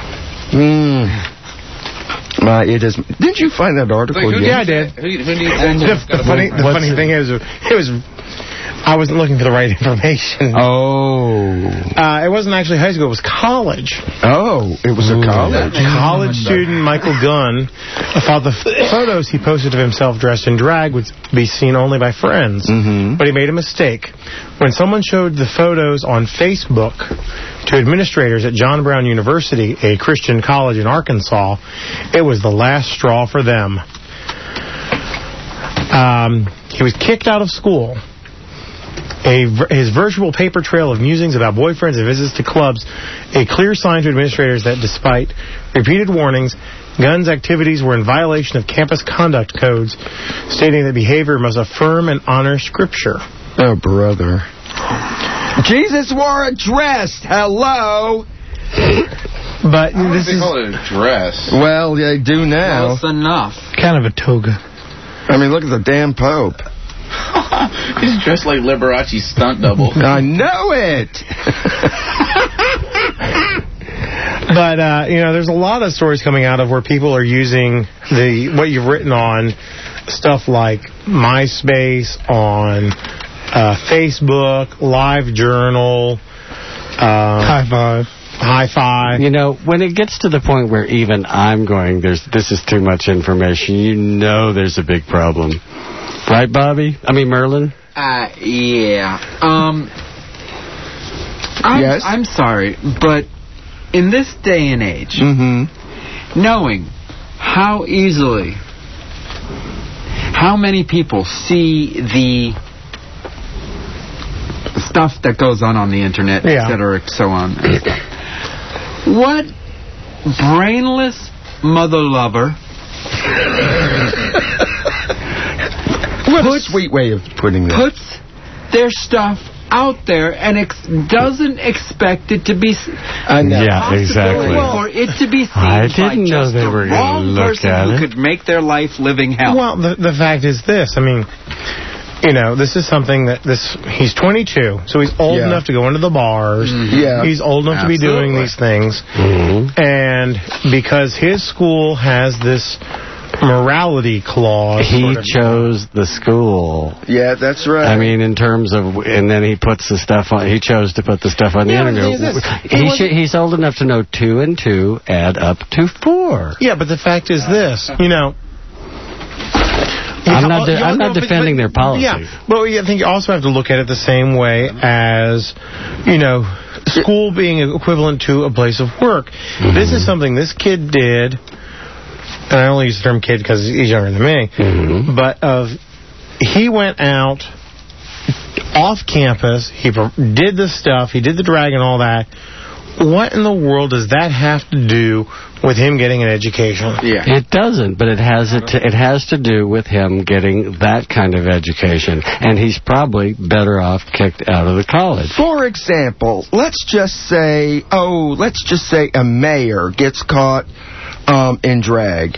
It is. Didn't you find that article?
Yeah, I did.
Who needs
the funny thing is, I wasn't looking for the right information.
Oh.
It wasn't actually high school. It was college.
Oh, it was a college.
College student Michael Gunn thought the photos he posted of himself dressed in drag would be seen only by friends. But he made a mistake. When someone showed the photos on Facebook to administrators at John Brown University, a Christian college in Arkansas, it was the last straw for them. He was kicked out of school. His virtual paper trail of musings about boyfriends and visits to clubs, a clear sign to administrators that despite repeated warnings, Gunn's activities were in violation of campus conduct codes, stating that behavior must affirm and honor Scripture.
Oh, brother. Jesus wore a dress. Hello.
But
this is call it a dress.
Well, they do now.
Close enough.
Kind of a toga.
I mean, look at the damn Pope.
He's dressed like Liberace's stunt double.
I know it.
But there's a lot of stories coming out of where people are using what you've written on stuff like MySpace, on Facebook, LiveJournal,
High Five.
Hi-fi.
You know, when it gets to the point where even I'm going, this is too much information, you know there's a big problem. Right, Bobby? I mean, Merlin?
Yeah.
Yes?
I'm sorry, but in this day and age, knowing how easily, how many people see the stuff that goes on the internet, et cetera, so on and stuff. What brainless mother lover
what a sweet way of putting that.
Puts their stuff out there and doesn't expect it to be
yeah, exactly.
For it to be seen
I didn't know they were going to look at it.
Who could make their life living hell.
Well, the fact is this. I mean, you know, this is something that he's 22, so he's old enough to go into the bars.
Yeah.
He's old enough to be doing these things. And because his school has this morality clause.
He chose the school.
Yeah, that's right.
I mean, in terms of, and then he puts the stuff on, he chose to put the stuff on the internet. He's old enough to know 2 and 2 add up to 4.
Yeah, but the fact is this, you know.
I'm not defending their policy.
Yeah, but I think you also have to look at it the same way as, you know, school being equivalent to a place of work. This is something this kid did. And I only use the term kid because he's younger than me, but he went out off campus, he did the stuff, he did the drag and all that. What in the world does that have to do with him getting an education?
Yeah. It doesn't, but it has to do with him getting that kind of education, and he's probably better off kicked out of the college.
For example, let's just say a mayor gets caught in drag.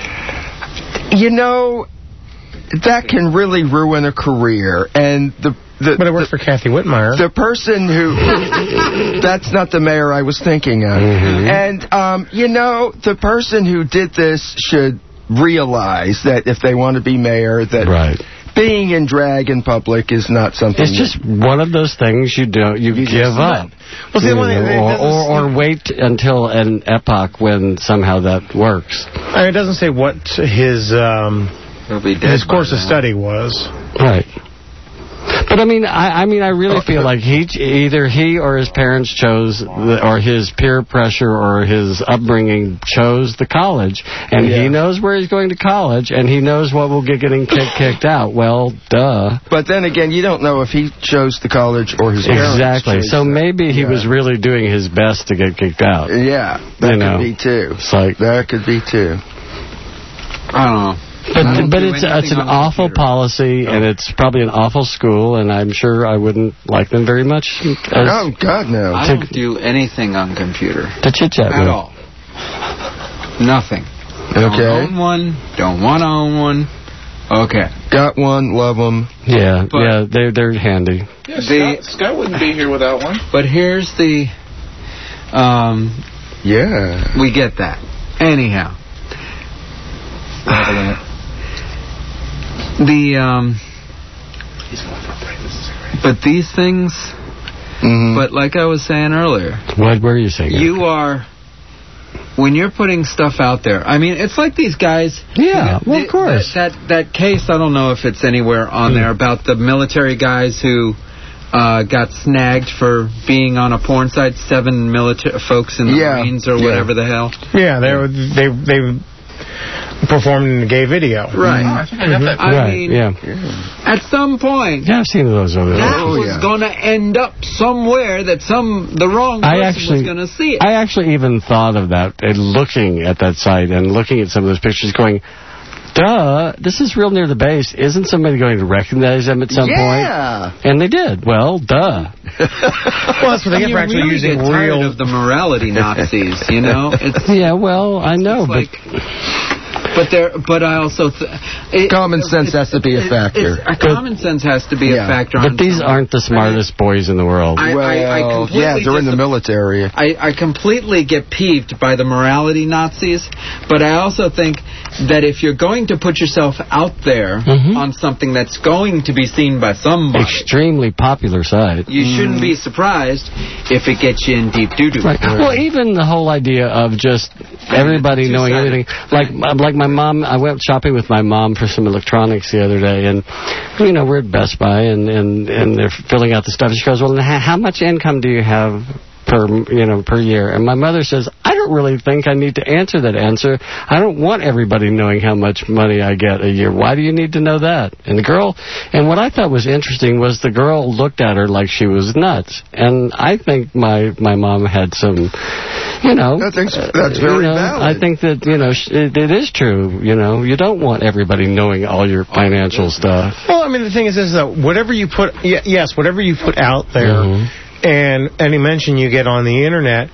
You know, that can really ruin a career. And
but it worked for Kathy Whitmire.
The person who... that's not the mayor I was thinking of. And, you know, the person who did this should realize that if they want to be mayor, that...
Right.
Being in drag in public is not something...
It's just one of those things you give up.
Well, see,
or wait until an epoch when somehow that works.
I mean, it doesn't say what his course of study was.
Right. But I mean, I really feel like either he or his parents chose, or his peer pressure or his upbringing chose the college, and he knows where he's going to college, and he knows what will get getting kicked out. Well, duh.
But then again, you don't know if he chose the college or his parents.
Exactly. So maybe he was really doing his best to get kicked out.
Yeah, that could be too.
It's like,
that could be too.
I don't know.
But it's an awful policy, and it's probably an awful school, and I'm sure I wouldn't like them very much.
Oh, God, no.
I don't do anything on computer.
To chit-chat
at all. Nothing.
Okay.
Don't own one. Don't want to own one. Okay.
Got one. Love them.
Yeah, they're handy.
Yeah, Scott wouldn't be here without one.
But here's the...
yeah.
We get that. Anyhow. But these things, but like I was saying earlier.
What were you saying?
When you're putting stuff out there, I mean, it's like these guys.
Yeah, well, of course.
That case, I don't know if it's anywhere on there, about the military guys who got snagged for being on a porn site, 7 military folks in the Marines or whatever the hell.
Yeah, they performed in a gay video.
Right.
I think I got that.
I mean, at some point...
Yeah, I've seen those over there.
That was going to end up somewhere that the wrong person was going to see it.
I actually even thought of that, looking at that site and looking at some of those pictures, going, duh, this is real near the base. Isn't somebody going to recognize them at some point?
Yeah.
And they did. Well, duh.
Well, that's what they get for actually using
real... of the morality Nazis, you know?
Yeah, well, I know, but...
But I also
common sense has to be a factor.
Common sense has to be a factor.
But these aren't the smartest boys in the world.
They're in the military.
I completely get peeved by the morality Nazis, but I also think that if you're going to put yourself out there on something that's going to be seen by somebody,
extremely popular site,
you shouldn't be surprised if it gets you in deep doo-doo.
Right. Well, even the whole idea of just everybody knowing everything. Like my mom, I went shopping with my mom for some electronics the other day, and we're at Best Buy, and they're filling out the stuff. She goes, well, how much income do you have per year? And my mother says, I don't really think I need to answer that answer. I don't want everybody knowing how much money I get a year. Why do you need to know that? And what I thought was interesting was the girl looked at her like she was nuts. And I think my mom had some,
that's very valid.
I think that, it is true. You don't want everybody knowing all your financial stuff.
Well, I mean, the thing is that whatever you put out there, and he mentioned you get on the internet,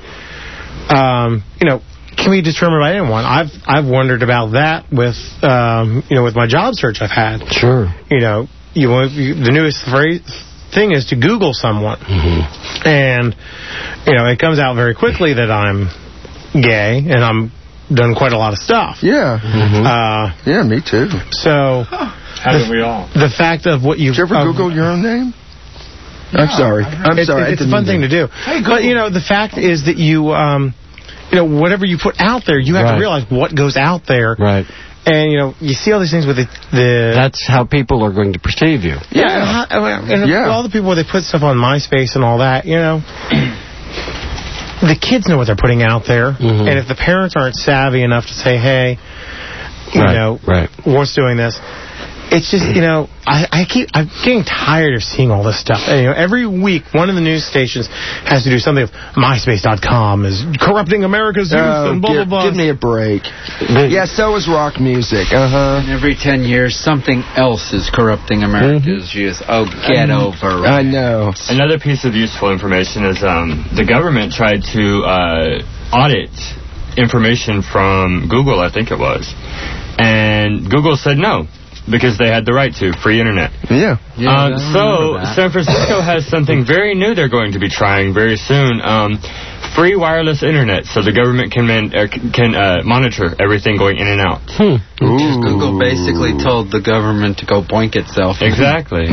can be determined by anyone. I've wondered about that with with my job search I've had.
Sure.
The newest thing is to Google someone, and it comes out very quickly that I'm gay and I'm done quite a lot of stuff.
Yeah. Yeah, me too.
So
haven't we all?
The fact of what you've...
Did you ever Google your own name? Yeah, I'm sorry.
It's a fun thing to do. Hey, but, the fact is that you, whatever you put out there, you have to realize what goes out there.
Right.
And, you see all these things with the...
That's how people are going to perceive you.
Yeah. All the people where they put stuff on MySpace and all that, the kids know what they're putting out there. And if the parents aren't savvy enough to say, hey, what's doing this? It's just, I'm getting tired of seeing all this stuff. And, every week, one of the news stations has to do something of MySpace.com is corrupting America's youth and blah, blah, blah.
Give me a break. Yeah, so is rock music.
And every 10 years, something else is corrupting America's youth. Oh, get over it.
I know.
Another piece of useful information is the government tried to audit information from Google, I think it was. And Google said no, because they had the right to. Free internet.
Yeah.
So San Francisco has something very new they're going to be trying very soon. Free wireless internet, so the government can monitor everything going in and out.
Because Google basically told the government to go boink itself.
Exactly.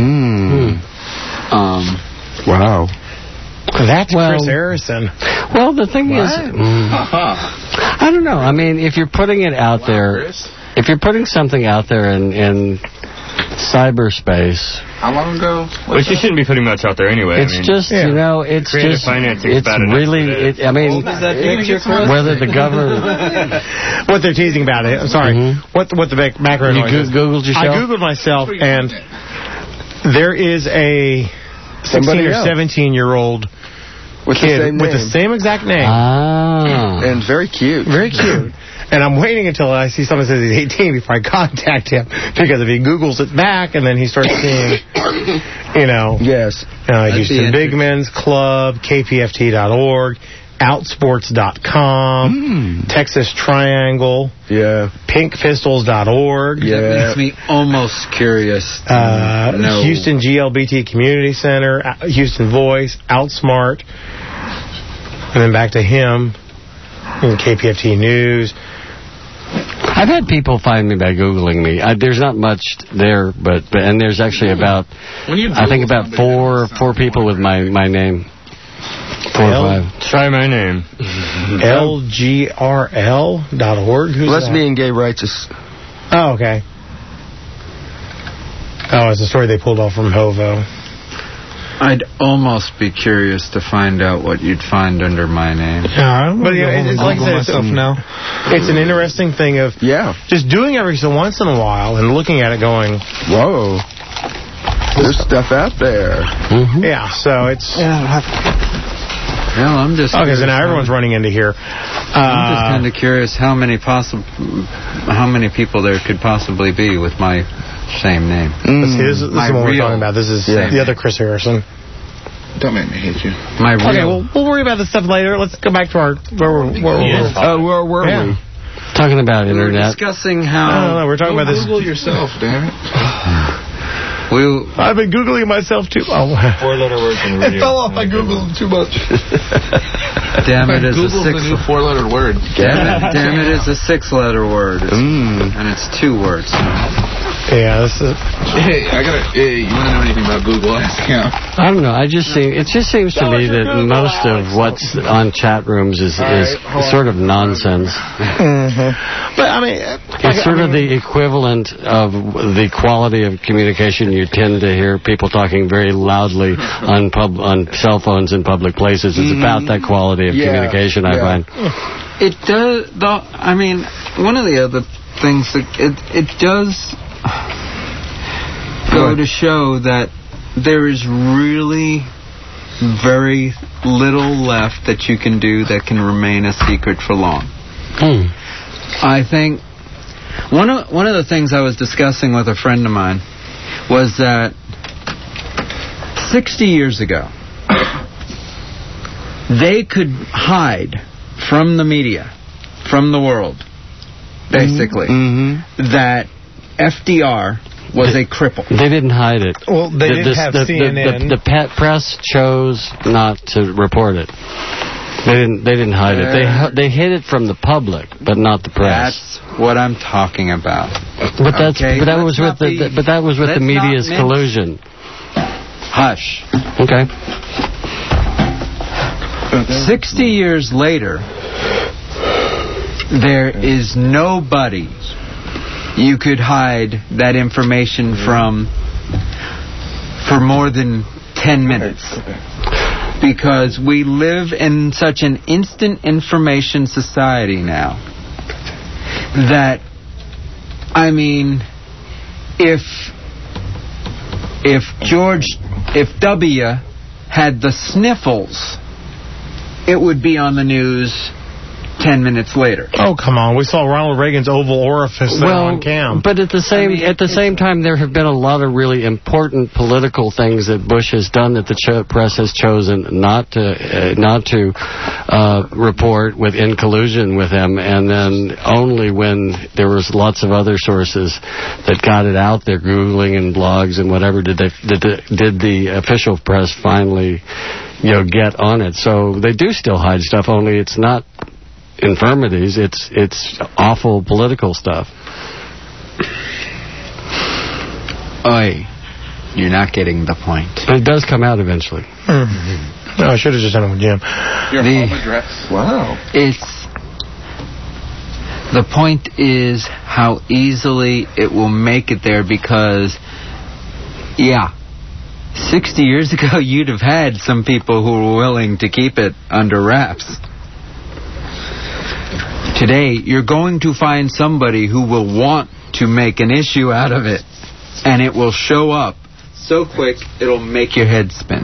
Wow.
That's Chris Harrison.
Well, the thing is, I don't know. I mean, if you're putting it out there, if you're putting something out there in cyberspace...
How long ago?
Which you shouldn't be putting much out there anyway.
It's it's just... It's really... whether the government...
What they're teasing about it. I'm sorry. What the background
noise is. You Googled yourself?
I Googled myself, and there is a 16 or 17-year-old kid with the same exact name.
And very cute.
Very cute. And I'm waiting until I see someone says he's 18 before I contact him. Because if he Googles it back and then he starts seeing, Houston Big Men's Club, KPFT.org, Outsports.com, Texas Triangle, PinkPistols.org.
That makes me almost curious.
Houston GLBT Community Center, Houston Voice, Outsmart, and then back to him, and KPFT News.
I've had people find me by Googling me. There's not much there, but there's actually about, I think about four people with my name. 4 or 5.
Try my name.
LGRL.org?
Lesbian Gay Rights.
Oh, okay. Oh, it's a story they pulled off from Hovo.
I'd almost be curious to find out what you'd find under my name.
Yeah, but it's like I said, it's an interesting thing of just doing every so once in a while and looking at it going,
whoa, there's stuff out there.
Yeah, so it's...
Well, I'm just...
Okay, so now everyone's running into here.
I'm just kind of curious how many people there could possibly be with my same name.
This is what we're talking about. This is the other Chris Harrison.
Don't make me hate you.
Okay, we'll worry about this stuff later. Let's go back to our... Where were we?
Talking about internet.
We're discussing how...
No, we're talking about this.
Google yourself, damn it.
I've been Googling myself, too. Oh.
4-letter words in the
It fell off. I Googled too much.
Damn it is
Google's
a
the new 4-letter word.
Damn it is a 6-letter word. And it's 2 words.
Yeah, this is...
Hey, you want to know anything about Google? Ask him.
I don't know. It just seems to me that most of what's on chat rooms is sort of nonsense.
But, I mean...
It's sort of the equivalent of the quality of communication you tend to hear people talking very loudly on cell phones in public places. It's about that quality of communication, I find.
It does, though, I mean, one of the other things, that it does go to show that there is really very little left that you can do that can remain a secret for long. I think one of the things I was discussing with a friend of mine was that 60 years ago, they could hide from the media, from the world, basically, that FDR was a cripple.
They didn't hide it.
Well, they didn't have CNN.
The press chose not to report it. They didn't hide it. They hid it from the public, but not the press.
That's what I'm talking about.
But that was with the media's collusion.
Hush.
Okay.
60 years later, there is nobody you could hide that information from for more than 10 minutes. Because we live in such an instant information society now that, I mean, if W had the sniffles, it would be on the news 10 minutes later.
Oh, come on. We saw Ronald Reagan's oval orifice there on cam.
But at the same time, there have been a lot of really important political things that Bush has done that the press has chosen not to report in collusion with him, and then only when there was lots of other sources that got it out there, Googling and blogs and whatever, did the official press finally get on it. So they do still hide stuff, only it's not infirmities, it's awful political stuff.
Oi, you're not getting the point.
But it does come out eventually.
No, I should have just done it with Jim.
Your home address. Wow.
The point is how easily it will make it there, because 60 years ago you'd have had some people who were willing to keep it under wraps. Today, you're going to find somebody who will want to make an issue out of it, and it will show up so quick it'll make your head spin.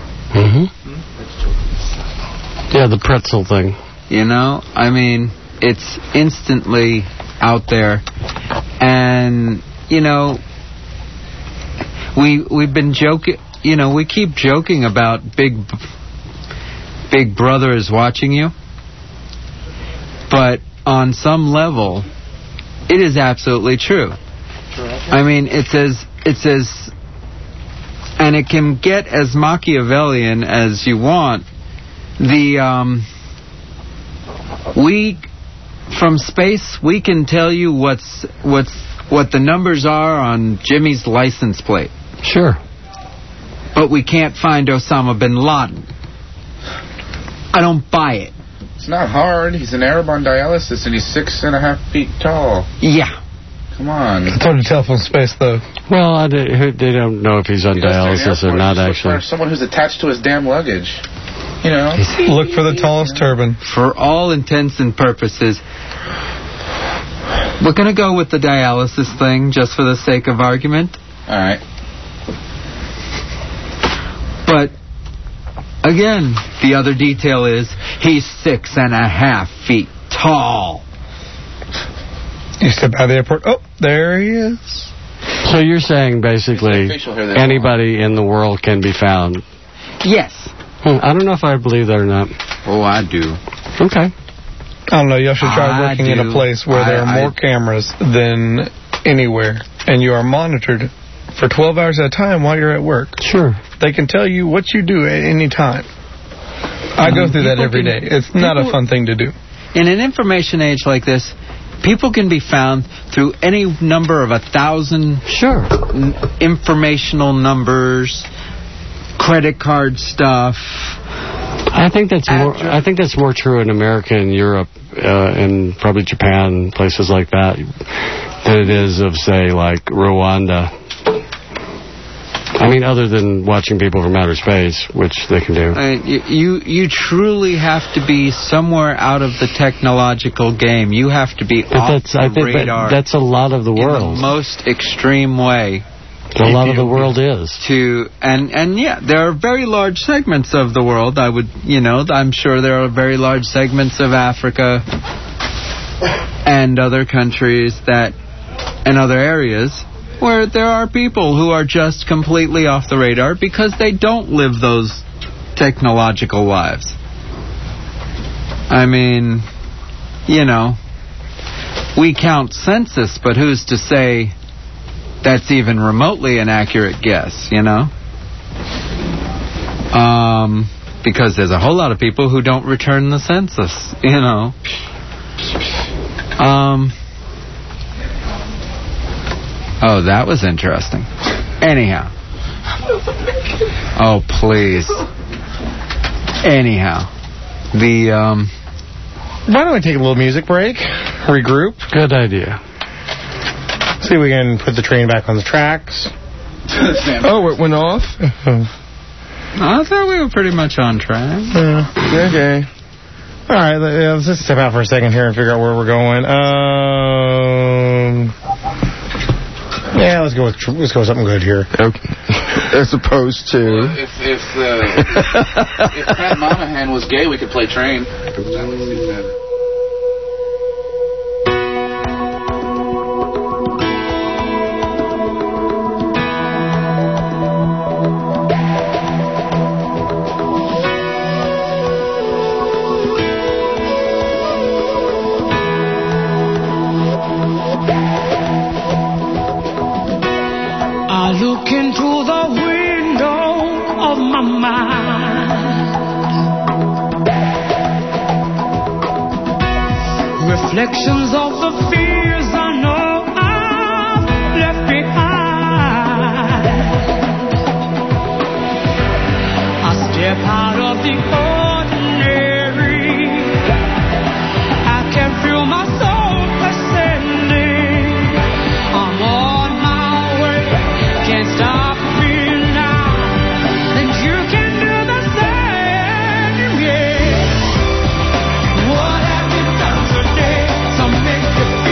Yeah, the pretzel thing.
I mean, it's instantly out there, and we've been joking. We keep joking about Big Brother is watching you. But on some level, it is absolutely true. I mean, it's as, and it can get as Machiavellian as you want. From space, we can tell you what the numbers are on Jimmy's license plate.
Sure.
But we can't find Osama bin Laden. I don't buy it.
It's not hard. He's an Arab on dialysis, and he's 6.5 feet tall.
Yeah.
Come on.
It's on the telephone space, though.
Well, they don't know if he's on dialysis or not, actually.
Someone who's attached to his damn luggage.
Look for the tallest turban.
For all intents and purposes, we're going to go with the dialysis thing just for the sake of argument.
All right.
But again, the other detail is he's 6.5 feet tall.
You step by the airport. Oh, there he is.
So you're saying basically anybody in the world can be found?
Yes.
I don't know if I believe that or not.
Oh, I do.
Okay.
I don't know, you should try working in a place where there are more cameras than anywhere, and you are monitored for 12 hours at a time while you're at work.
Sure.
They can tell you what you do at any time. I go through that every day. It's not a fun thing to do.
In an information age like this, people can be found through any number of 1,000 informational numbers, credit card stuff.
I think that's more true in America and Europe and probably Japan, places like that, than it is of, say, like Rwanda. I mean, other than watching people from outer space, which they can do.
You truly have to be somewhere out of the technological game. You have to be off the radar.
That's a lot of the world.
In the most extreme way.
A lot of the world is.
And yeah, there are very large segments of the world. I'm sure there are very large segments of Africa and other countries and other areas where there are people who are just completely off the radar because they don't live those technological lives. I mean, we count census, but who's to say that's even remotely an accurate guess, because there's a whole lot of people who don't return the census, Oh, that was interesting. Anyhow. Oh, please. Anyhow.
Why don't we take a little music break? Regroup?
Good idea.
See if we can put the train back on the tracks.
Oh, it went off?
I thought we were pretty much on track.
Okay.
All right, let's just step out for a second here and figure out where we're going. Yeah, let's go with something good here.
Okay. As opposed to...
Well, if Pat Monahan was gay, we could play Train. That would be better.
Look into the window of my mind. Reflections of the fears I know I've left behind. I step out of the ordinary. I can feel my soul ascending. I'm on my way. Can't stop me now, and you can do the same, yeah. What have you done today to make you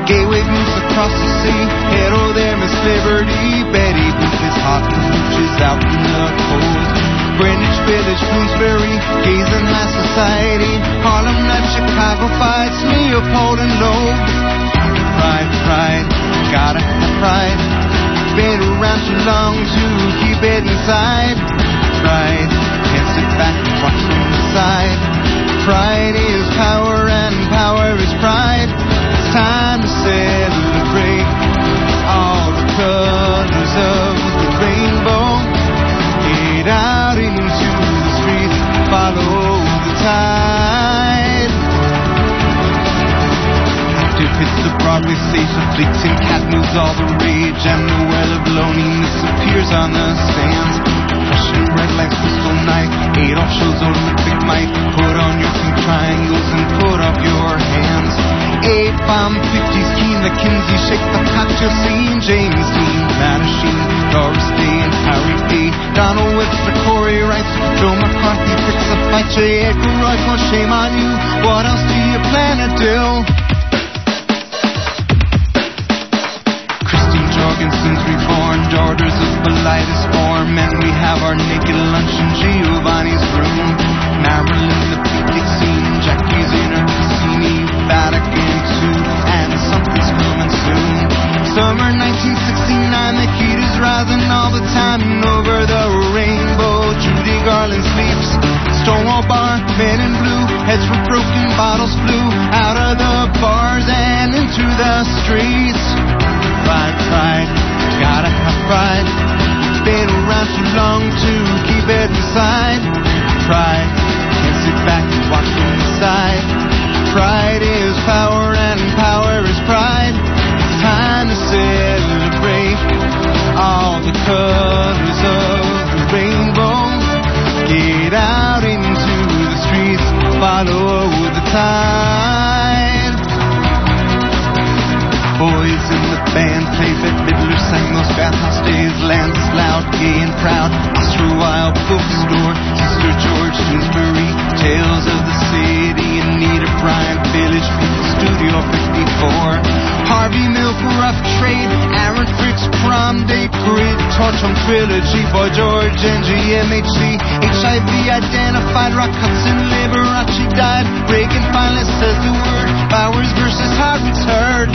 Gay wave moves across the sea. Hello there, Miss Liberty. Betty Boop is hot and Hooch is out in the cold. Greenwich Village, Bloomsbury, gays in high society. Harlem Night, Chicago fights, Leopold and Loeb. Pride, pride, gotta have pride. Been around too long to keep it inside. Pride, can't sit back and watch from the side. Pride is power and power is pride. It's time to celebrate all the colors of the rainbow. Get out into the streets, follow the tide. Active hits the Broadway stage, afflicting cat moves all the rage, and the well of loneliness appears on the stands. Russian red lights, crystal night, Adolf shows Olympic might. Put on your pink triangles and put up your hands. A-bomb 50s keen, the Kinsey shake the cocktail scene. James Dean, Mattachine, Doris Day and Harry Day. Donald Webster, Corey writes, Joe McCarthy picks a fight. J. Edgar Roy, no shame on you. What else do you plan to do? Christine Jorgensen's reborn, daughters of Bilitis form, and we have our naked lunch in Giovanni's room. Marilyn, the picnic scene, Jackie's in her Cassini, Vatican II, and something's coming soon. Summer 1969, the heat is rising all the time, and over the rainbow, Judy Garland sleeps. Stonewall Bar, men in blue, heads were broken, bottles flew out of the bars and into the streets. Pride, pride, gotta have pride. Been around too long to keep it inside. Pride, can't sit back and watch from the side. Pride is power and power is pride. It's time to celebrate all the colors of the rainbow. Get out into the streets, follow the tide. Boys in the band played Bette Midler, sang those bathhouse days. Lance loud, gay and proud. Oscar Wilde bookstore, Sister George Doonesbury, Tales of the City, Anita Bryant, Village People, Studio 54. Harvey Milk, Rough Trade, Aaron Fricks, Prom Date, Grid, Torch on Trilogy, Boy George, NGMHC, HIV identified, Rock Hudson, Liberace died, Reagan finally says the word, Bowers versus Harvard's heard.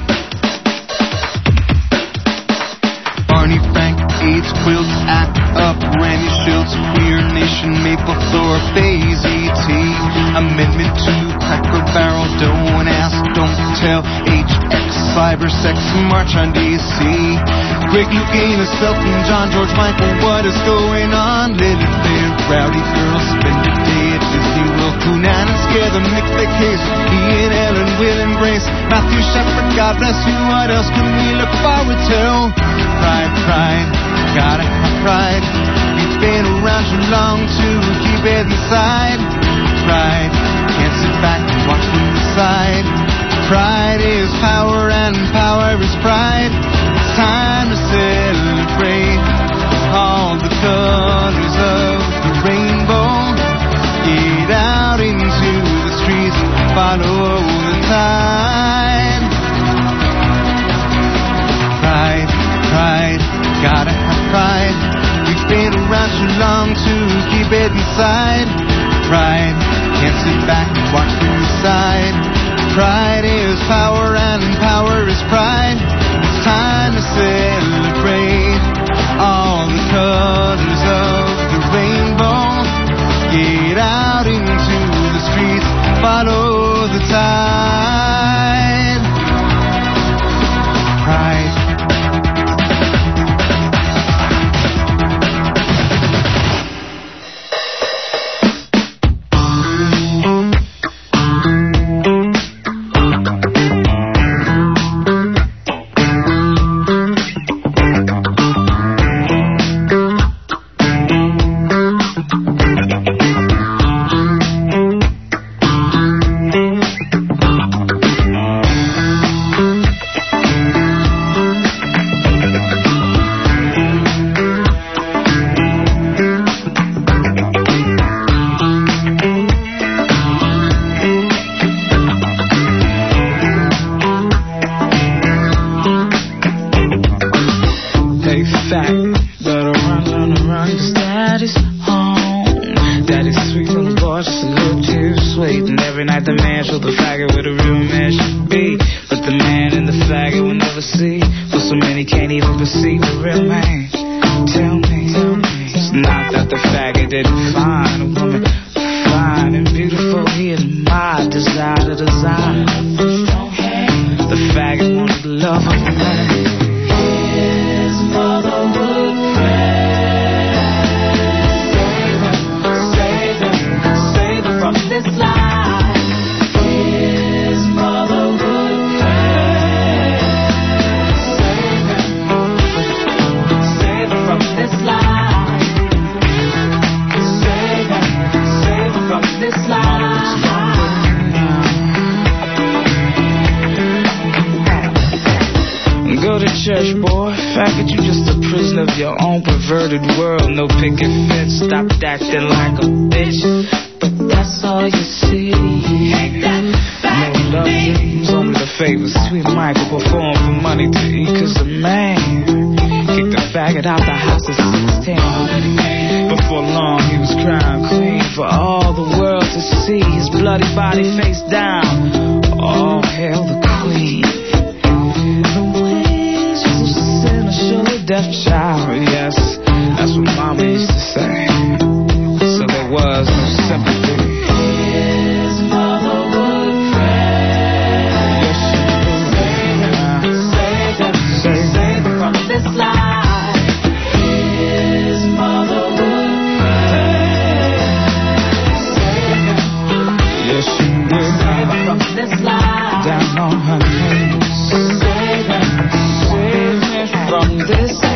Barney Frank, AIDS, Quilt, Act Up, Randy Schultz, Queer Nation, Maplethorpe, AZT, Amendment 2, Cracker Barrel, Don't Ask, Don't Tell, HX, Cyber Sex, March on DC, Greg Louganis, Felton, John, George Michael, what is going on? Lily Fair, Rowdy Girl, spend a day at Disney World, Coonan and Scare them, Nick the Case, Ian, Ellen, Will and Grace, Matthew Shepard, God bless you, what else can we look forward to? Pride, pride, gotta have pride. We've been around too long to keep it inside. Pride, can't sit back and watch from the side. Pride is power and power is pride. It's time to celebrate all the colors of the rainbow. Get out into the streets, follow the tide. Pride, pride, gotta have pride. We've been around too long to keep it inside. Pride, can't sit back and watch from the side. Pride is power and power is pride. It's time to celebrate all the colors of the rainbow. Get out into the streets, follow the tide. Pride.
just a little too sweet. And every night the man showed the faggot what a real man should be. But the man and the faggot will never see. For so many can't even perceive a real man. Tell me, it's not that the faggot didn't find a woman fine and beautiful. He had my desire to design. The faggot wanted the love of a man. His mother would pray. Save her from this life. His mother would pray. Save her from this life. Save her from this life. Go to church, boy. Faggot, you just a prisoner of your own perverted world. No picket fence, stop acting like a bitch. But that's all you see. No love dreams, only the favor. Sweet Michael perform for money to eat. Cause the man kicked the faggot out the house at 16. Before long he was crowned queen for all the world to see. His bloody body face down. All hail the queen. Deaf child, yes, that's what Mama used to say. So there was no sympathy. His mother would pray. Yes, she would. Save her from this life. His mother would pray. Yes, she would. Save her from this life. Down on her knees. Save her from this life.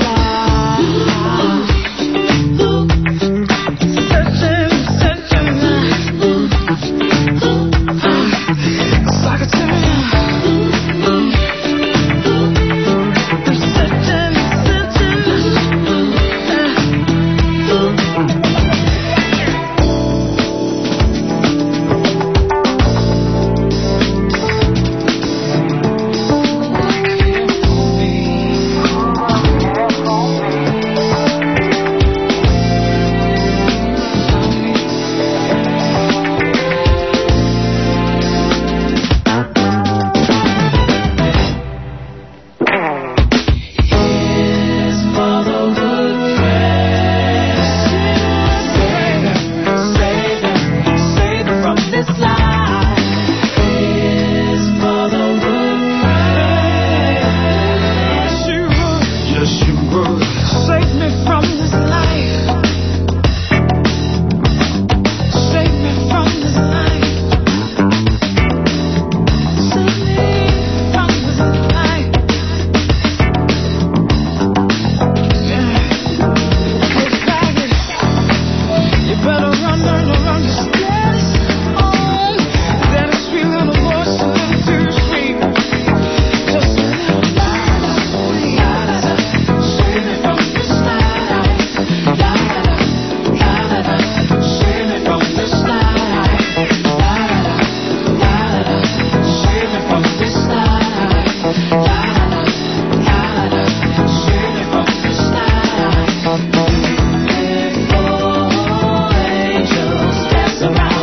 Around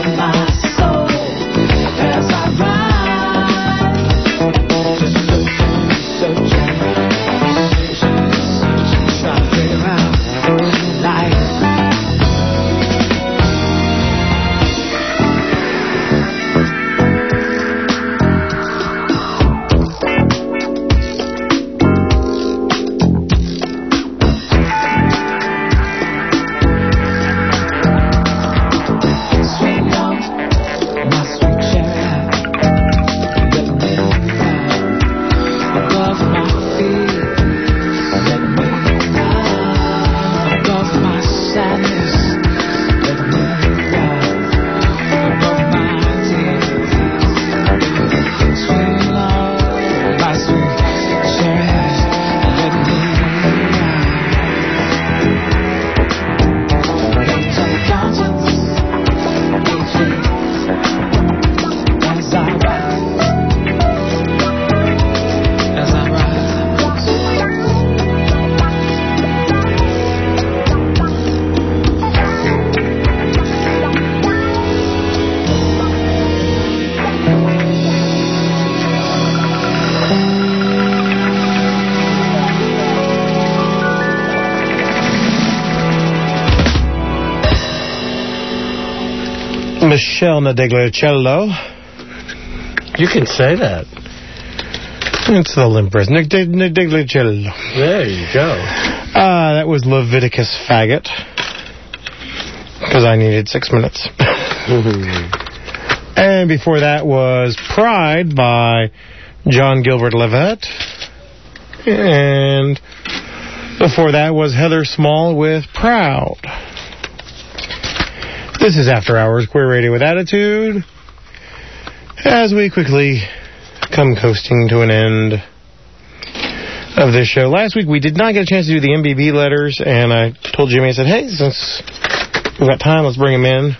Michelle Nadegliacello.
You can say that.
It's the Limpress. Nadegliacello.
There you go.
That was Leviticus Faggot. Because I needed 6 minutes. And before that was Pride by John Gilbert Levitt. And before that was Heather Small with Proud. This is After Hours Queer Radio with Attitude. As we quickly come coasting to an end of this show. Last week we did not get a chance to do the MBB letters, and I told Jimmy, I said, hey, since we've got time, let's bring them in.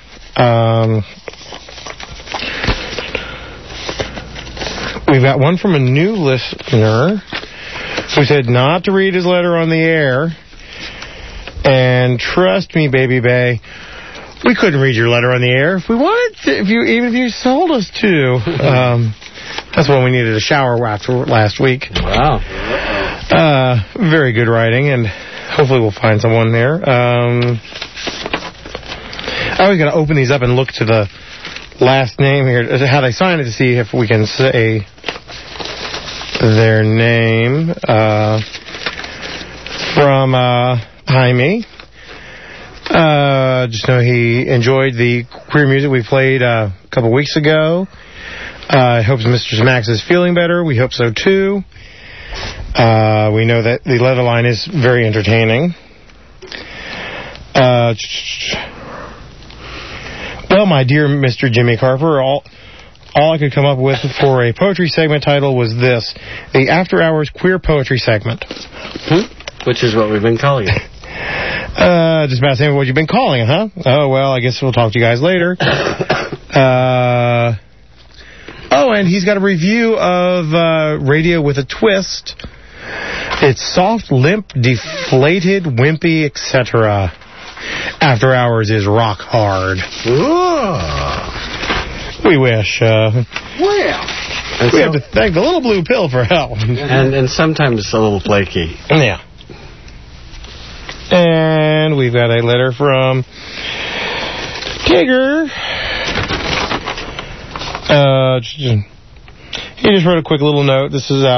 We've got one from a new listener who said not to read his letter on the air. And trust me, Baby Bay, we couldn't read your letter on the air if we wanted to, even if you told us to. That's when we needed a shower after last week.
Wow.
Very good writing, and hopefully we'll find someone there. I always got to open these up and look to the last name here, how they sign it, to see if we can say their name. From Jaime. Just know he enjoyed the queer music we played a couple weeks ago. I hope Mr. Max is feeling better. We hope so, too. We know that the letter line is very entertaining. Well, my dear Mr. Jimmy Carper, all I could come up with for a poetry segment title was this: the After Hours Queer Poetry Segment.
Which is what we've been calling it.
Just about saying what you've been calling it, huh? Oh, well, I guess we'll talk to you guys later. Oh, and he's got a review of Radio with a Twist. It's soft, limp, deflated, wimpy, etc. After Hours is rock hard. We wish. We have to thank the little blue pill for help.
And sometimes a little flaky.
Yeah. And we've got a letter from Tigger. He just wrote a quick little note. This is,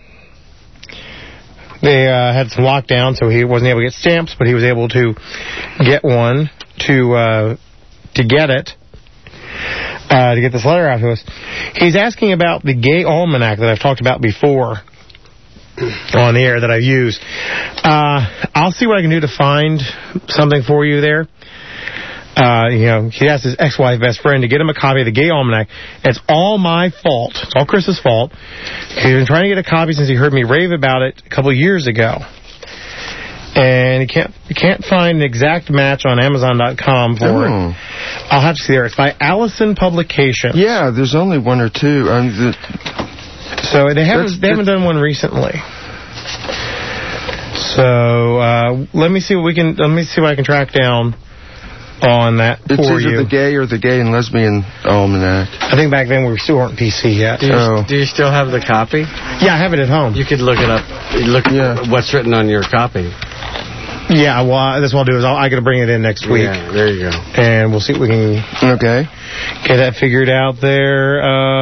they had some lockdown, so he wasn't able to get stamps, but he was able to get one to get it, to get this letter out to us. He's asking about the Gay Almanac that I've talked about before on the air that I've used. I'll see what I can do to find something for you there. He asked his ex-wife best friend to get him a copy of the Gay Almanac. It's all my fault. It's all Chris's fault. He's been trying to get a copy since he heard me rave about it a couple of years ago. And he can't find an exact match on Amazon.com for it. I'll have to see there. It's by Allison Publications.
Yeah, there's only one or two.
So they haven't done one recently. So let me see what I can track down on that for you.
It's either the Gay or the Gay and Lesbian Almanac.
I think back then we still weren't PC yet.
Do you still have the copy?
Yeah, I have it at home.
You could look it up. Look at what's written on your copy.
Yeah, well, that's what I'll do is I got to bring it in next week.
Yeah, there you go.
And we'll see if we can get that figured out there.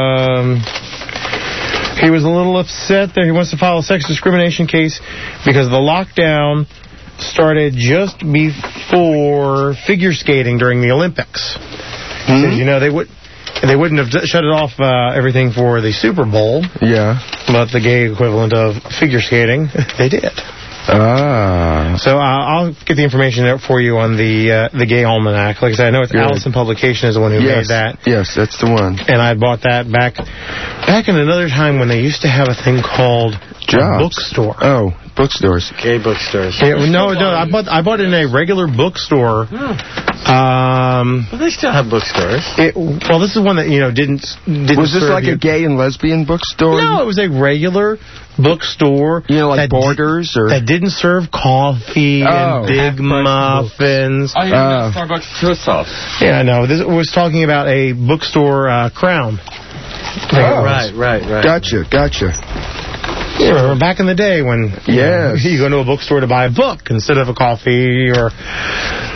He was a little upset there. He wants to file a sex discrimination case because the lockdown started just before figure skating during the Olympics. They wouldn't have shut it off everything for the Super Bowl.
Yeah.
But the gay equivalent of figure skating, they did. So I'll get the information out for you on the Gay Almanac. Like I said, I know it's Allison Publication is the one who made that.
Yes, that's the one.
And I bought that back in another time when they used to have a thing called a bookstore.
Oh, bookstores.
Gay bookstores.
Yeah, no, I bought it in a regular bookstore.
Well, they still have bookstores.
Well, this is one that didn't.
Was this like a gay and lesbian bookstore?
No, it was a regular bookstore.
Like Borders or
that didn't serve coffee and big muffins.
Oh, yeah, Starbucks toast sauce.
Yeah, no, this was talking about a bookstore Crown.
Right.
Gotcha.
Yeah, remember back in the day when you go to a bookstore to buy a book instead of a coffee or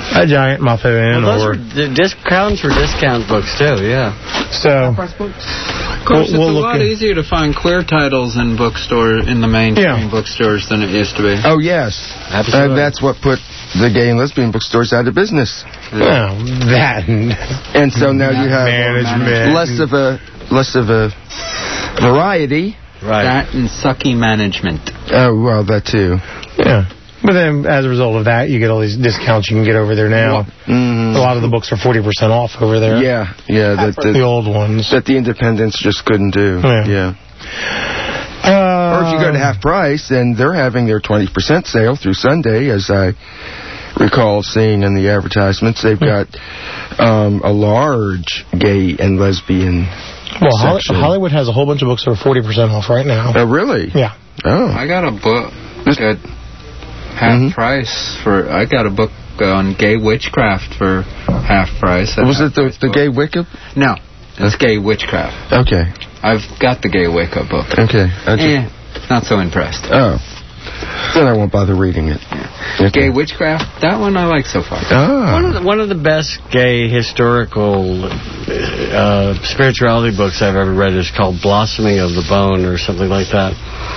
A giant muffin.
Well, those were discounts for discount books, too, yeah.
So,
of course, it's a lot easier to find clear titles in the mainstream bookstores than it used to be.
Oh, yes.
Absolutely.
That's what put the gay and lesbian bookstores out of business.
Well, that.
And so now you have
management.
less of a variety.
Right. That and sucky management.
Oh, well, that too.
Yeah. But then, as a result of that, you get all these discounts you can get over there now.
Mm-hmm.
A lot of the books are 40% off over there.
Yeah.
The old ones.
That the independents just couldn't do.
Yeah.
Or if you go to Half Price, and they're having their 20% sale through Sunday, as I recall seeing in the advertisements. They've got a large gay and lesbian section.
Hollywood has a whole bunch of books that are 40% off right now.
Oh, really?
Yeah.
Oh.
I got a book at half price for. I got a book on gay witchcraft for half price.
Was it the gay Wicca?
No, it's gay witchcraft.
Okay.
I've got the gay Wicca book.
Okay.
Not so impressed.
Oh. Then I won't bother reading it.
Yeah. Okay. Gay witchcraft, that one I like so far.
One of the best gay historical spirituality books I've ever read is called Blossoming of the Bone or something like that.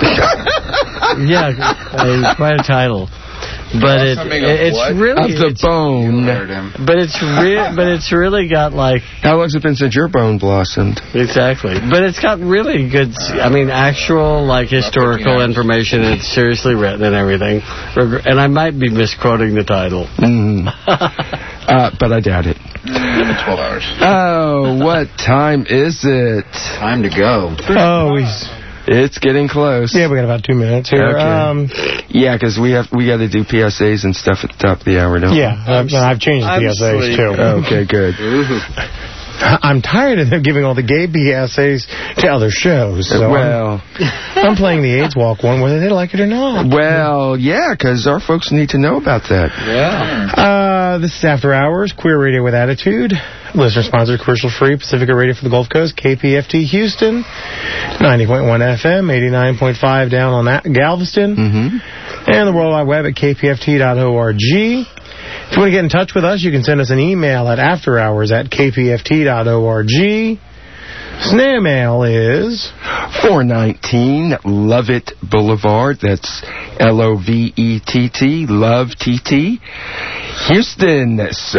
Yeah, quite a title. But it's really
of the bone.
But it's really got like.
How long's it been since your bone blossomed?
Exactly. But it's got really good. I mean, actual like historical information. It's seriously written and everything. And I might be misquoting the title.
But I doubt it.
12 hours.
Oh, what time is it?
Time to go.
It's getting close.
Yeah, we got about 2 minutes here.
Okay. Yeah, because we got to do PSAs and stuff at the top of the hour, don't we?
Yeah, I've changed the PSAs too.
Okay, good.
I'm tired of them giving all the gay PSAs to other shows. So I'm playing the AIDS Walk one, whether they like it or not.
Well, yeah, because our folks need to know about that.
Yeah.
This is After Hours, Queer Radio with Attitude. Listener-sponsored, commercial-free, Pacifica Radio for the Gulf Coast, KPFT Houston, 90.1 FM, 89.5 down on Galveston, and the World Wide Web at kpft.org. If you want to get in touch with us, you can send us an email at afterhours@kpft.org. Snail mail is
419 Lovett Boulevard. That's Lovett, Love TT. Houston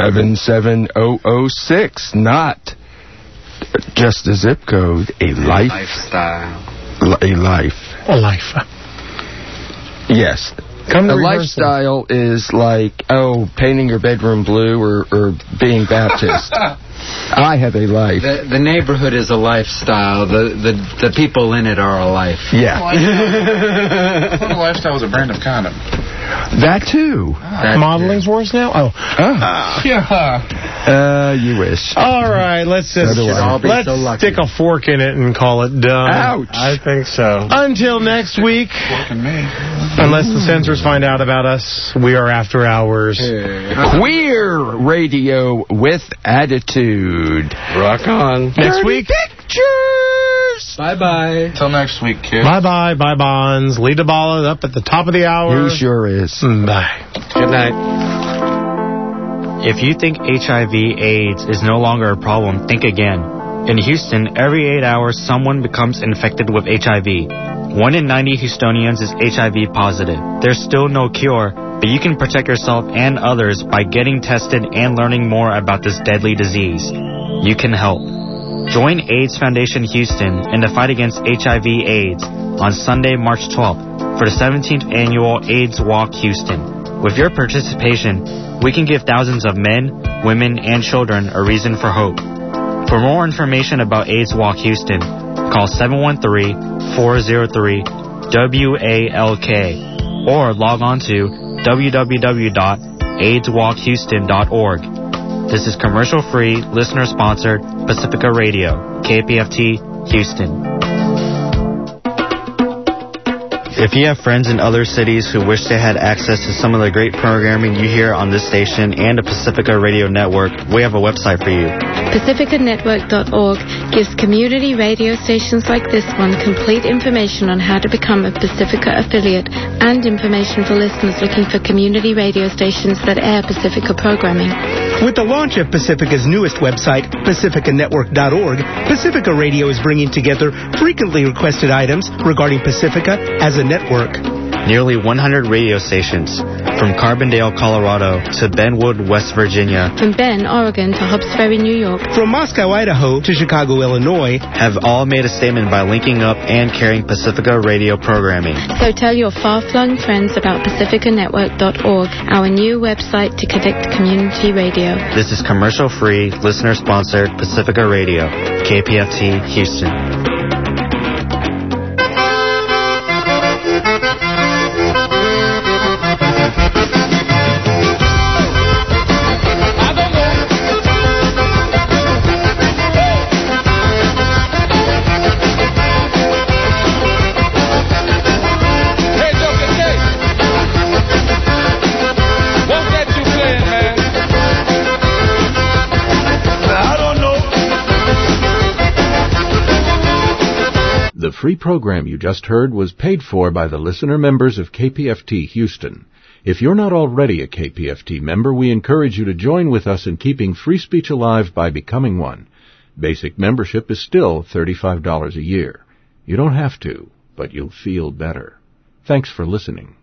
77006. Not just a zip code, a lifestyle. A life. Yes. A lifestyle is like, painting your bedroom blue or being Baptist. I have a life.
The neighborhood is a lifestyle. The people in it are a life.
Yeah.
I thought a lifestyle was a brand of condom.
That too.
Modeling's worse now?
Yeah.
You wish.
All right, let's stick a fork in it and call it done.
Ouch.
I think so. Until next week. Unless the censors find out about us, we are After Hours.
Queer Radio with Attitude.
Rock on.
Next week.
Pictures.
Bye-bye.
Till next week, kids.
Bye-bye. Bye, Bonds. Lita Bala up at the top of the hour.
He sure is.
Bye.
Good night.
If you think HIV/AIDS is no longer a problem, think again. In Houston, every 8 hours, someone becomes infected with HIV. 1 in 90 Houstonians is HIV positive. There's still no cure, but you can protect yourself and others by getting tested and learning more about this deadly disease. You can help. Join AIDS Foundation Houston in the fight against HIV/AIDS on Sunday, March 12th for the 17th Annual AIDS Walk Houston. With your participation, we can give thousands of men, women, and children a reason for hope. For more information about AIDS Walk Houston, call 713-403-WALK or log on to www.aidswalkhouston.org. This is commercial-free, listener-sponsored Pacifica Radio, KPFT, Houston. If you have friends in other cities who wish they had access to some of the great programming you hear on this station and the Pacifica Radio Network, we have a website for you.
PacificaNetwork.org gives community radio stations like this one complete information on how to become a Pacifica affiliate and information for listeners looking for community radio stations that air Pacifica programming.
With the launch of Pacifica's newest website, pacificanetwork.org, Pacifica Radio is bringing together frequently requested items regarding Pacifica as a network.
Nearly 100 radio stations, from Carbondale, Colorado to Benwood, West Virginia,
from Bend, Oregon to Hobbs Ferry, New York,
from Moscow, Idaho to Chicago, Illinois,
have all made a statement by linking up and carrying Pacifica radio programming.
So tell your far-flung friends about pacificanetwork.org, our new website to connect community radio.
This is commercial-free, listener-sponsored Pacifica Radio, KPFT, Houston.
The free program you just heard was paid for by the listener members of KPFT Houston. If you're not already a KPFT member, we encourage you to join with us in keeping free speech alive by becoming one. Basic membership is still $35 a year. You don't have to, but you'll feel better. Thanks for listening.